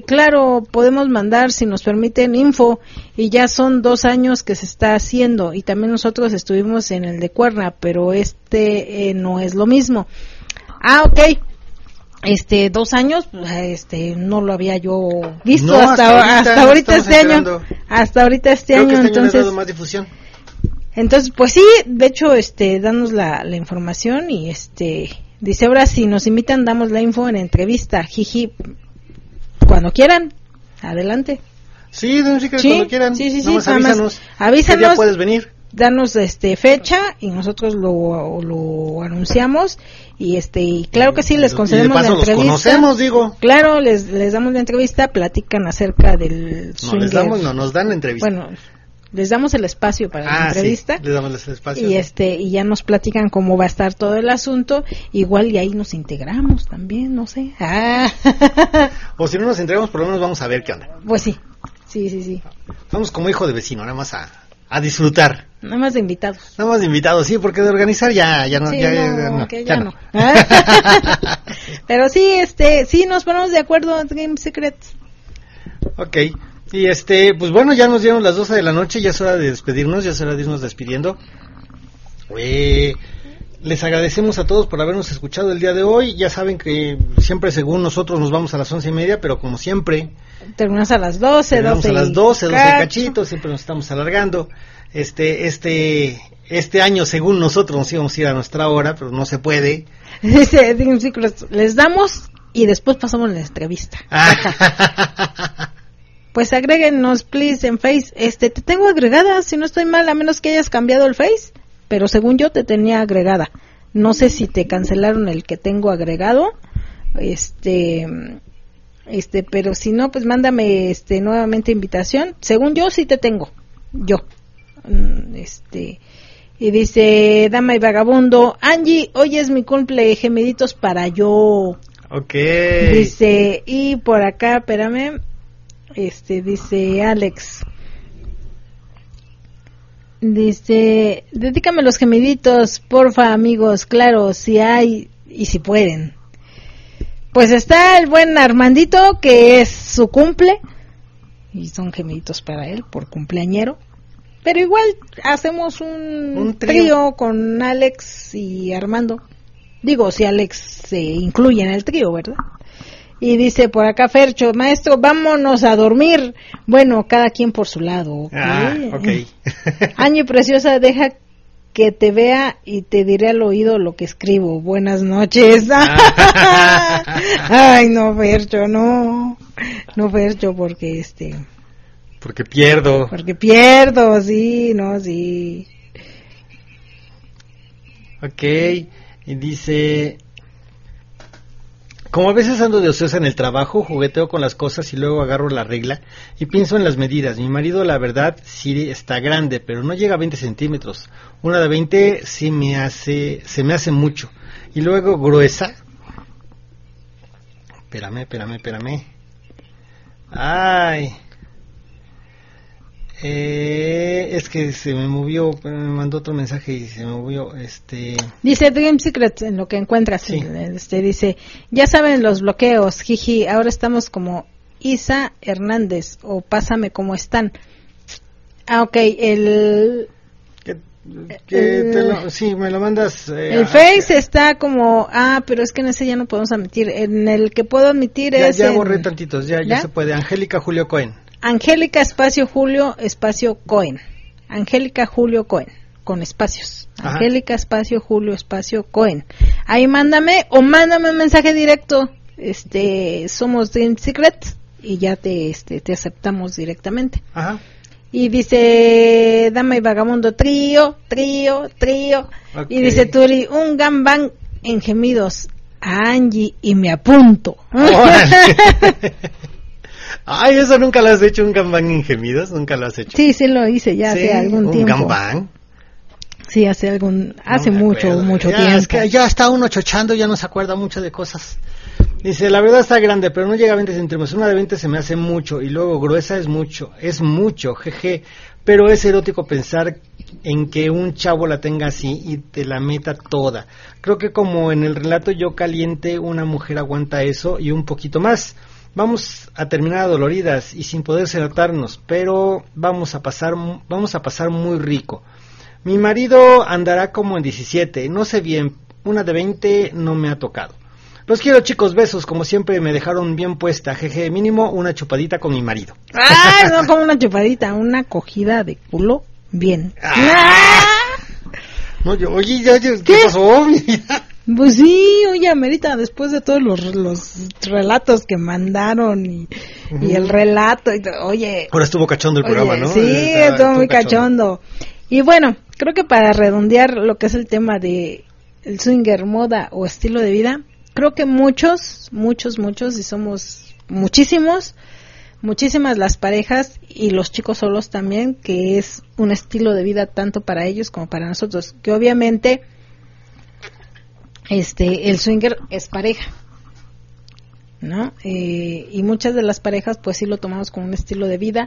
si nos permiten info, y ya son 2 años que se está haciendo, y también nosotros estuvimos en el de Cuerna, pero no es lo mismo. Ok. 2 años, no lo había yo visto hasta ahorita este año. Hasta ahorita este año, entonces. Ha dado más difusión. Entonces, pues sí, de hecho, danos la información, y dice, ahora si nos invitan damos la info en entrevista, jiji, cuando quieran, adelante. Sí, cuando quieran. Sí, avísanos. ¿Qué día puedes venir? Danos fecha y nosotros lo anunciamos, y claro que sí, les concedemos la entrevista. Los conocemos, digo. Claro, les damos la entrevista, platican acerca del swinger. Nos dan la entrevista. Bueno, les damos el espacio para la entrevista. Sí, les damos el espacio. Y y ya nos platican cómo va a estar todo el asunto, igual y ahí nos integramos también, no sé. O si no nos integramos, por lo menos vamos a ver qué onda. Pues sí. Sí. Vamos como hijo de vecino, nada más a disfrutar. Nada más de invitados. Sí, porque de organizar ya no. Sí, ya no. Pero sí, sí nos ponemos de acuerdo, Dream Secrets. Ok. Y pues bueno, ya nos dieron las 12 de la noche, ya es hora de despedirnos, ya es hora de irnos despidiendo. Les agradecemos a todos por habernos escuchado el día de hoy. Ya saben que siempre según nosotros nos vamos a las 11:30, pero como siempre terminamos a las 12, terminamos a las 12 cachitos, siempre nos estamos alargando. Este año según nosotros nos íbamos a ir a nuestra hora, pero no se puede. Dice, les damos y después pasamos la entrevista. Pues agréguenos, please, en Face. Te tengo agregada, si no estoy mal, a menos que hayas cambiado el Face, pero según yo te tenía agregada. No sé si te cancelaron el que tengo agregado. Pero si no, pues mándame nuevamente invitación. Según yo sí te tengo. Yo. Y dice Dama y Vagabundo, Angie, hoy es mi cumple, gemiditos para yo. Okay. Dice, y por acá, espérame. Dice Alex, dice, dedícame los gemiditos, porfa, amigos, claro, si hay y si pueden. Pues está el buen Armandito, que es su cumple, y son gemiditos para él, por cumpleañero. Pero igual hacemos un trío con Alex y Armando. Digo, si Alex se incluye en el trío, ¿verdad? Y dice por acá Fercho, maestro, vámonos a dormir. Bueno, cada quien por su lado. Okay. Año preciosa, deja que te vea y te diré al oído lo que escribo. Buenas noches. Ay, no, Fercho, no. No, Fercho, porque Porque pierdo. Porque pierdo, sí, no, sí. Ok, y dice... Como a veces ando de ociosa en el trabajo, jugueteo con las cosas y luego agarro la regla y pienso en las medidas. Mi marido, la verdad, sí está grande, pero no llega a 20 centímetros. Una de 20 se me hace mucho. Y luego gruesa. Espérame. Ay. Es que se me movió, me mandó otro mensaje y se me movió, Dice Dream Secrets en lo que encuentras, sí. Dice, ya saben los bloqueos, jiji, ahora estamos como Isa Hernández, o pásame como están. Ok, sí, me lo mandas. El Face está como, pero es que en ese ya no podemos admitir, en el que puedo admitir ya borré tantitos, ya se puede. Angélica Julio Cohen. Angélica espacio Julio espacio Cohen. Angélica Julio Cohen con espacios. Ajá. Angélica espacio Julio espacio Cohen. Ahí mándame un mensaje directo. Somos Dream Secrets y ya te aceptamos directamente. Ajá. Y dice Dama y Vagamundo trío. Okay. Y dice Turi, un gangbang en gemidos a Angie y me apunto. Ay, eso nunca lo has hecho, un gangbang en gemidos, nunca lo has hecho. Sí, lo hice ya hace algún tiempo. ¿Un gangbang? Sí, hace mucho tiempo. Es que ya está uno chochando, ya no se acuerda mucho de cosas. Dice, la verdad está grande, pero no llega a 20 centímetros. Una de 20 se me hace mucho, y luego gruesa es mucho, jeje. Pero es erótico pensar en que un chavo la tenga así y te la meta toda. Creo que como en el relato Yo Caliente, una mujer aguanta eso y un poquito más. Vamos a terminar adoloridas y sin poder sedatarnos, pero vamos a pasar muy rico. Mi marido andará como en 17, no sé bien, una de 20 no me ha tocado. Los quiero, chicos, besos, como siempre me dejaron bien puesta, jeje, mínimo una chupadita con mi marido. No como una chupadita, una cogida de culo, bien. No, ¿qué pasó? Pues sí, oye, amerita, después de todos los relatos que mandaron y el relato, oye. Ahora estuvo cachondo el programa, ¿no? Sí, estuvo muy cachondo. Y bueno, creo que para redondear lo que es el tema de el swinger, moda o estilo de vida, creo que muchos, y somos muchísimas las parejas y los chicos solos también, que es un estilo de vida tanto para ellos como para nosotros, que obviamente el swinger es pareja, ¿no? Y muchas de las parejas pues sí lo tomamos como un estilo de vida,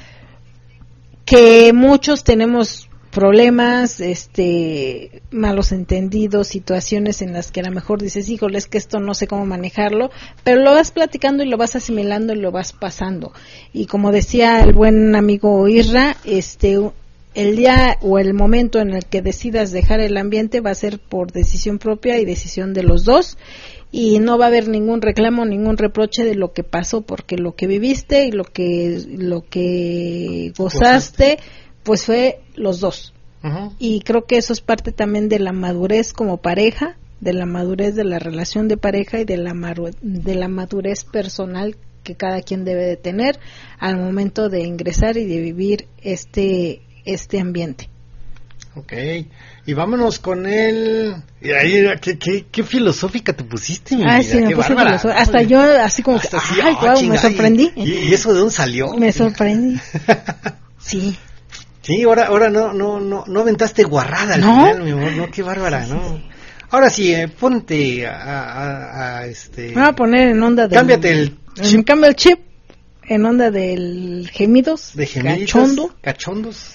que muchos tenemos problemas, malos entendidos, situaciones en las que a lo mejor dices, híjole, es que esto no sé cómo manejarlo, pero lo vas platicando y lo vas asimilando y lo vas pasando. Y como decía el buen amigo Isra, el día o el momento en el que decidas dejar el ambiente va a ser por decisión propia y decisión de los dos, y no va a haber ningún reclamo, ningún reproche de lo que pasó, porque lo que viviste y lo que gozaste pues fue los dos. Uh-huh. Y creo que eso es parte también de la madurez como pareja, de la madurez de la relación de pareja y de la madurez personal que cada quien debe de tener al momento de ingresar y de vivir este ambiente. Okay, y vámonos con él. ¿Qué filosófica te pusiste, mi vida? Sí, me qué puse bárbara. Hasta yo así como que, me sorprendí. ¿Y eso de dónde salió? Me sorprendí. Sí. Sí, ahora no aventaste guarrada al final, mi amor, no, qué bárbara, ¿no? Sí. Ahora sí, ponte Me voy a poner en onda del... Cámbiate el chip. Me cambio el chip en onda del gemidos. De gemiditos. Cachondos.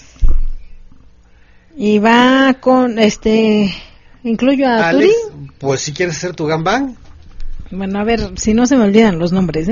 Y va con, incluyo a Alex, Turi. Pues si quieres hacer tu gangbang. Bueno, a ver, si no se me olvidan los nombres,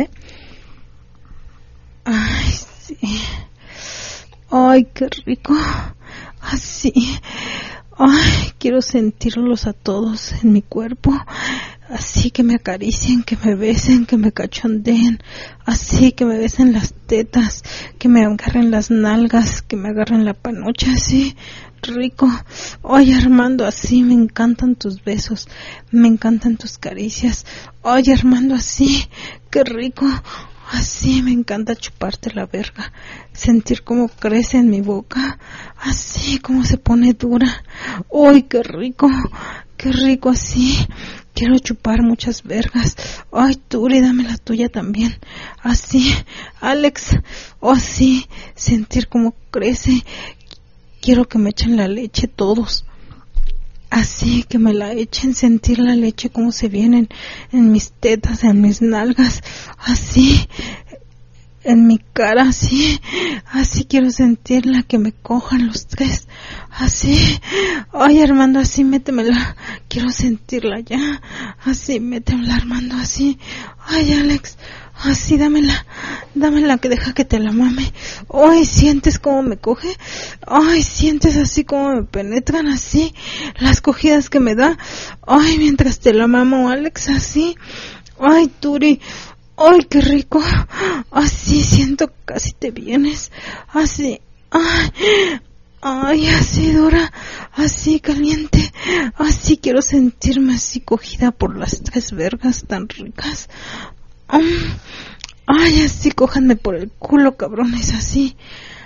Ay, sí. Ay, qué rico. Así. Ay, quiero sentirlos a todos en mi cuerpo. Así, que me acaricien, que me besen, que me cachondeen. Así, que me besen las tetas, que me agarren las nalgas, que me agarren la panocha, así. Rico. Ay, Armando, así, me encantan tus besos, me encantan tus caricias. Ay, Armando, así, qué rico. Así, me encanta chuparte la verga, sentir cómo crece en mi boca, así como se pone dura. ¡Uy, qué rico! qué rico así. Quiero chupar muchas vergas. Ay, Turi, dame la tuya también. Así, Alex, así, sentir cómo crece. Quiero que me echen la leche todos. Así, que me la echen, sentir la leche como se viene en mis tetas, en mis nalgas. Así, en mi cara, así quiero sentirla, que me cojan los tres, así. Ay, Armando, así, métemela, quiero sentirla ya, así, métemela, Armando, así. Ay, Alex, así, dámela, que deja que te la mame. Ay, ¿sientes cómo me coge? Ay, ¿sientes así cómo me penetran, así, las cogidas que me da? Ay, mientras te la mamo, Alex, así. Ay, Turi, ay, qué rico, así siento, casi te vienes, así, ay, así dura, así caliente, así quiero sentirme así cogida por las tres vergas tan ricas. Ay, así cójanme por el culo, cabrones, así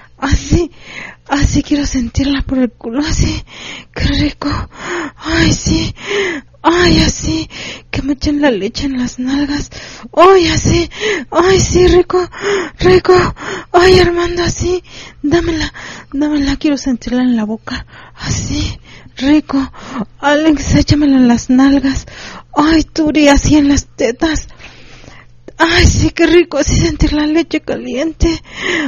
quiero sentirla por el culo, así, qué rico, ay, sí, ay, así, que me echen la leche en las nalgas, ay, así, ay, sí, rico, ay, Armando, así, dámela, quiero sentirla en la boca, así, rico, Alex, échamela en las nalgas, ay, Turi, así en las tetas, ay, sí, qué rico, así sentir la leche caliente,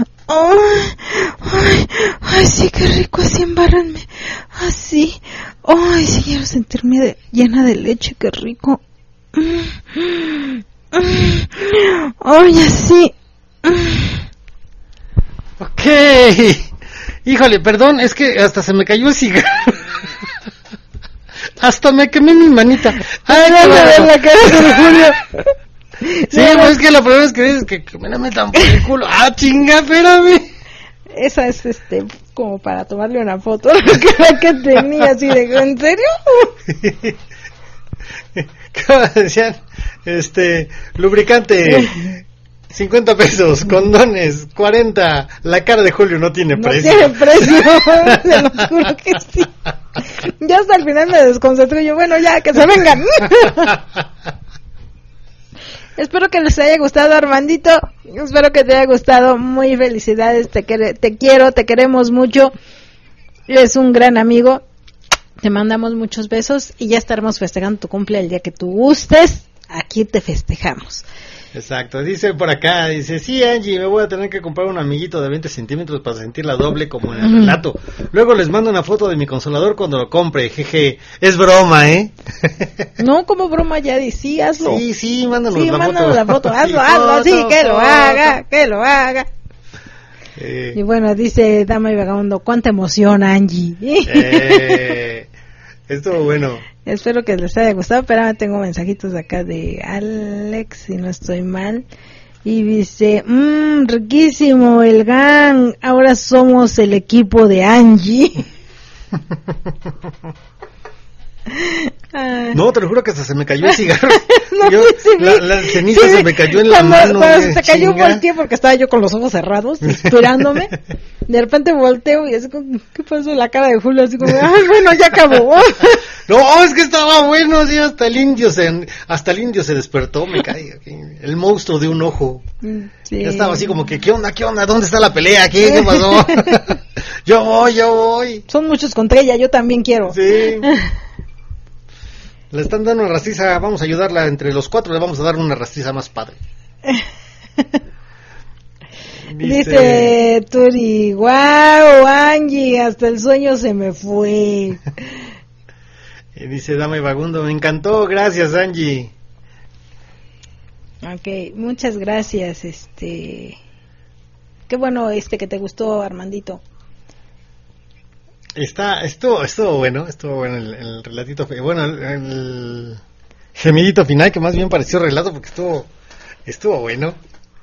ay, sí, qué rico, así embárranme, así, ay, sí, quiero sentirme llena de leche, qué rico, ay, así. Ok, híjole, perdón, es que hasta se me cayó el cigarro. Hasta me quemé mi manita. Ay, no me ven la cara de Julio. Sí, pues es que la primera vez que dices que me la metan por el culo. ¡Ah, chinga, espérame! Esa es como para tomarle una foto la que tenía, así de, ¿en serio? ¿Cómo decían? Lubricante 50 pesos, condones 40, la cara de Julio no tiene precio. No tiene precio, se lo juro que sí. Ya hasta el final me desconcentré, yo, bueno, ya, que se vengan. Espero que les haya gustado, Armandito. Espero que te haya gustado. Muy felicidades. Te quiero, te queremos mucho. Eres un gran amigo. Te mandamos muchos besos y ya estaremos festejando tu cumple el día que tú gustes. Aquí te festejamos. Exacto, dice por acá, dice, sí, Angie, me voy a tener que comprar un amiguito de 20 centímetros para sentirla doble como en el relato. Luego les mando una foto de mi consolador cuando lo compre, jeje. Es broma, ¿eh? No, como broma, ya sí, hazlo. Sí, mándanos sí, la mándanos foto. La foto, hazlo, así, que lo haga. Y bueno, dice Dama y Vagabundo, cuánta emoción, Angie. Estuvo bueno. Espero que les haya gustado, pero tengo mensajitos acá de Alex, si no estoy mal. Y dice, riquísimo el gang, ahora somos el equipo de Angie. No, te lo juro que hasta se me cayó el cigarro. No, la ceniza se me cayó en la mano. Cuando se te cayó, volteé porque estaba yo con los ojos cerrados, esperándome. De repente volteo y así como, ¿qué pasó? La cara de Julio así como, ay, bueno, ya acabó. No, es que estaba bueno, sí, hasta el indio se despertó, me cae. El monstruo de un ojo. Sí. Ya estaba así como que, ¿qué onda? ¿Dónde está la pelea? ¿Qué pasó? Yo voy. Son muchos contra ella, yo también quiero. Sí. Le están dando una rastriza, vamos a ayudarla, entre los 4 le vamos a dar una rastriza más padre. Dice Turi, wow, Angie, hasta el sueño se me fue. Y dice Dama y Vagabundo, me encantó, gracias Angie. Ok, muchas gracias, qué bueno que te gustó, Armandito. Estuvo bueno el relatito, bueno, el gemidito final, que más bien pareció relato porque estuvo bueno.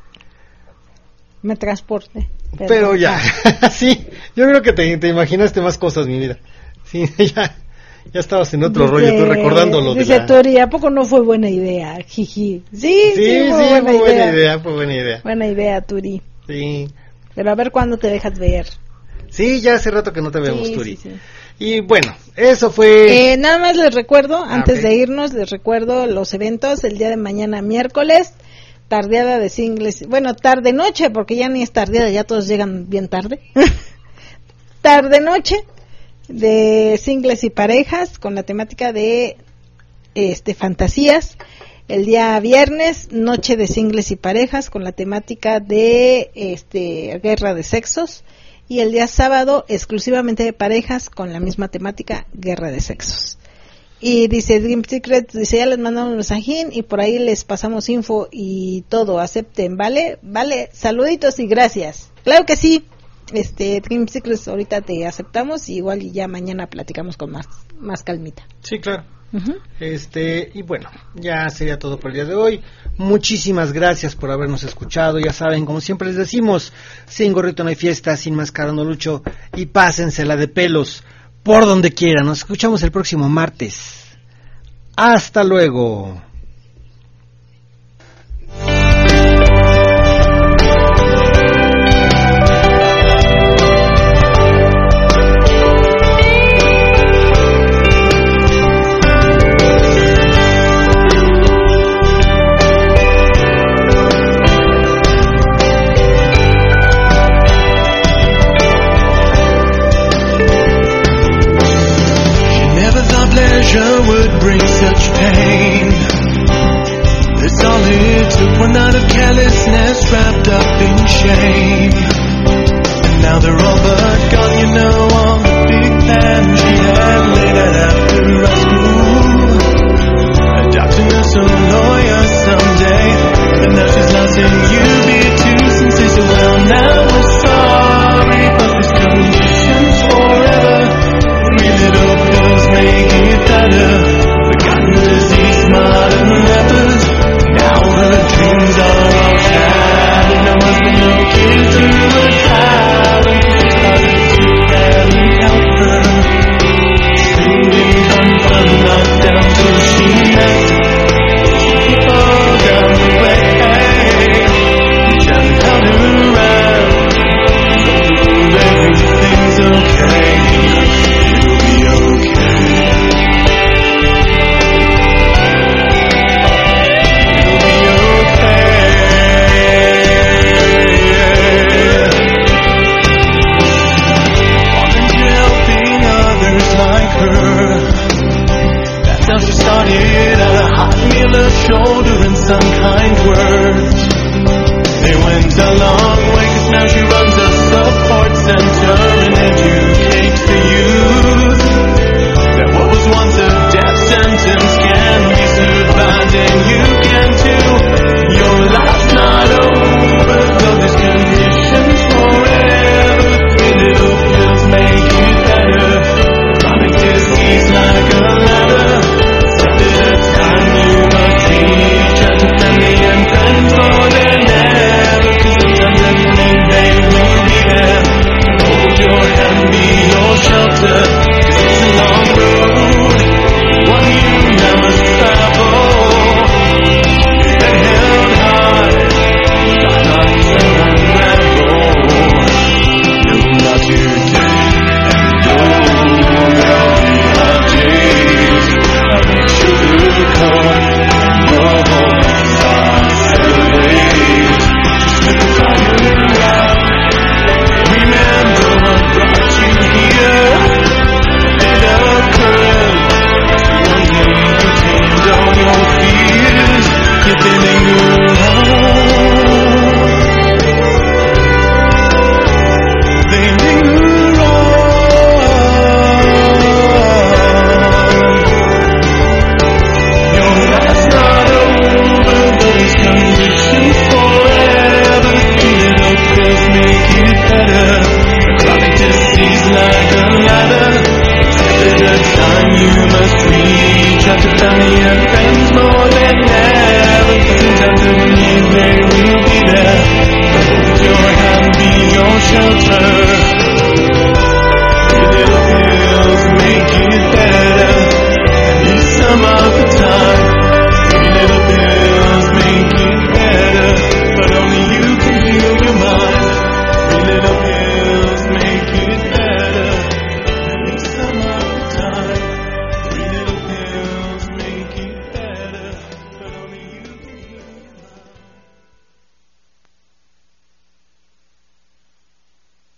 Me transporte. Pero ya, sí, yo creo que te imaginaste más cosas, mi vida. Sí, ya estabas en otro rollo, tú recordándolo. Dice Tori, ¿a poco no fue buena idea? Jiji. Sí, fue buena idea. Buena idea, Turi. Sí. Pero a ver cuándo te dejas ver. Sí, ya hace rato que no te vemos, Sí, Turi. sí. Y bueno, eso fue... Nada más les recuerdo, antes ok. de irnos, les recuerdo los eventos el día de mañana miércoles, tardeada de singles, bueno, tarde-noche, porque ya ni es tardeada, ya todos llegan bien tarde. Tarde-noche de singles y parejas con la temática de fantasías. El día viernes, noche de singles y parejas con la temática de guerra de sexos. Y el día sábado, exclusivamente de parejas con la misma temática, guerra de sexos. Y dice Dream Secret, dice, ya les mandamos un mensajín y por ahí les pasamos info y todo, acepten, ¿vale? Vale, saluditos y gracias. Claro que sí, Dream Secrets ahorita te aceptamos y igual y ya mañana platicamos con más calmita. Sí, claro. Uh-huh. Y bueno, ya sería todo por el día de hoy. Muchísimas gracias por habernos escuchado. Ya saben, como siempre les decimos, sin gorrito no hay fiesta, sin máscara no lucho, y pásensela de pelos por donde quieran. Nos escuchamos el próximo martes. Hasta luego.